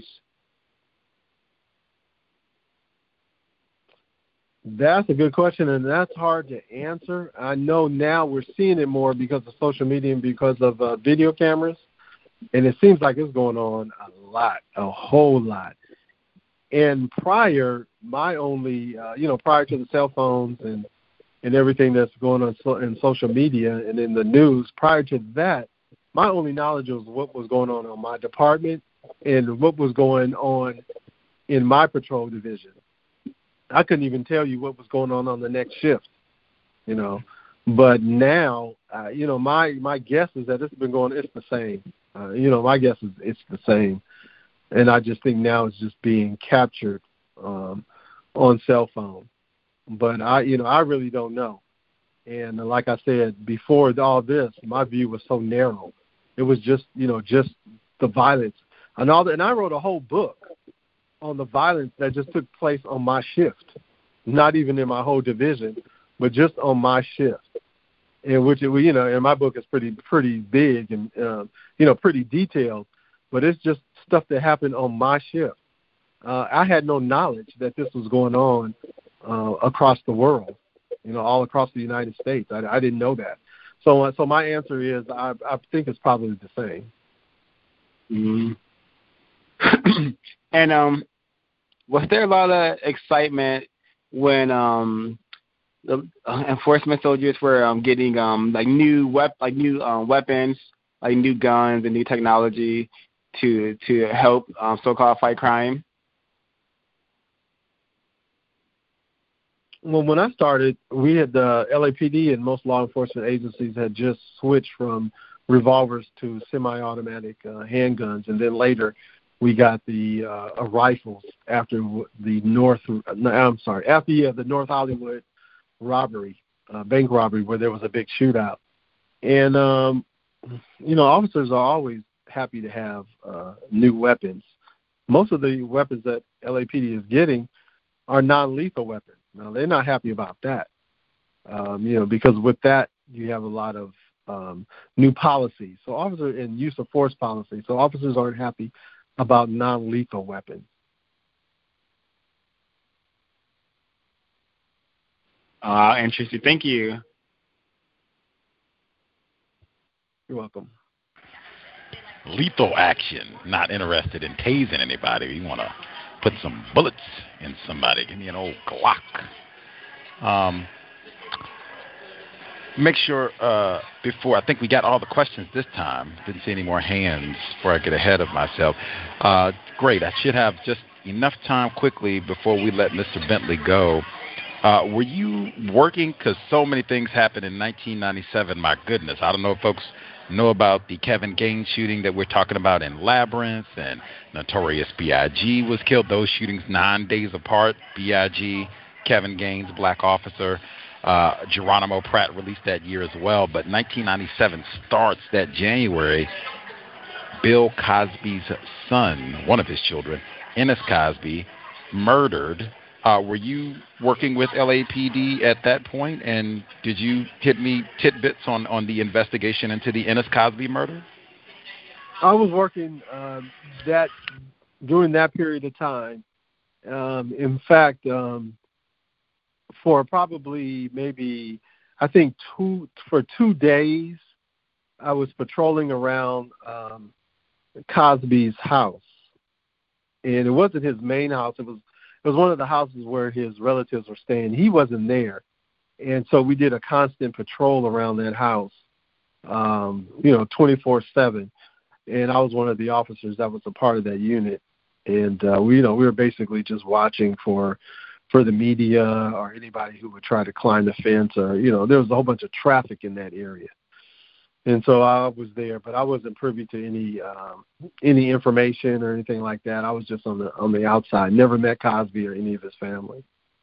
That's a good question, and that's hard to answer. I know now we're seeing it more because of social media and because of uh, video cameras, and it seems like it's going on a lot, a whole lot. And prior, my only, uh, you know, prior to the cell phones and, and everything that's going on so, in social media and in the news, prior to that, my only knowledge was what was going on in my department and what was going on in my patrol division. I couldn't even tell you what was going on on the next shift, you know. But now, uh, you know, my, my guess is that it's been going, it's the same. Uh, you know, my guess is it's the same. And I just think now it's just being captured um, on cell phone. But, I, you know, I really don't know. And like I said, before all this, my view was so narrow. It was just, you know, just the violence. and all that. And I wrote a whole book on the violence that just took place on my shift, not even in my whole division, but just on my shift. And which, you know, and my book is pretty pretty big and, um, you know, pretty detailed, but it's just stuff that happened on my shift. Uh, I had no knowledge that this was going on uh, across the world, you know, all across the United States. I, I didn't know that. So, uh, so my answer is I, I think it's probably the same. Mm-hmm. And um, was there a lot of excitement when um, the uh, enforcement soldiers were um, getting um, like new wep- like new um, weapons, like new guns and new technology to to help um, so-called fight crime? Well, when I started, we had the L A P D and most law enforcement agencies had just switched from revolvers to semi-automatic uh, handguns, and then later we got the uh, rifles after the North. No, I'm sorry, after yeah, the North Hollywood robbery, uh, bank robbery, where there was a big shootout. And um, you know, officers are always happy to have uh, new weapons. Most of the weapons that L A P D is getting are non-lethal weapons. Now, they're not happy about that, um, you know, because with that, you have a lot of um, new policies. So officer and use of force policy. So officers aren't happy about non-lethal weapons. Uh, interesting. Thank you. You're welcome. Lethal action. Not interested in tasing anybody. You want to put some bullets in somebody. Give me an old Glock. Um, make sure uh, before, I think we got all the questions this time. Didn't see any more hands before I get ahead of myself. Uh, great. I should have just enough time quickly before we let Mister Bentley go. Uh, were you working? Because so many things happened in nineteen ninety-seven. My goodness. I don't know if folks know about the Kevin Gaines shooting that we're talking about in Labyrinth, and Notorious B I G was killed. Those shootings nine days apart. B I G, Kevin Gaines, black officer. Uh, Geronimo Pratt released that year as well. But nineteen ninety-seven starts that January. Bill Cosby's son, one of his children, Ennis Cosby, murdered. Uh, were you working with L A P D at that point, and did you hit me tidbits on, on the investigation into the Ennis Cosby murder? I was working uh, that during that period of time. Um, in fact, um, for probably maybe I think two for two days, I was patrolling around um, Cosby's house, and it wasn't his main house. It was It was one of the houses where his relatives were staying. He wasn't there. And so we did a constant patrol around that house, um, you know, twenty-four seven. And I was one of the officers that was a part of that unit. And, uh, we, you know, we were basically just watching for for the media or anybody who would try to climb the fence, or, you know, there was a whole bunch of traffic in that area. And so I was there, but I wasn't privy to any um, any information or anything like that. I was just on the on the outside. Never met Cosby or any of his family.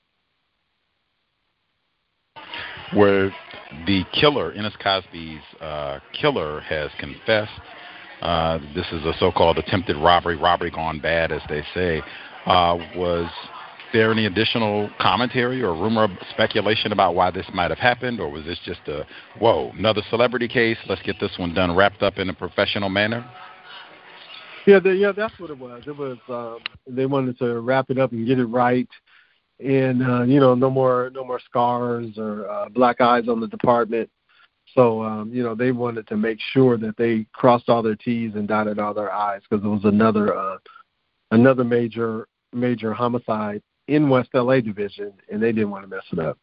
Where the killer, Ennis Cosby's uh, killer, has confessed. Uh, this is a so-called attempted robbery, robbery gone bad, as they say. Uh, was there any additional commentary or rumor, speculation about why this might have happened, or was this just a, whoa, another celebrity case, let's get this one done, wrapped up in a professional manner? Yeah, the, yeah, that's what it was. It was um, they wanted to wrap it up and get it right, and uh, you know, no more, no more scars or uh, black eyes on the department. So um, you know, they wanted to make sure that they crossed all their T's and dotted all their I's, because it was another, uh, another major, major homicide in West L A Division, and they didn't want to mess it up.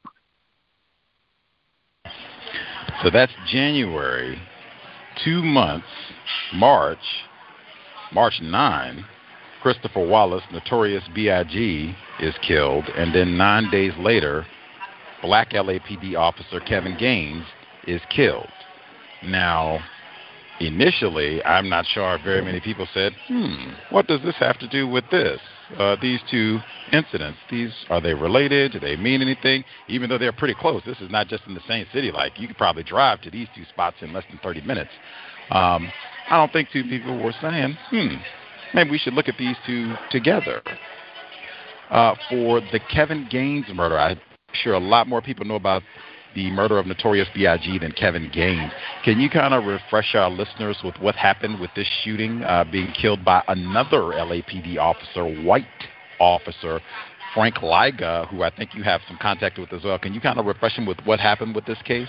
So that's January. Two months, March, March ninth, Christopher Wallace, Notorious B I G, is killed, and then nine days later, black L A P D officer Kevin Gaines is killed. Now, initially, I'm not sure very many people said, hmm, what does this have to do with this? Uh, these two incidents, these are they related? Do they mean anything? Even though they're pretty close, this is not just in the same city. Like, you could probably drive to these two spots in less than thirty minutes. Um, I don't think two people were saying, hmm, maybe we should look at these two together. Uh, for the Kevin Gaines murder, I'm sure a lot more people know about the murder of Notorious B I G than Kevin Gaines. Can you kind of refresh our listeners with what happened with this shooting, uh, being killed by another L A P D officer, white officer, Frank Liga, who I think you have some contact with as well. Can you kind of refresh him with what happened with this case?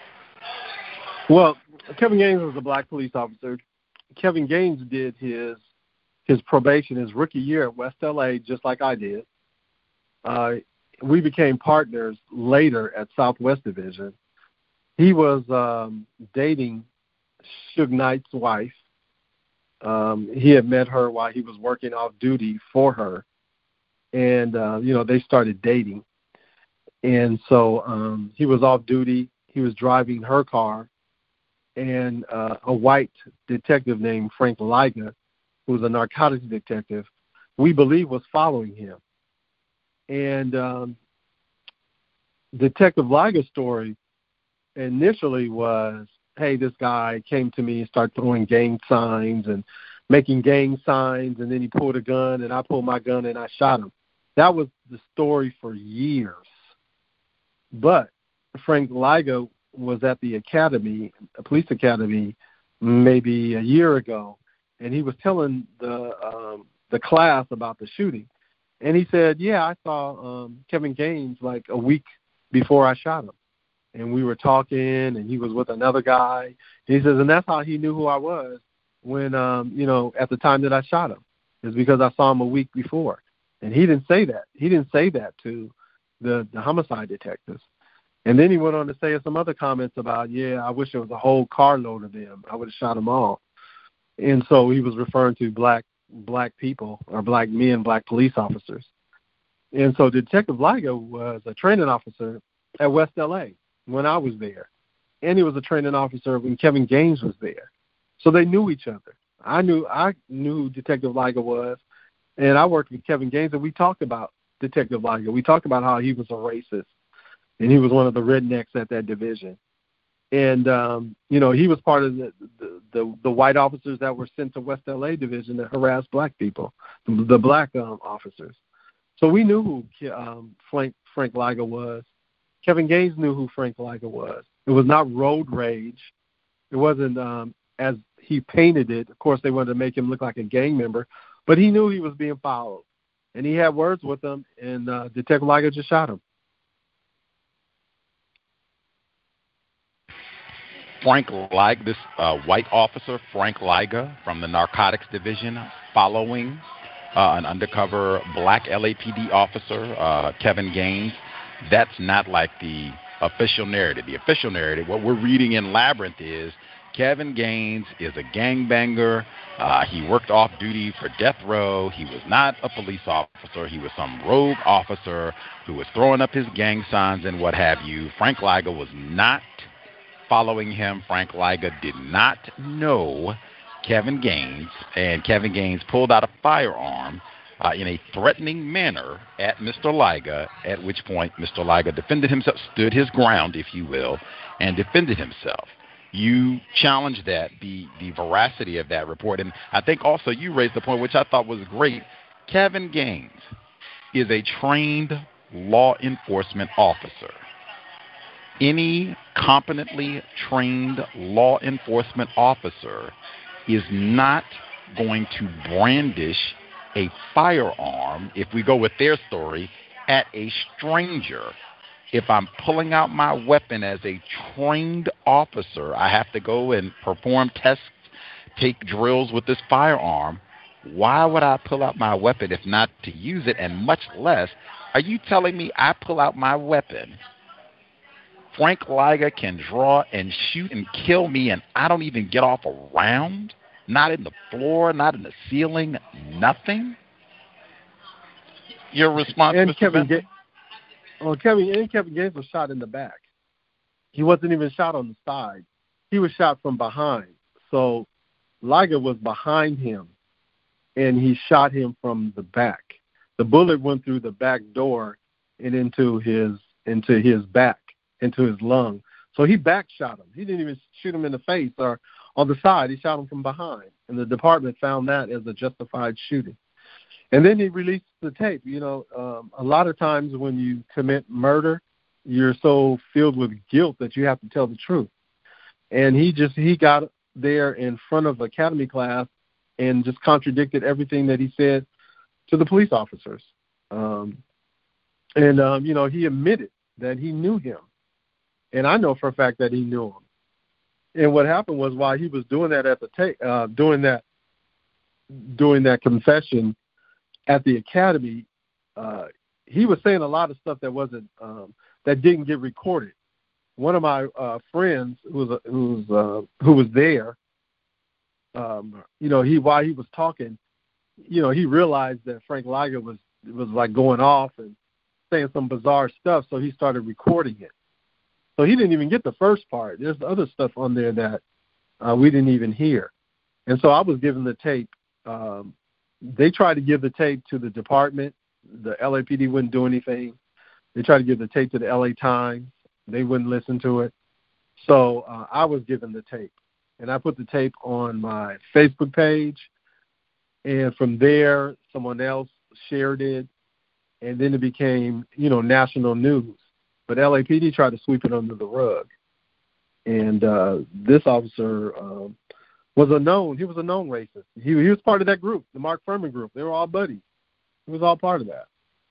Well, Kevin Gaines was a black police officer. Kevin Gaines did his his probation, his rookie year at West L A, just like I did. Uh, we became partners later at Southwest Division. He was um, dating Suge Knight's wife. Um, he had met her while he was working off duty for her. And, uh, you know, they started dating. And so um, he was off duty. He was driving her car. And uh, a white detective named Frank Liga, who was a narcotics detective, we believe was following him. And um, Detective Liga's story initially was, hey, this guy came to me and started throwing gang signs and making gang signs, and then he pulled a gun, and I pulled my gun, and I shot him. That was the story for years. But Frank Liga was at the academy, a police academy, maybe a year ago, and he was telling the um, the class about the shooting. And he said, yeah, I saw um, Kevin Gaines like a week before I shot him. And we were talking, and he was with another guy. And he says, and that's how he knew who I was when, um, you know, at the time that I shot him, is because I saw him a week before. And he didn't say that. He didn't say that to the, the homicide detectives. And then he went on to say some other comments about, yeah, I wish there was a whole carload of them. I would have shot them all. And so he was referring to black black people or black men, black police officers. And so Detective Liga was a training officer at West L A when I was there. And he was a training officer when Kevin Gaines was there. So they knew each other. I knew I knew who Detective Liga was, and I worked with Kevin Gaines, and we talked about Detective Liga. We talked about how he was a racist, and he was one of the rednecks at that division. And, um, you know, he was part of the, the, the, the white officers that were sent to West L A division to harass black people, the, the black um, officers. So we knew who um, Frank, Frank Liga was. Kevin Gaines knew who Frank Liga was. It was not road rage. It wasn't um, as he painted it. Of course, they wanted to make him look like a gang member, but he knew he was being followed. And he had words with him, and uh, Detective Liga just shot him. Frank Liga, this uh, white officer, Frank Liga, from the Narcotics Division, following uh, an undercover black L A P D officer, uh, Kevin Gaines. That's not like the official narrative. The official narrative, what we're reading in Labyrinth, is Kevin Gaines is a gangbanger. Uh, he worked off duty for death row. He was not a police officer. He was some rogue officer who was throwing up his gang signs and what have you. Frank Liga was not following him. Frank Liga did not know Kevin Gaines, and Kevin Gaines pulled out a firearm uh, in a threatening manner at Mister Liga, at which point Mister Liga defended himself, stood his ground, if you will, and defended himself. You challenged that, the, the veracity of that report, and I think also you raised the point, which I thought was great. Kevin Gaines is a trained law enforcement officer. Any competently trained law enforcement officer is not going to brandish a firearm, if we go with their story, at a stranger. If I'm pulling out my weapon as a trained officer, I have to go and perform tests, take drills with this firearm. Why would I pull out my weapon if not to use it? And much less, are you telling me I pull out my weapon, Frank Liga can draw and shoot and kill me, and I don't even get off a round? Not in the floor, not in the ceiling, nothing? Your response, and Mister Kevin Benson? Ga- well, Kevin, and Kevin Gaines was shot in the back. He wasn't even shot on the side. He was shot from behind. So Liga was behind him, and he shot him from the back. The bullet went through the back door and into his into his back, into his lung. So he back shot him. He didn't even shoot him in the face or on the side. He shot him from behind, and the department found that as a justified shooting. And then he released the tape. You know, um, a lot of times when you commit murder, you're so filled with guilt that you have to tell the truth. And he just he got there in front of academy class and just contradicted everything that he said to the police officers. Um, and, um, you know, he admitted that he knew him. And I know for a fact that he knew him. And what happened was while he was doing that at the ta- uh, doing that doing that confession at the academy, uh, he was saying a lot of stuff that wasn't um, that didn't get recorded. One of my uh, friends who was who was uh, who was there, um, you know, he while he was talking, you know, he realized that Frank Liger was was like going off and saying some bizarre stuff, so he started recording it. So he didn't even get the first part. There's other stuff on there that uh, we didn't even hear. And so I was given the tape. Um, they tried to give the tape to the department. The L A P D wouldn't do anything. They tried to give the tape to the L A Times. They wouldn't listen to it. So uh, I was given the tape. And I put the tape on my Facebook page. And from there, someone else shared it. And then it became, you know, national news. But L A P D tried to sweep it under the rug. And uh, this officer um, was a known, he was a known racist. He, he was part of that group, the Mark Furman group. They were all buddies. He was all part of that.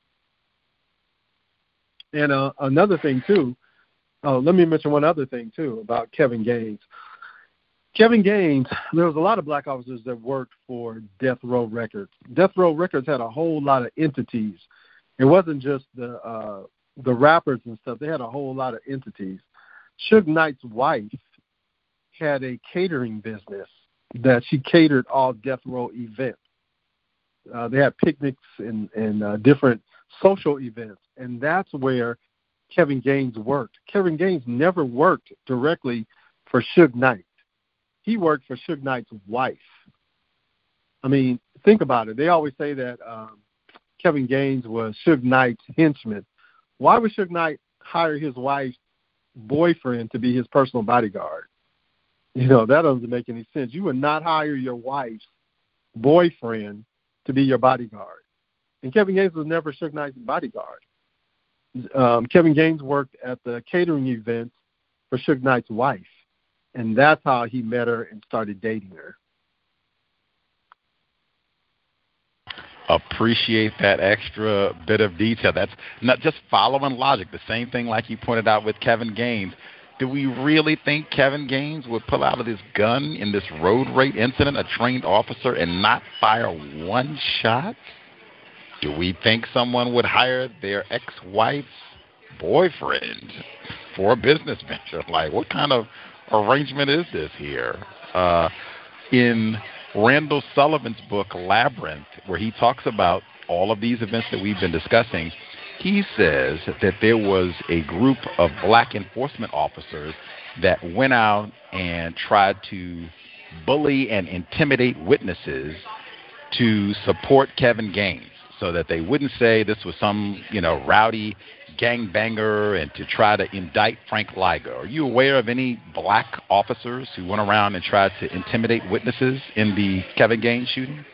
And uh, another thing, too, uh, let me mention one other thing, too, about Kevin Gaines. Kevin Gaines, there was a lot of black officers that worked for Death Row Records. Death Row Records had a whole lot of entities. It wasn't just the uh, the rappers and stuff. They had a whole lot of entities. Suge Knight's wife had a catering business that she catered all Death Row events. Uh, they had picnics and, and uh, different social events, and that's where Kevin Gaines worked. Kevin Gaines never worked directly for Suge Knight. He worked for Suge Knight's wife. I mean, think about it. They always say that um, Kevin Gaines was Suge Knight's henchman. Why would Suge Knight hire his wife's boyfriend to be his personal bodyguard? You know, that doesn't make any sense. You would not hire your wife's boyfriend to be your bodyguard. And Kevin Gaines was never Suge Knight's bodyguard. Um, Kevin Gaines worked at the catering events for Suge Knight's wife. And that's how he met her and started dating her. Appreciate that extra bit of detail. That's not just following logic. The same thing like you pointed out with Kevin Gaines. Do we really think Kevin Gaines would pull out of his gun in this road rage incident, a trained officer, and not fire one shot? Do we think someone would hire their ex-wife's boyfriend for a business venture? Like, what kind of arrangement is this here? Uh, in Randall Sullivan's book, Labyrinth, where he talks about all of these events that we've been discussing, he says that there was a group of black enforcement officers that went out and tried to bully and intimidate witnesses to support Kevin Gaines so that they wouldn't say this was some, you know, rowdy gangbanger and to try to indict Frank Liger. Are you aware of any black officers who went around and tried to intimidate witnesses in the Kevin Gaines shooting?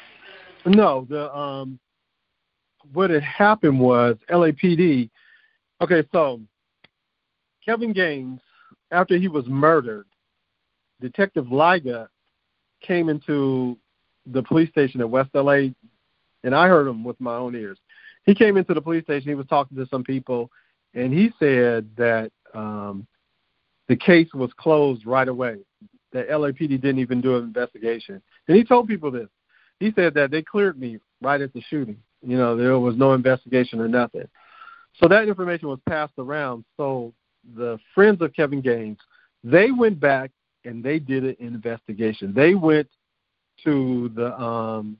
No, the um, what had happened was L A P D. Okay, so Kevin Gaines, after he was murdered, Detective Liger came into the police station at West L A, and I heard him with my own ears. He came into the police station. He was talking to some people, and he said that um, the case was closed right away, that L A P D didn't even do an investigation. And he told people this. He said that they cleared me right at the shooting. You know, there was no investigation or nothing. So that information was passed around. So the friends of Kevin Gaines, they went back and they did an investigation. They went to the um,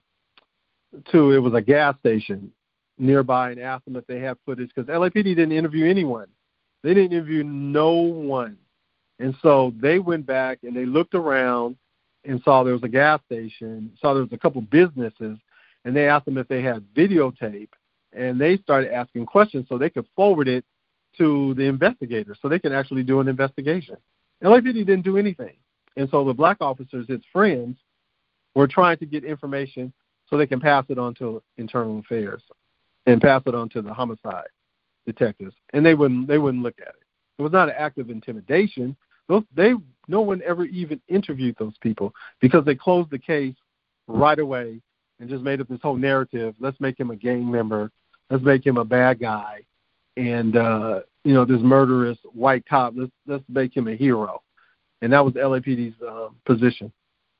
to it was a gas station nearby and asked them if they had footage, because L A P D didn't interview anyone. They didn't interview no one. And so they went back and they looked around and saw there was a gas station, saw there was a couple businesses, and they asked them if they had videotape, and they started asking questions so they could forward it to the investigators so they could actually do an investigation. L A P D didn't do anything. And so the black officers, his friends, were trying to get information so they can pass it on to internal affairs and pass it on to the homicide detectives. And they wouldn't they wouldn't look at it. It was not an act of intimidation. Those, they no one ever even interviewed those people because they closed the case right away and just made up this whole narrative. Let's make him a gang member. Let's make him a bad guy. And, uh, you know, this murderous white cop, let's, let's make him a hero. And that was L A P D's uh, position.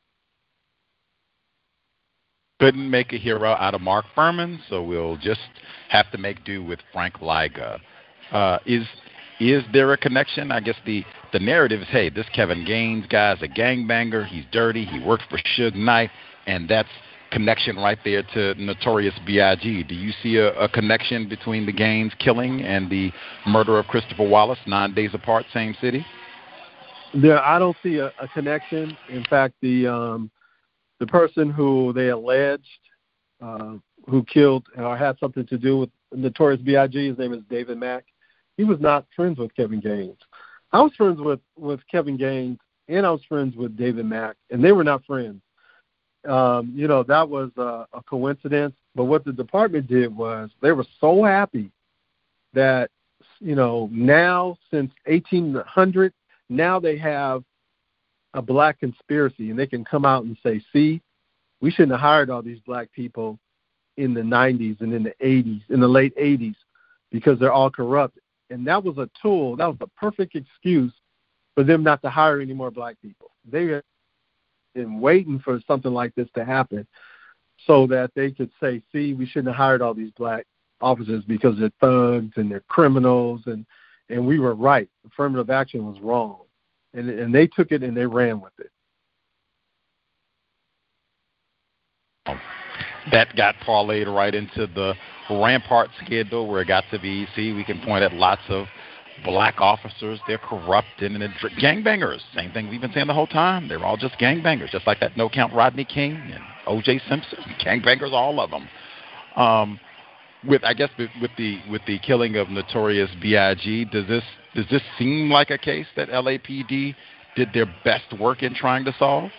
Couldn't make a hero out of Mark Furman, so we'll just have to make do with Frank Liga. Uh, is is there a connection? I guess the, the narrative is, hey, this Kevin Gaines guy's a gangbanger. He's dirty. He worked for Suge Knight, and that's connection right there to Notorious B I G Do you see a, a connection between the Gaines killing and the murder of Christopher Wallace, nine days apart, same city? There, I don't see a, a connection. In fact, the um, the person who they alleged uh, who killed or had something to do with Notorious B I G, his name is David Mack. He was not friends with Kevin Gaines. I was friends with, with Kevin Gaines, and I was friends with David Mack, and they were not friends. Um, you know, that was a, a coincidence. But what the department did was they were so happy that, you know, now since eighteen hundred, now they have a black conspiracy, and they can come out and say, see, we shouldn't have hired all these black people in the nineties and in the eighties, in the late eighties, because they're all corrupt. And that was a tool, that was a perfect excuse for them not to hire any more black people. They had been waiting for something like this to happen so that they could say, see, we shouldn't have hired all these black officers because they're thugs and they're criminals, and, and we were right. Affirmative action was wrong. And, and they took it and they ran with it. That got parlayed right into the Rampart scandal where it got to be, see, we can point at lots of black officers. They're corrupt and they're gangbangers. Same thing we've been saying the whole time. They're all just gangbangers, just like that no-count Rodney King and O J Simpson. Gangbangers, all of them. Um, with, I guess, with, with the with the killing of Notorious B I G, does this does this seem like a case that L A P D did their best work in trying to solve?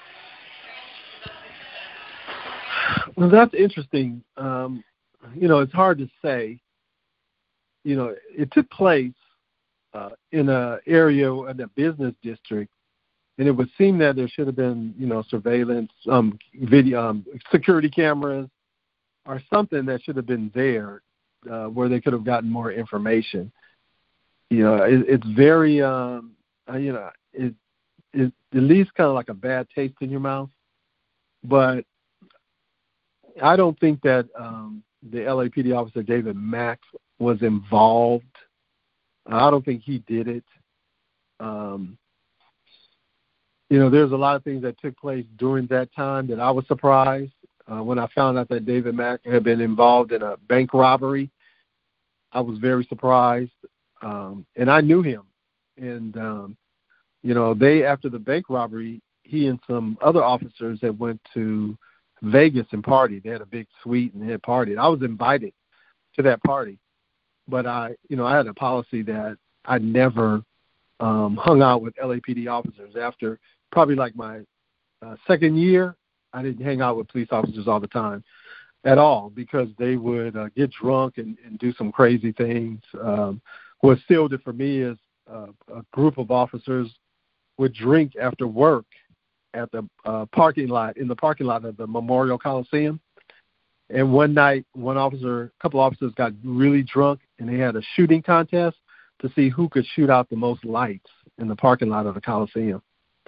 Well, that's interesting. Um, you know, it's hard to say. You know, it took place uh, in an area, in a business district, and it would seem that there should have been, you know, surveillance, um, video, um, security cameras, or something that should have been there uh, where they could have gotten more information. You know, it, it's very, um, you know, it, it, it leaves kind of like a bad taste in your mouth. But I don't think that um, the L A P D officer, David Mack, was involved. I don't think he did it. Um, you know, there's a lot of things that took place during that time that I was surprised. Uh, when I found out that David Mack had been involved in a bank robbery, I was very surprised. Um, and I knew him. And, um, you know, they, after the bank robbery, he and some other officers had went to Vegas and partied. They had a big suite and they had partied. I was invited to that party. But I, you know, I had a policy that I never um, hung out with L A P D officers. After probably like my uh, second year, I didn't hang out with police officers all the time at all because they would uh, get drunk and, and do some crazy things. Um, what sealed it for me is uh, a group of officers would drink after work at the uh, parking lot, in the parking lot of the Memorial Coliseum. And one night, one officer, a couple officers got really drunk, and they had a shooting contest to see who could shoot out the most lights in the parking lot of the Coliseum.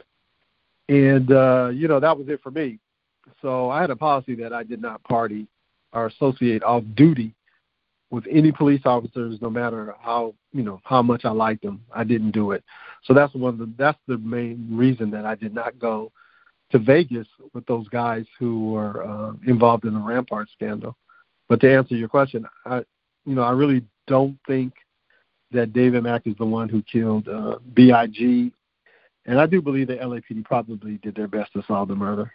And, uh, you know, that was it for me. So I had a policy that I did not party or associate off duty with any police officers, no matter how, you know, how much I liked them. I didn't do it. So that's one of the, that's the main reason that I did not go to Vegas with those guys who were uh, involved in the Rampart scandal. But to answer your question, I, you know, I really don't think that David Mack is the one who killed uh, B I G, and I do believe that L A P D probably did their best to solve the murder.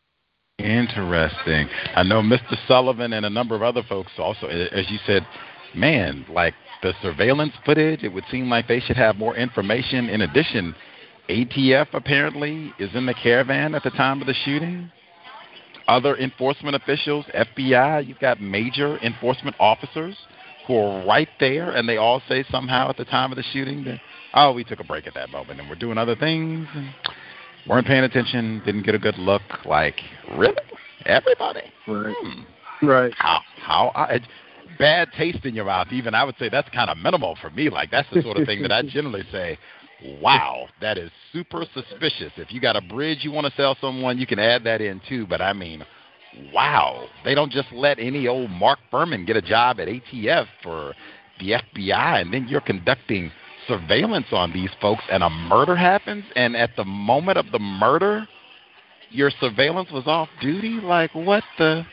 Interesting. I know Mister Sullivan and a number of other folks also, as you said, man, like the surveillance footage, it would seem like they should have more information. In addition, A T F apparently is in the caravan at the time of the shooting. Other enforcement officials, F B I, you've got major enforcement officers who are right there, and they all say somehow at the time of the shooting that, oh, we took a break at that moment, and we're doing other things, and weren't paying attention, didn't get a good look. Like, really? Everybody? Right. Hmm. Right. How? How? I, bad taste in your mouth, even. I would say that's kind of minimal for me. Like, that's the sort of thing that I generally say, wow, that is super suspicious. If you got a bridge you want to sell someone, you can add that in too. But, I mean, wow. They don't just let any old Mark Furman get a job at A T F or the F B I, and then you're conducting surveillance on these folks, and a murder happens, and at the moment of the murder, your surveillance was off duty? Like, what the?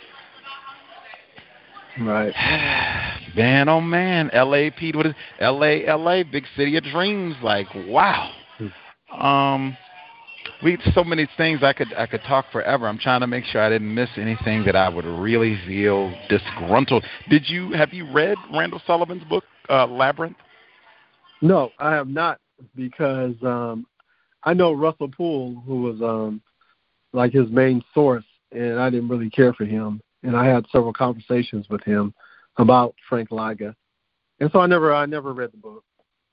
Right. Man, oh, man. L A P D, what is L A, L A, big city of dreams. Like, wow. Um, we so many things I could I could talk forever. I'm trying to make sure I didn't miss anything that I would really feel disgruntled. Did you have you read Randall Sullivan's book, uh, Labyrinth? No, I have not, because um, I know Russell Poole, who was um, like his main source, and I didn't really care for him. And I had several conversations with him about Frank Liga, and so I never, I never read the book.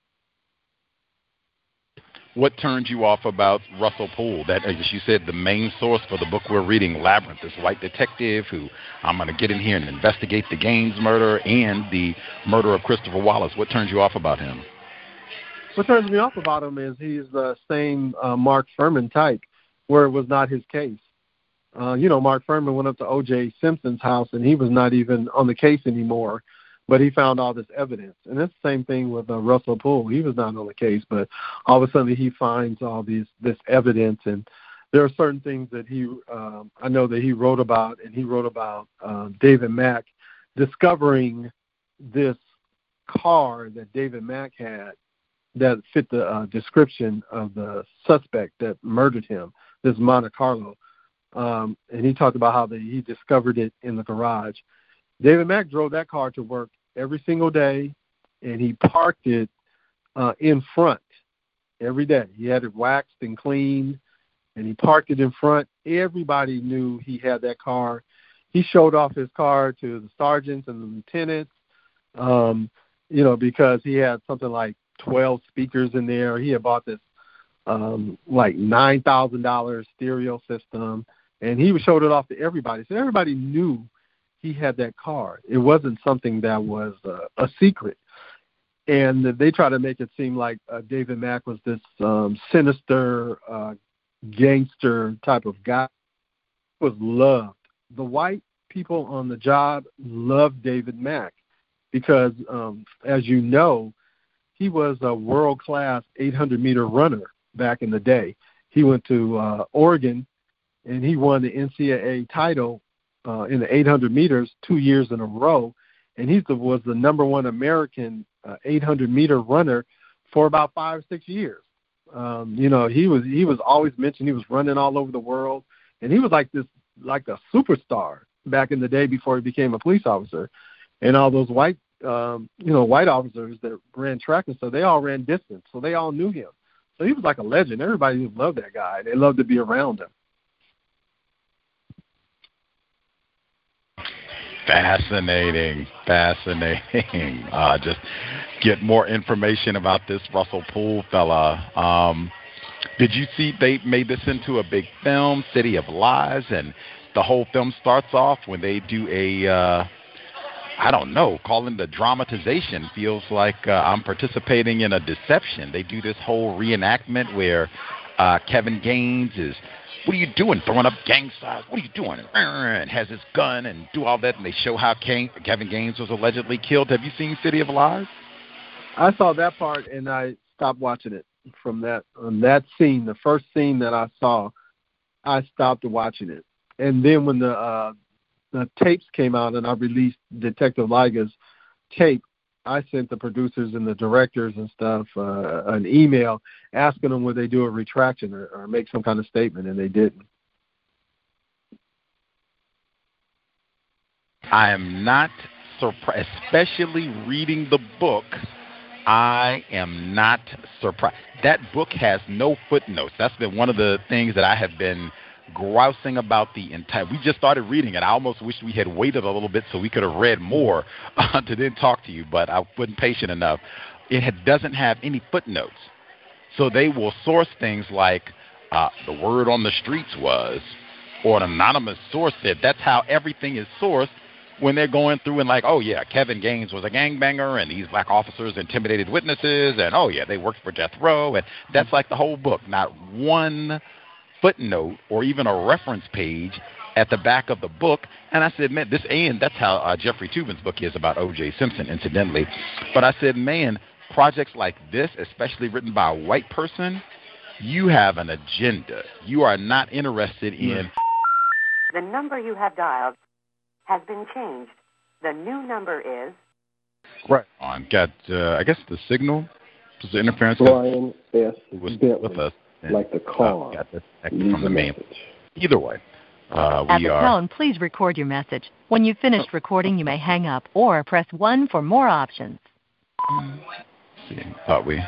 What turned you off about Russell Poole? That, as you said, the main source for the book we're reading, Labyrinth, this white detective who I'm going to get in here and investigate the Gaines murder and the murder of Christopher Wallace. What turned you off about him? What turns me off about him is he's the same uh, Mark Furman type, where it was not his case. Uh, you know, Mark Furman went up to O J Simpson's house, and he was not even on the case anymore, but he found all this evidence. And it's the same thing with uh, Russell Poole. He was not on the case, but all of a sudden he finds all these this evidence, and there are certain things that he, um, I know that he wrote about, and he wrote about uh, David Mack discovering this car that David Mack had that fit the uh, description of the suspect that murdered him, this Monte Carlo. Um, and he talked about how the, he discovered it in the garage. David Mack drove that car to work every single day, and he parked it uh, in front every day. He had it waxed and cleaned, and he parked it in front. Everybody knew he had that car. He showed off his car to the sergeants and the lieutenants, um, you know, because he had something like twelve speakers in there. He had bought this um, like nine thousand dollars stereo system, and he showed it off to everybody. So everybody knew he had that car. It wasn't something that was uh, a secret. And they try to make it seem like uh, David Mack was this um, sinister uh, gangster type of guy. He was loved. The white people on the job loved David Mack because, um, as you know, he was a world-class eight hundred meter runner back in the day. He went to uh, Oregon, and he won the N C double A title uh, in the eight hundred meters two years in a row, and he was the number one American uh, eight hundred meter runner for about five or six years. Um, you know, he was he was always mentioned. He was running all over the world, and he was like this, like a superstar back in the day before he became a police officer. And all those white, um, you know, white officers that ran track and stuff, they all ran distance, so they all knew him. So he was like a legend. Everybody loved that guy. They loved to be around him. Fascinating, fascinating. Uh, just get more information about this Russell Poole fella. Um, did you see they made this into a big film, City of Lies, and the whole film starts off when they do a, uh, I don't know, calling the dramatization feels like uh, I'm participating in a deception. They do this whole reenactment where uh, Kevin Gaines is, what are you doing, throwing up gang signs? What are you doing? And has his gun and do all that, and they show how Kevin Gaines was allegedly killed. Have you seen City of Lies? I saw that part, and I stopped watching it from that on that scene. The first scene that I saw, I stopped watching it. And then when the uh, the tapes came out and I released Detective Liga's tape, I sent the producers and the directors and stuff uh, an email asking them would they do a retraction or, or make some kind of statement, and they didn't. I am not surprised, especially reading the book. I am not surprised. That book has no footnotes. That's been one of the things that I have been grousing about the entire. We just started reading it. I almost wish we had waited a little bit so we could have read more uh, to then talk to you, but I wasn't patient enough. It had, doesn't have any footnotes. So they will source things like uh, the word on the streets was, or an anonymous source said. That's how everything is sourced when they're going through and like, oh, yeah, Kevin Gaines was a gangbanger, and these black officers intimidated witnesses, and, oh, yeah, they worked for Death Row. And that's like the whole book. Not one footnote or even a reference page at the back of the book. And I said, man, this, and that's how uh, Jeffrey Toobin's book is about O J. Simpson, incidentally. But I said, man, projects like this, especially written by a white person, you have an agenda. You are not interested in. The number you have dialed has been changed. The new number is. Right. On got, uh, I guess the signal was the interference. Brian S. was Bentley, with us. And, like the car. Uh, got disconnected from the main. Either way, uh, At we the are. tone, please record your message. When you've finished recording, you may hang up or press one for more options. Let's see, thought we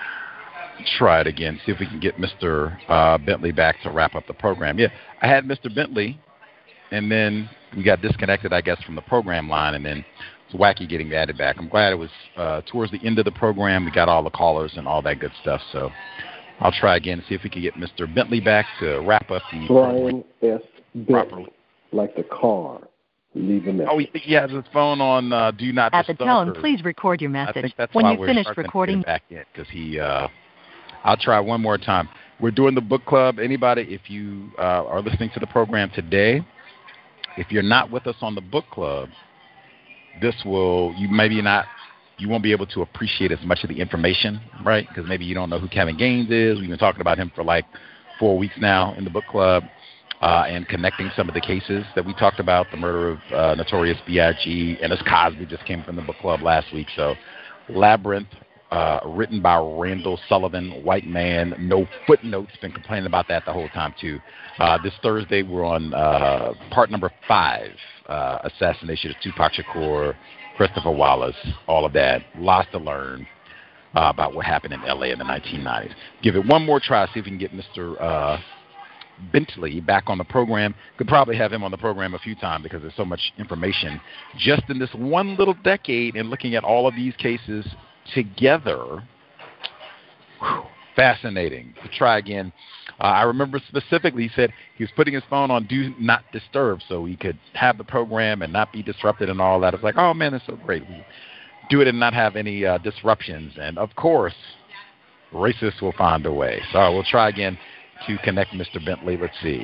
try it again. See if we can get Mister Uh, Bentley back to wrap up the program. Yeah, I had Mister Bentley, and then we got disconnected, I guess, from the program line, and then it's wacky getting added back. I'm glad it was uh, towards the end of the program. We got all the callers and all that good stuff. So I'll try again and see if we can get Mister Bentley back to wrap up the Brian S. Bentley, properly. like the car. Leave a message. Oh, he, he has his phone on uh, Do Not At the Disturb. tone, or- please record your I message. think that's When why you've we're finished starting to recording, get back in, because he. Uh, I'll try one more time. We're doing the book club. Anybody, if you uh, are listening to the program today, if you're not with us on the book club, this will you maybe not. You won't be able to appreciate as much of the information, right? Because maybe you don't know who Kevin Gaines is. We've been talking about him for like four weeks now in the book club. Uh, and connecting some of the cases that we talked about, the murder of uh, Notorious B I G Ennis Cosby just came from the book club last week. So Labyrinth, uh, written by Randall Sullivan, white man, no footnotes, been complaining about that the whole time too. Uh, this Thursday we're on uh, part number five, uh, Assassination of Tupac Shakur, Christopher Wallace, all of that. Lots to learn uh, about what happened in L A in the nineteen nineties. Give it one more try, see if we can get Mister Uh, Bentley back on the program. Could probably have him on the program a few times because there's so much information just in this one little decade and looking at all of these cases together. Whew, fascinating. To try again. Uh, I remember specifically he said he was putting his phone on Do Not Disturb so he could have the program and not be disrupted and all that. It's like, oh, man, it's so great. We do it and not have any uh, disruptions. And, of course, racists will find a way. So we'll try again to connect Mister Bentley. Let's see.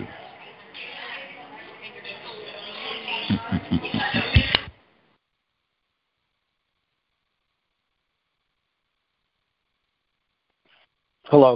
Hello.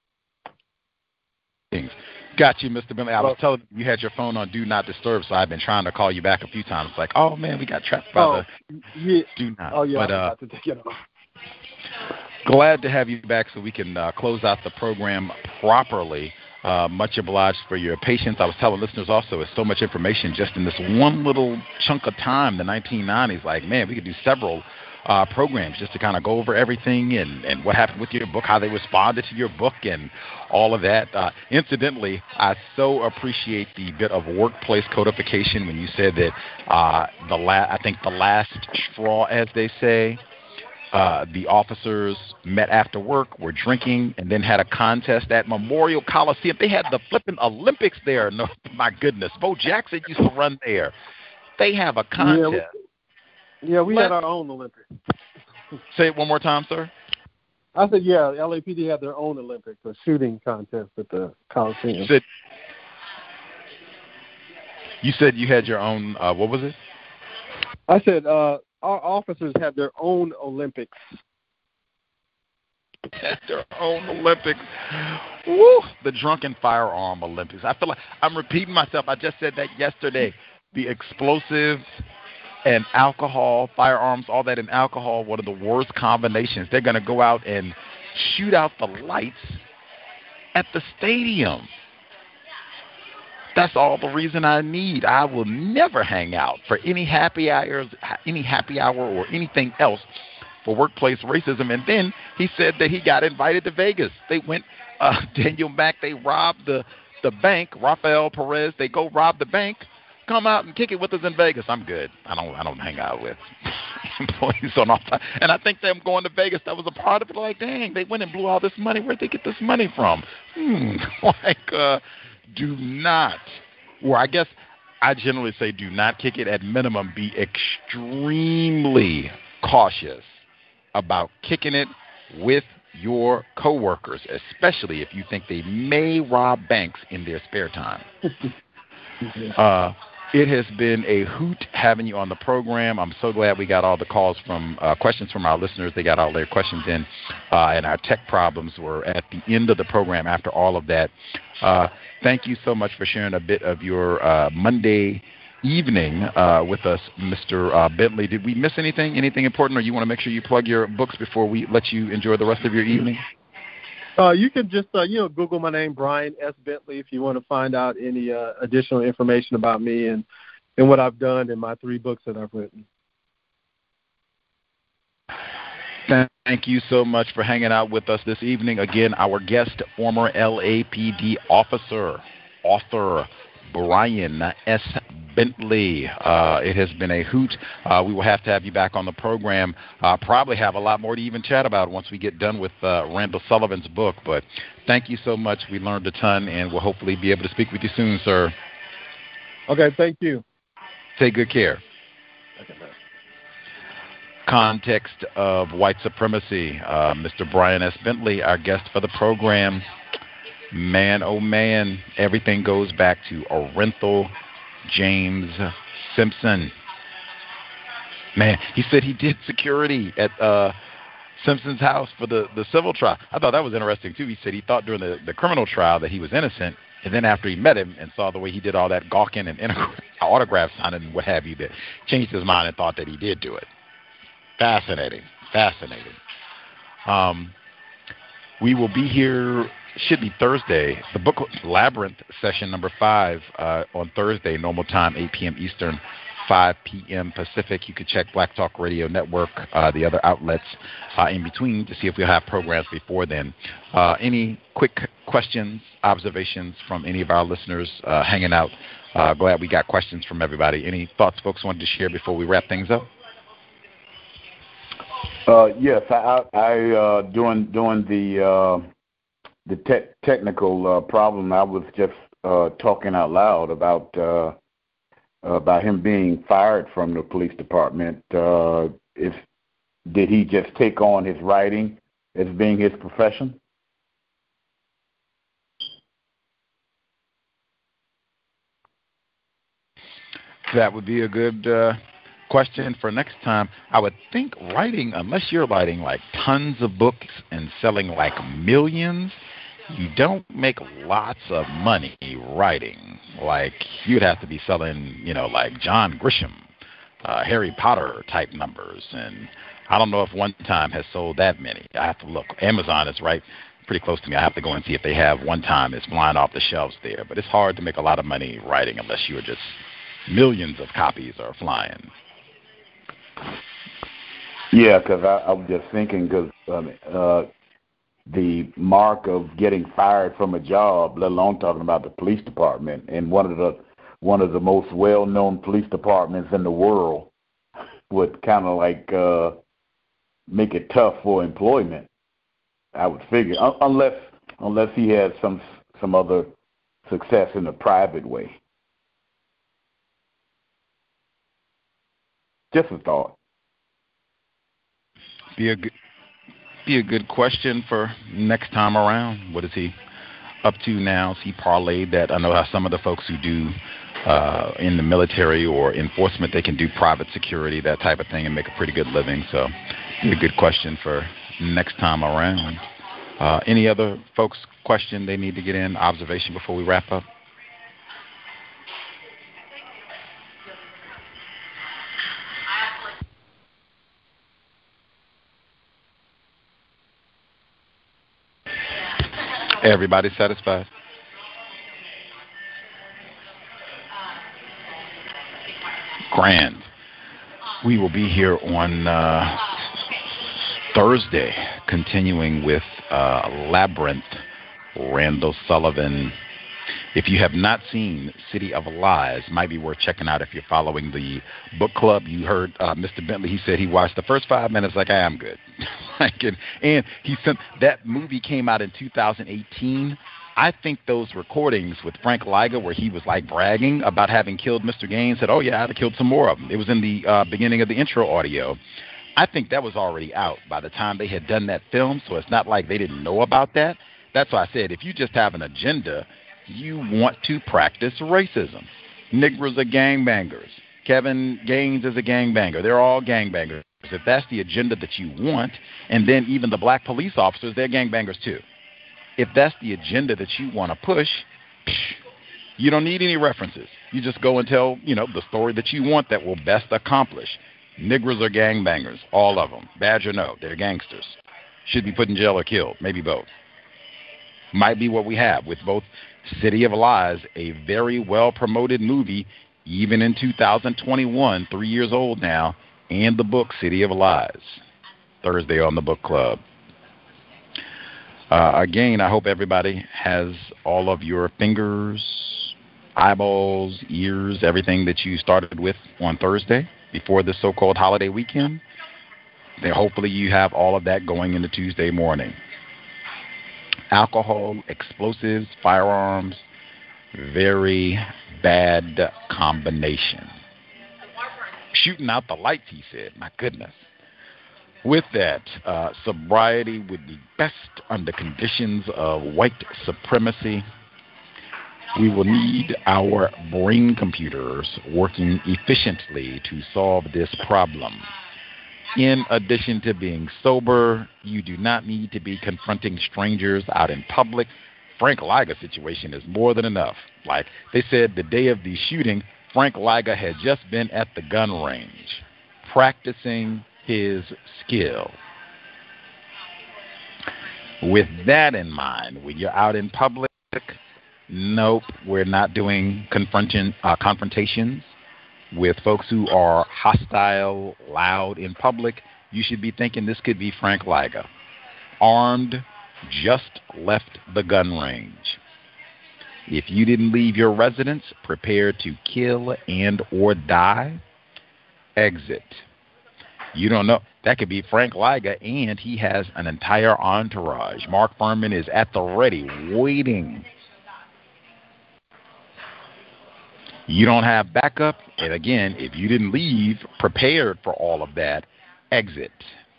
Got you, Mister Bentley. I was telling you you had your phone on Do Not Disturb, so I've been trying to call you back a few times. It's like, oh, man, we got trapped by Oh, the yeah. Do Not. Oh, yeah. But, I uh, forgot to take it off. glad to have you back so we can uh, close out the program properly. Uh, much obliged for your patience. I was telling listeners also, it's so much information just in this one little chunk of time, the nineteen nineties. Like, man, we could do several uh, programs just to kind of go over everything and, and what happened with your book, how they responded to your book, and all of that. Uh, incidentally, I so appreciate the bit of workplace codification when you said that uh, the la- I think the last straw, as they say, Uh, the officers met after work, were drinking, and then had a contest at Memorial Coliseum. They had the flipping Olympics there. No, my goodness. Bo Jackson used to run there. They have a contest. Yeah, we, yeah, we Let- had our own Olympics. Say it one more time, sir. I said, yeah, L A P D had their own Olympics, a shooting contest at the Coliseum. You said, you said you had your own, uh, what was it? I said, uh, our officers had their own Olympics. Had their own Olympics. Woo! The drunken firearm Olympics. I feel like I'm repeating myself. I just said that yesterday. The explosives and alcohol, firearms, all that in alcohol, one of the worst combinations. They're going to go out and shoot out the lights at the stadium. That's all the reason I need. I will never hang out for any happy hours, any happy hour or anything else for workplace racism. And then he said that he got invited to Vegas. They went, uh, Daniel Mack, they robbed the, the bank. Rafael Perez, they go rob the bank. Come out and kick it with us in Vegas. I'm good. I don't I don't hang out with employees on all time. And I think them going to Vegas, that was a part of it. Like, dang, they went and blew all this money. Where'd they get this money from? Hmm. Like, uh, do not, or I guess I generally say do not kick it. At minimum, be extremely cautious about kicking it with your coworkers, especially if you think they may rob banks in their spare time. uh, it has been a hoot having you on the program. I'm so glad we got all the calls from uh, questions from our listeners. They got all their questions in, uh, and our tech problems were at the end of the program after all of that. Uh, thank you so much for sharing a bit of your uh, Monday evening uh, with us, Mister Uh, Bentley. Did we miss anything, anything important, or you want to make sure you plug your books before we let you enjoy the rest of your evening? Uh, you can just, uh, you know, Google my name, Brian S. Bentley, if you want to find out any uh, additional information about me and, and what I've done in my three books that I've written. Thank you so much for hanging out with us this evening. Again, our guest, former L A P D officer, author, Brian S. Bentley. Uh, it has been a hoot. Uh, we will have to have you back on the program. Uh, probably have a lot more to even chat about once we get done with uh, Randall Sullivan's book. But thank you so much. We learned a ton, and we'll hopefully be able to speak with you soon, sir. Okay, thank you. Take good care. Okay, Context of white supremacy. Uh, Mister Brian S. Bentley, our guest for the program. Man, oh man, everything goes back to Orenthal James Simpson. Man, he said he did security at uh, Simpson's house for the, the civil trial. I thought that was interesting, too. He said he thought during the, the criminal trial that he was innocent, and then after he met him and saw the way he did all that gawking and autograph signing and what have you, that changed his mind and thought that he did do it. Fascinating. Fascinating. Um, we will be here, should be Thursday, the book Labyrinth session number five uh, on Thursday, normal time, eight p.m. Eastern, five p.m. Pacific. You can check Black Talk Radio Network, uh, the other outlets uh, in between to see if we'll have programs before then. Uh, any quick questions, observations from any of our listeners uh, hanging out? Uh, glad we got questions from everybody. Any thoughts folks wanted to share before we wrap things up? Uh, yes, I, I uh, doing doing the uh, the te- technical uh, problem. I was just uh, talking out loud about uh, about him being fired from the police department. Uh, if did he just take on his writing as being his profession? That would be a good uh, question for next time. I would think writing, unless you're writing like tons of books and selling like millions, you don't make lots of money writing. Like you'd have to be selling, you know, like John Grisham, uh, Harry Potter type numbers. And I don't know if One Time has sold that many. I have to look. Amazon is right pretty close to me. I have to go and see if they have One Time. It's flying off the shelves there. But it's hard to make a lot of money writing unless you're just millions of copies are flying. Yeah, because I, I was just thinking, because um, uh, the mark of getting fired from a job, let alone talking about the police department, and one of the one of the most well-known police departments in the world, would kind of like uh, make it tough for employment. I would figure, un- unless unless he has some some other success in a private way. Just a thought. Be a good, be a good question for next time around. What is he up to now? Is he parlayed that? I know how some of the folks who do uh, in the military or enforcement, they can do private security, that type of thing, and make a pretty good living. So, be a good question for next time around. Uh, any other folks' question they need to get in, observation before we wrap up? Everybody satisfied? Grand. We will be here on uh, Thursday, continuing with uh, Labyrinth, Randall Sullivan. If you have not seen City of Lies, might be worth checking out if you're following the book club. You heard uh, Mister Bentley. He said he watched the first five minutes like, I am good. and, and he sent that movie came out in two thousand eighteen. I think those recordings with Frank Liga where he was like bragging about having killed Mister Gaines, said, oh, yeah, I'd have killed some more of them. It was in the uh, beginning of the intro audio. I think that was already out by the time they had done that film, so it's not like they didn't know about that. That's why I said if you just have an agenda, you want to practice racism. Negroes are gangbangers. Kevin Gaines is a gangbanger. They're all gangbangers. If that's the agenda that you want, and then even the black police officers, they're gangbangers too. If that's the agenda that you want to push, you don't need any references. You just go and tell, you know, the story that you want that will best accomplish. Negroes are gangbangers, all of them. Bad or no, they're gangsters. Should be put in jail or killed, maybe both. Might be what we have with both City of Lies, a very well-promoted movie, even in two thousand twenty-one, three years old now, and the book City of Lies, Thursday on the Book Club. Uh, again, I hope everybody has all of your fingers, eyeballs, ears, everything that you started with on Thursday before this so-called holiday weekend. Then hopefully you have all of that going into Tuesday morning. Alcohol, explosives, firearms, very bad combination. Shooting out the lights, he said. My goodness. With that, uh, sobriety would be best under conditions of white supremacy. We will need our brain computers working efficiently to solve this problem. In addition to being sober, you do not need to be confronting strangers out in public. Frank Liga's situation is more than enough. Like they said the day of the shooting, Frank Liga had just been at the gun range practicing his skill. With that in mind, when you're out in public, nope, we're not doing confronting, uh, confrontations with folks who are hostile, loud in public. You should be thinking this could be Frank Liga. Armed, just left the gun range. If you didn't leave your residence prepared to kill and or die, exit. You don't know. That could be Frank Liga, and he has an entire entourage. Mark Furman is at the ready, waiting. You don't have backup, and again, if you didn't leave prepared for all of that, exit.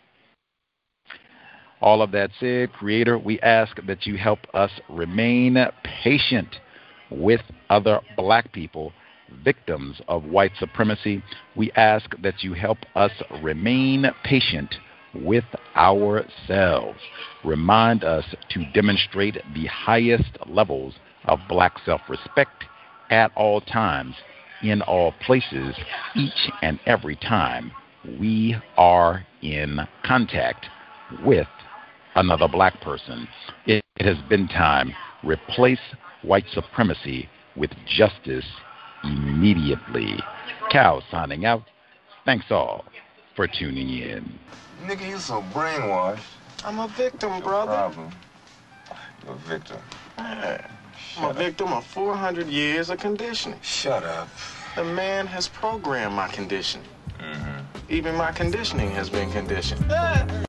All of that said, Creator, we ask that you help us remain patient with other black people, victims of white supremacy. We ask that you help us remain patient with ourselves. Remind us to demonstrate the highest levels of black self-respect at all times, in all places, each and every time we are in contact with another black person. It, it has been time. Replace white supremacy with justice immediately. Cal signing out. Thanks all for tuning in. Nigga, you so brainwashed. I'm a victim, brother. Problem. You're a victim. Yeah. I'm a victim of four hundred years of conditioning. Shut up. The man has programmed my condition. Mm-hmm. Even my conditioning has been conditioned.